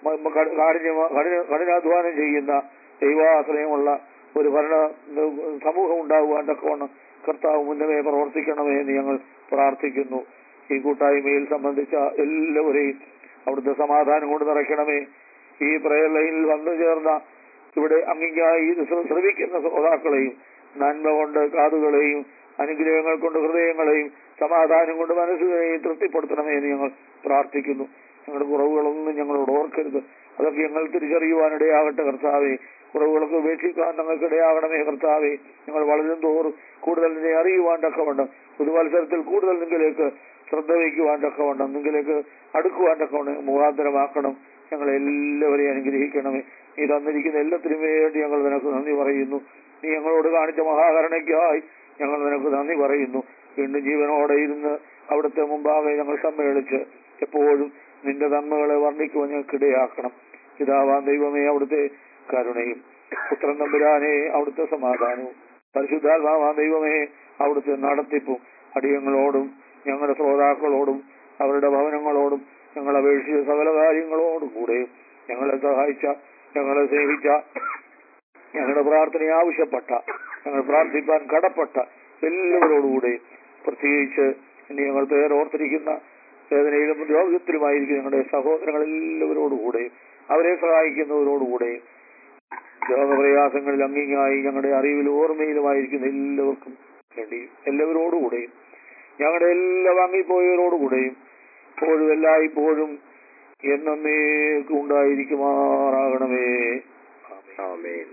കഠിനാധ്വാനം ചെയ്യുന്ന ദൈവാശ്രയമുള്ള ഒരു ഭരണ സമൂഹം ഉണ്ടാകുവാൻ തക്കവണ്ണം കർത്താവ് മുന്നമേ പ്രവർത്തിക്കണമേ എന്ന് ഞങ്ങൾ പ്രാർത്ഥിക്കുന്നു. ഈ കൂട്ടായ്മയിൽ സംബന്ധിച്ച എല്ലാവരെയും അവിടുത്തെ സമാധാനം കൊണ്ട് നിറയ്ക്കണമേ. ഈ പ്രയർ ലൈനിൽ വന്നു ചേർന്ന ഇവിടെ അംഗീകായി ശ്രമിക്കുന്ന ശ്രോതാക്കളെയും നന്മ കൊണ്ട് കാതുകളെയും അനുഗ്രഹങ്ങൾ കൊണ്ട് ഹൃദയങ്ങളെയും സമാധാനം കൊണ്ട് മനസ്സുകളെയും തൃപ്തിപ്പെടുത്തണമേ എന്ന് ഞങ്ങൾ പ്രാർത്ഥിക്കുന്നു. ഞങ്ങളുടെ കുറവുകളൊന്നും ഞങ്ങളോട് ഓർക്കരുത്. അതൊക്കെ ഞങ്ങൾ തിരിച്ചറിയുവാനിടയാകട്ടെ കർത്താവേ. കുറവുകളൊക്കെ ഉപേക്ഷിക്കാൻ ഞങ്ങൾക്കിടയാകണമേ കർത്താവേ. ഞങ്ങൾ വളരും തോറും കൂടുതൽ നിന്നെ അറിയുവാൻ തക്കവണ്ണം, പുതുവത്സരത്തിൽ കൂടുതൽ നിങ്ങളിലേക്ക് ശ്രദ്ധ വയ്ക്കുവാൻ തക്കവണ്ണം, നിങ്ങളിലേക്ക് അടുക്കുവാൻ തക്കവണ്ണം മുഖാന്തരമാക്കണം. ഞങ്ങളെല്ലാവരെയും അനുഗ്രഹിക്കണമേ. നീ തന്നിരിക്കുന്ന എല്ലാത്തിനും വേണ്ടി ഞങ്ങൾ നിനക്ക് നന്ദി പറയുന്നു. നീ ഞങ്ങളോട് കാണിച്ച മഹാകരുണയ്ക്കായി ഞങ്ങൾ നിനക്ക് നന്ദി പറയുന്നു. വീണ്ടും ജീവനോടെ ഇരുന്ന് അവിടുത്തെ മുമ്പാകെ ഞങ്ങൾ സമ്മേളിച്ച് എപ്പോഴും നിന്റെ നന്മകളെ വർണ്ണിക്കുവാൻ ഞങ്ങൾക്കിടയാക്കണം. പിതാവാൻ ദൈവമേ, അവിടുത്തെ കരുണയും, പുത്രൻ തമ്പുരാനെ അവിടുത്തെ സമാധാനവും, പരിശുദ്ധാത്മാവാൻ ദൈവമേ അവിടുത്തെ നടത്തിപ്പും അടിയങ്ങളോടും ഞങ്ങളുടെ ശ്രോതാക്കളോടും അവരുടെ ഭവനങ്ങളോടും ഞങ്ങൾ അപേക്ഷിച്ച സകല കാര്യങ്ങളോടും കൂടെയും ഞങ്ങളെ സഹായിച്ച, ഞങ്ങളെ സ്നേഹിച്ച, ഞങ്ങളുടെ പ്രാർത്ഥനയെ ആവശ്യപ്പെട്ട, ഞങ്ങൾ പ്രാർത്ഥിപ്പാൻ കടപ്പെട്ട എല്ലാവരോടുകൂടെയും, പ്രത്യേകിച്ച് ഇനി ഞങ്ങൾ പേരോർത്തിരിക്കുന്ന വേദനയിലും രോഗത്തിലുമായിരിക്കും ഞങ്ങളുടെ സഹോദരങ്ങൾ എല്ലാവരോടുകൂടെയും അവരെ സഹായിക്കുന്നവരോടുകൂടെയും രോഗപ്രയാസങ്ങളിൽ അംഗീകായി ഞങ്ങളുടെ അറിവിലും ഓർമ്മയിലുമായിരിക്കുന്ന എല്ലാവർക്കും വേണ്ടിയും എല്ലാവരോടുകൂടെയും ഞങ്ങളുടെ എല്ലാ വാങ്ങിപ്പോയവരോടുകൂടെയും ഇപ്പോഴും എല്ലായ്പ്പോഴും എന്നേക്കും ഉണ്ടായിരിക്കുമാറാകണമേ. ആമേൻ.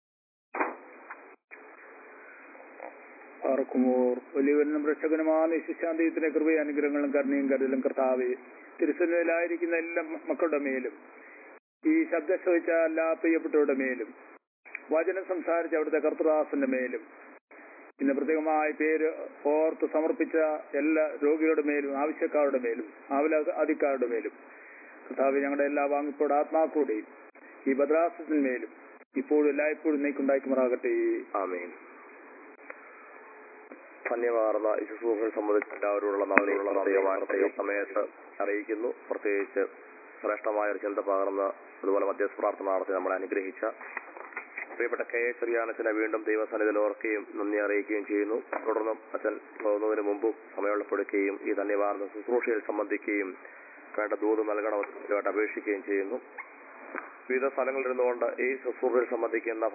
ആർക്കുമോർ വലിയവനും രക്ഷകനുമാണ് ശിശാന്തീയത്തിന്റെ കൃപയും അനുഗ്രഹങ്ങളും കരുണയും കരുതലും കർത്താവേ, തിരുസന്നിധിയിലായിരിക്കുന്ന എല്ലാ മക്കളുടെ മേലും, ഈ ശബ്ദം ശ്രവിച്ച എല്ലാ പ്രിയപ്പെട്ടവരുടെ മേലും, വചനം സംസാരിച്ച അവിടുത്തെ കർത്തൃദാസന്റെ മേലും, ഇന്ന് പ്രത്യേകമായ പേര് ഓർത്ത് സമർപ്പിച്ച എല്ലാ രോഗികളുടെ മേലും, ആവശ്യക്കാരുടെ മേലും, ആവലാധിക്കാരുടെ മേലും, കർത്താവേ, ഞങ്ങളുടെ എല്ലാ വാങ്ങിപ്പോടെ ആത്മാക്കളുടെയും ഈ ഭദ്രാസനത്തിന്മേലും ഇപ്പോഴും എല്ലായ്പ്പോഴും നീക്കുണ്ടാക്കുമാറാകട്ടെ. ആമേൻ. ധന്യമാർന്ന ഈ ശുശ്രൂഷകൾ സംബന്ധിച്ച് എല്ലാവരോടുള്ള നന്ദിയുള്ള പ്രത്യേക സമയത്ത് അറിയിക്കുന്നു. പ്രത്യേകിച്ച് ശ്രേഷ്ഠമായ ഒരു ചിന്ത പകർന്ന് അതുപോലെ മധ്യസ്ഥ പ്രാർത്ഥന നടത്തി നമ്മളെ അനുഗ്രഹിച്ച പ്രിയപ്പെട്ട കെ എ ചെറിയാനച്ചനെ വീണ്ടും ദൈവസന്നിധിയിൽ ഓർക്കുകയും നന്ദി അറിയിക്കുകയും ചെയ്യുന്നു. തുടർന്നും അച്ഛൻ പോകുന്നതിന് മുമ്പും സമയമുള്ളപ്പെടുകയും ഈ ധന്യവാർന്ന ശുശ്രൂഷയിൽ സംബന്ധിക്കുകയും വേണ്ട ദൂത് നൽകണമെന്ന് അപേക്ഷിക്കുകയും ചെയ്യുന്നു. വിവിധ സ്ഥലങ്ങളിൽ നിന്നുകൊണ്ട് ഈ ശുശ്രൂഷയിൽ സംബന്ധിക്കുന്ന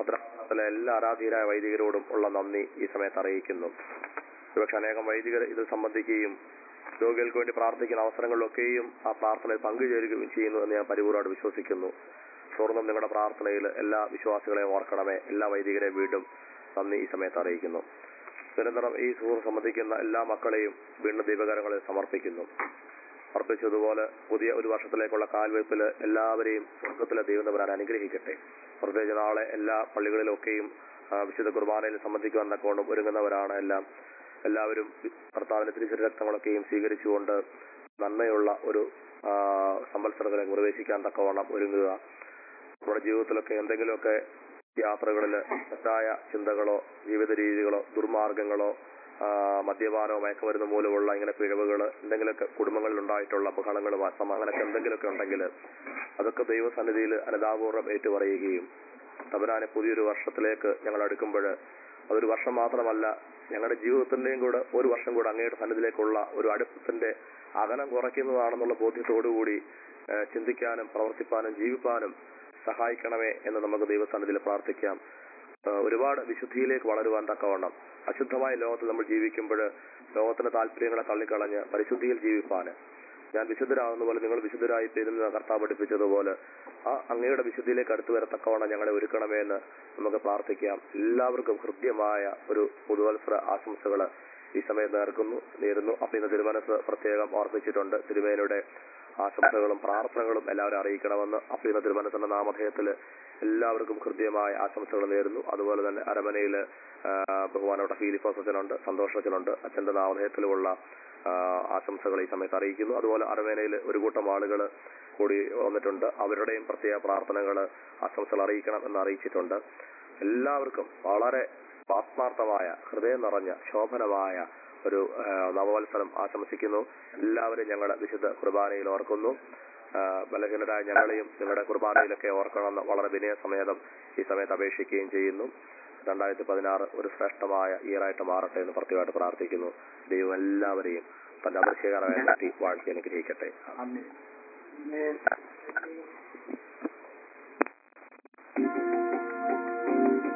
കേരളത്തിലെ എല്ലാ ആരാധീയരായ വൈദികരോടും ഉള്ള നന്ദി ഈ സമയത്ത് അറിയിക്കുന്നു. ഒരുപക്ഷെ അനേകം വൈദികർ ഇത് സംബന്ധിക്കുകയും രോഗികൾക്ക് വേണ്ടി പ്രാർത്ഥിക്കുന്ന അവസരങ്ങളിലൊക്കെയും ആ പ്രാർത്ഥനയിൽ പങ്കുചേരുകയും ചെയ്യുന്നു എന്ന് ഞാൻ പരിപൂർണ്ണമായിട്ട് വിശ്വസിക്കുന്നു. തുടർന്നും നിങ്ങളുടെ പ്രാർത്ഥനയിൽ എല്ലാ വിശ്വാസികളെയും ഓർക്കണമേ. എല്ലാ വൈദികരെയും വീണ്ടും നന്ദി ഈ സമയത്ത് അറിയിക്കുന്നു. നിരന്തരം ഈ സുഹൃത്ത് സംബന്ധിക്കുന്ന എല്ലാ മക്കളെയും വീണ്ടും ദൈവകരങ്ങളിൽ സമർപ്പിക്കുന്നു. അർപ്പിച്ചതുപോലെ പുതിയ ഒരു വർഷത്തിലേക്കുള്ള കാൽവെപ്പിൽ എല്ലാവരെയും സ്വർഗത്തിലെ ദൈവം തമ്പുരാൻ അനുഗ്രഹിക്കട്ടെ. പ്രത്യേകിച്ച് നാളെ എല്ലാ പള്ളികളിലൊക്കെയും വിശുദ്ധ കുർബാനയിൽ സംബന്ധിക്കുവാൻ തക്കോണം ഒരുങ്ങുന്നവരാണ് എല്ലാവരും കർത്താവിന്റെ തിരുശരീരക്തങ്ങളൊക്കെയും സ്വീകരിച്ചുകൊണ്ട് നന്മയുള്ള ഒരു സംവത്സരത്തിലെ പ്രവേശിക്കാൻ തക്കവണ്ണം ഒരുങ്ങുക. നമ്മുടെ ജീവിതത്തിലൊക്കെ എന്തെങ്കിലുമൊക്കെ യാത്രകളിൽ തെറ്റായ ചിന്തകളോ ജീവിത രീതികളോ ദുർമാർഗങ്ങളോ മദ്യപാനോ മയക്കുമരുന്ന് മൂലമുള്ള ഇങ്ങനെ പിഴവുകൾ എന്തെങ്കിലുമൊക്കെ കുടുംബങ്ങളിൽ ഉണ്ടായിട്ടുള്ള അപകടങ്ങൾ അങ്ങനെയൊക്കെ എന്തെങ്കിലുമൊക്കെ ഉണ്ടെങ്കിൽ അതൊക്കെ ദൈവസന്നിധിയിൽ അനുതാപൂർവ്വം ഏറ്റുപറയുകയും തമ്പുരാനെ പുതിയൊരു വർഷത്തിലേക്ക് ഞങ്ങൾ അടുക്കുമ്പോൾ അതൊരു വർഷം മാത്രമല്ല, ഞങ്ങളുടെ ജീവിതത്തിന്റെയും കൂടെ ഒരു വർഷം കൂടെ അങ്ങയുടെ സന്നിധിയിലേക്കുള്ള ഒരു അടുപ്പത്തിന്റെ അകലം കുറയ്ക്കുന്നതാണെന്നുള്ള ബോധ്യത്തോടുകൂടി ചിന്തിക്കാനും പ്രവർത്തിപ്പാനും ജീവിപ്പാനും സഹായിക്കണമേ എന്ന് നമുക്ക് ദൈവസന്നിധിയിൽ പ്രാർത്ഥിക്കാം. ഒരുപാട് വിശുദ്ധിയിലേക്ക് വളരുവാൻ തക്കവണ്ണം അശുദ്ധമായ ലോകത്ത് നമ്മൾ ജീവിക്കുമ്പോൾ ലോകത്തിന്റെ താല്പര്യങ്ങളെ തള്ളിക്കളഞ്ഞ് പരിശുദ്ധിയിൽ ജീവിപ്പാന് ഞാൻ വിശുദ്ധരാകുന്ന പോലെ നിങ്ങൾ വിശുദ്ധരായി തീരുന്ന കർത്താവ് പഠിപ്പിച്ചതുപോലെ ആ അങ്ങയുടെ വിശുദ്ധിയിലേക്ക് അടുത്തു വരത്തക്കവണ്ണം ഞങ്ങളെ ഒരുക്കണമേ എന്ന് നമുക്ക് പ്രാർത്ഥിക്കാം. എല്ലാവർക്കും ഹൃദ്യമായ ഒരു പുതുവത്സര ആശംസകൾ ഈ സമയത്ത് നേരുന്നു. അപ്പൊ ഇന്ന് തിരുമനസ് പ്രത്യേകം ഓർമ്മിച്ചിട്ടുണ്ട്. തിരുമേനയുടെ ആശംസകളും പ്രാർത്ഥനകളും എല്ലാവരും അറിയിക്കണമെന്ന്. അപ്പൊ ഇന്ന് തിരുമനസിന്റെ നാമധേയത്തിൽ എല്ലാവർക്കും ഹൃദ്യമായ ആശംസകൾ നേരുന്നു. അതുപോലെ തന്നെ അരമനയിൽ ബഹുമാനപ്പെട്ട ഫിലിപ്പോസ് അച്ഛനുണ്ട്, സന്തോഷത്തിനുണ്ട്. അച്ഛന്റെ നാമധേയത്തിലുമുള്ള ആശംസകൾ ഈ സമയത്ത് അറിയിക്കുന്നു. അതുപോലെ അരമനയിൽ ഒരു കൂട്ടം ആളുകൾ കൂടി വന്നിട്ടുണ്ട്. അവരുടെയും പ്രത്യേക പ്രാർത്ഥനകൾ ആശംസകൾ അറിയിക്കണം എന്ന് അറിയിച്ചിട്ടുണ്ട്. എല്ലാവർക്കും വളരെ ആത്മാർത്ഥമായ ഹൃദയം നിറഞ്ഞ ശോഭനമായ ഒരു നവവത്സരം ആശംസിക്കുന്നു. എല്ലാവരും ഞങ്ങൾ വിശുദ്ധ കുർബാനയിൽ ഓർക്കുന്നു. ബലഹീനരായ ഞങ്ങളെയും നിങ്ങളുടെ കുർബാനയിലൊക്കെ ഓർക്കണമെന്ന് വളരെ വിനയസമേതം ഈ സമയത്ത് അപേക്ഷിക്കുകയും ചെയ്യുന്നു. 2016 ഒരു ശ്രേഷ്ഠമായ ഇയറായിട്ട് മാറട്ടെ എന്ന് പ്രത്യേകമായിട്ട് പ്രാർത്ഥിക്കുന്നു. ദൈവം എല്ലാവരെയും തന്റെ അഭിഷേകമായി വാഴ്ത്തി അനുഗ്രഹിക്കട്ടെ.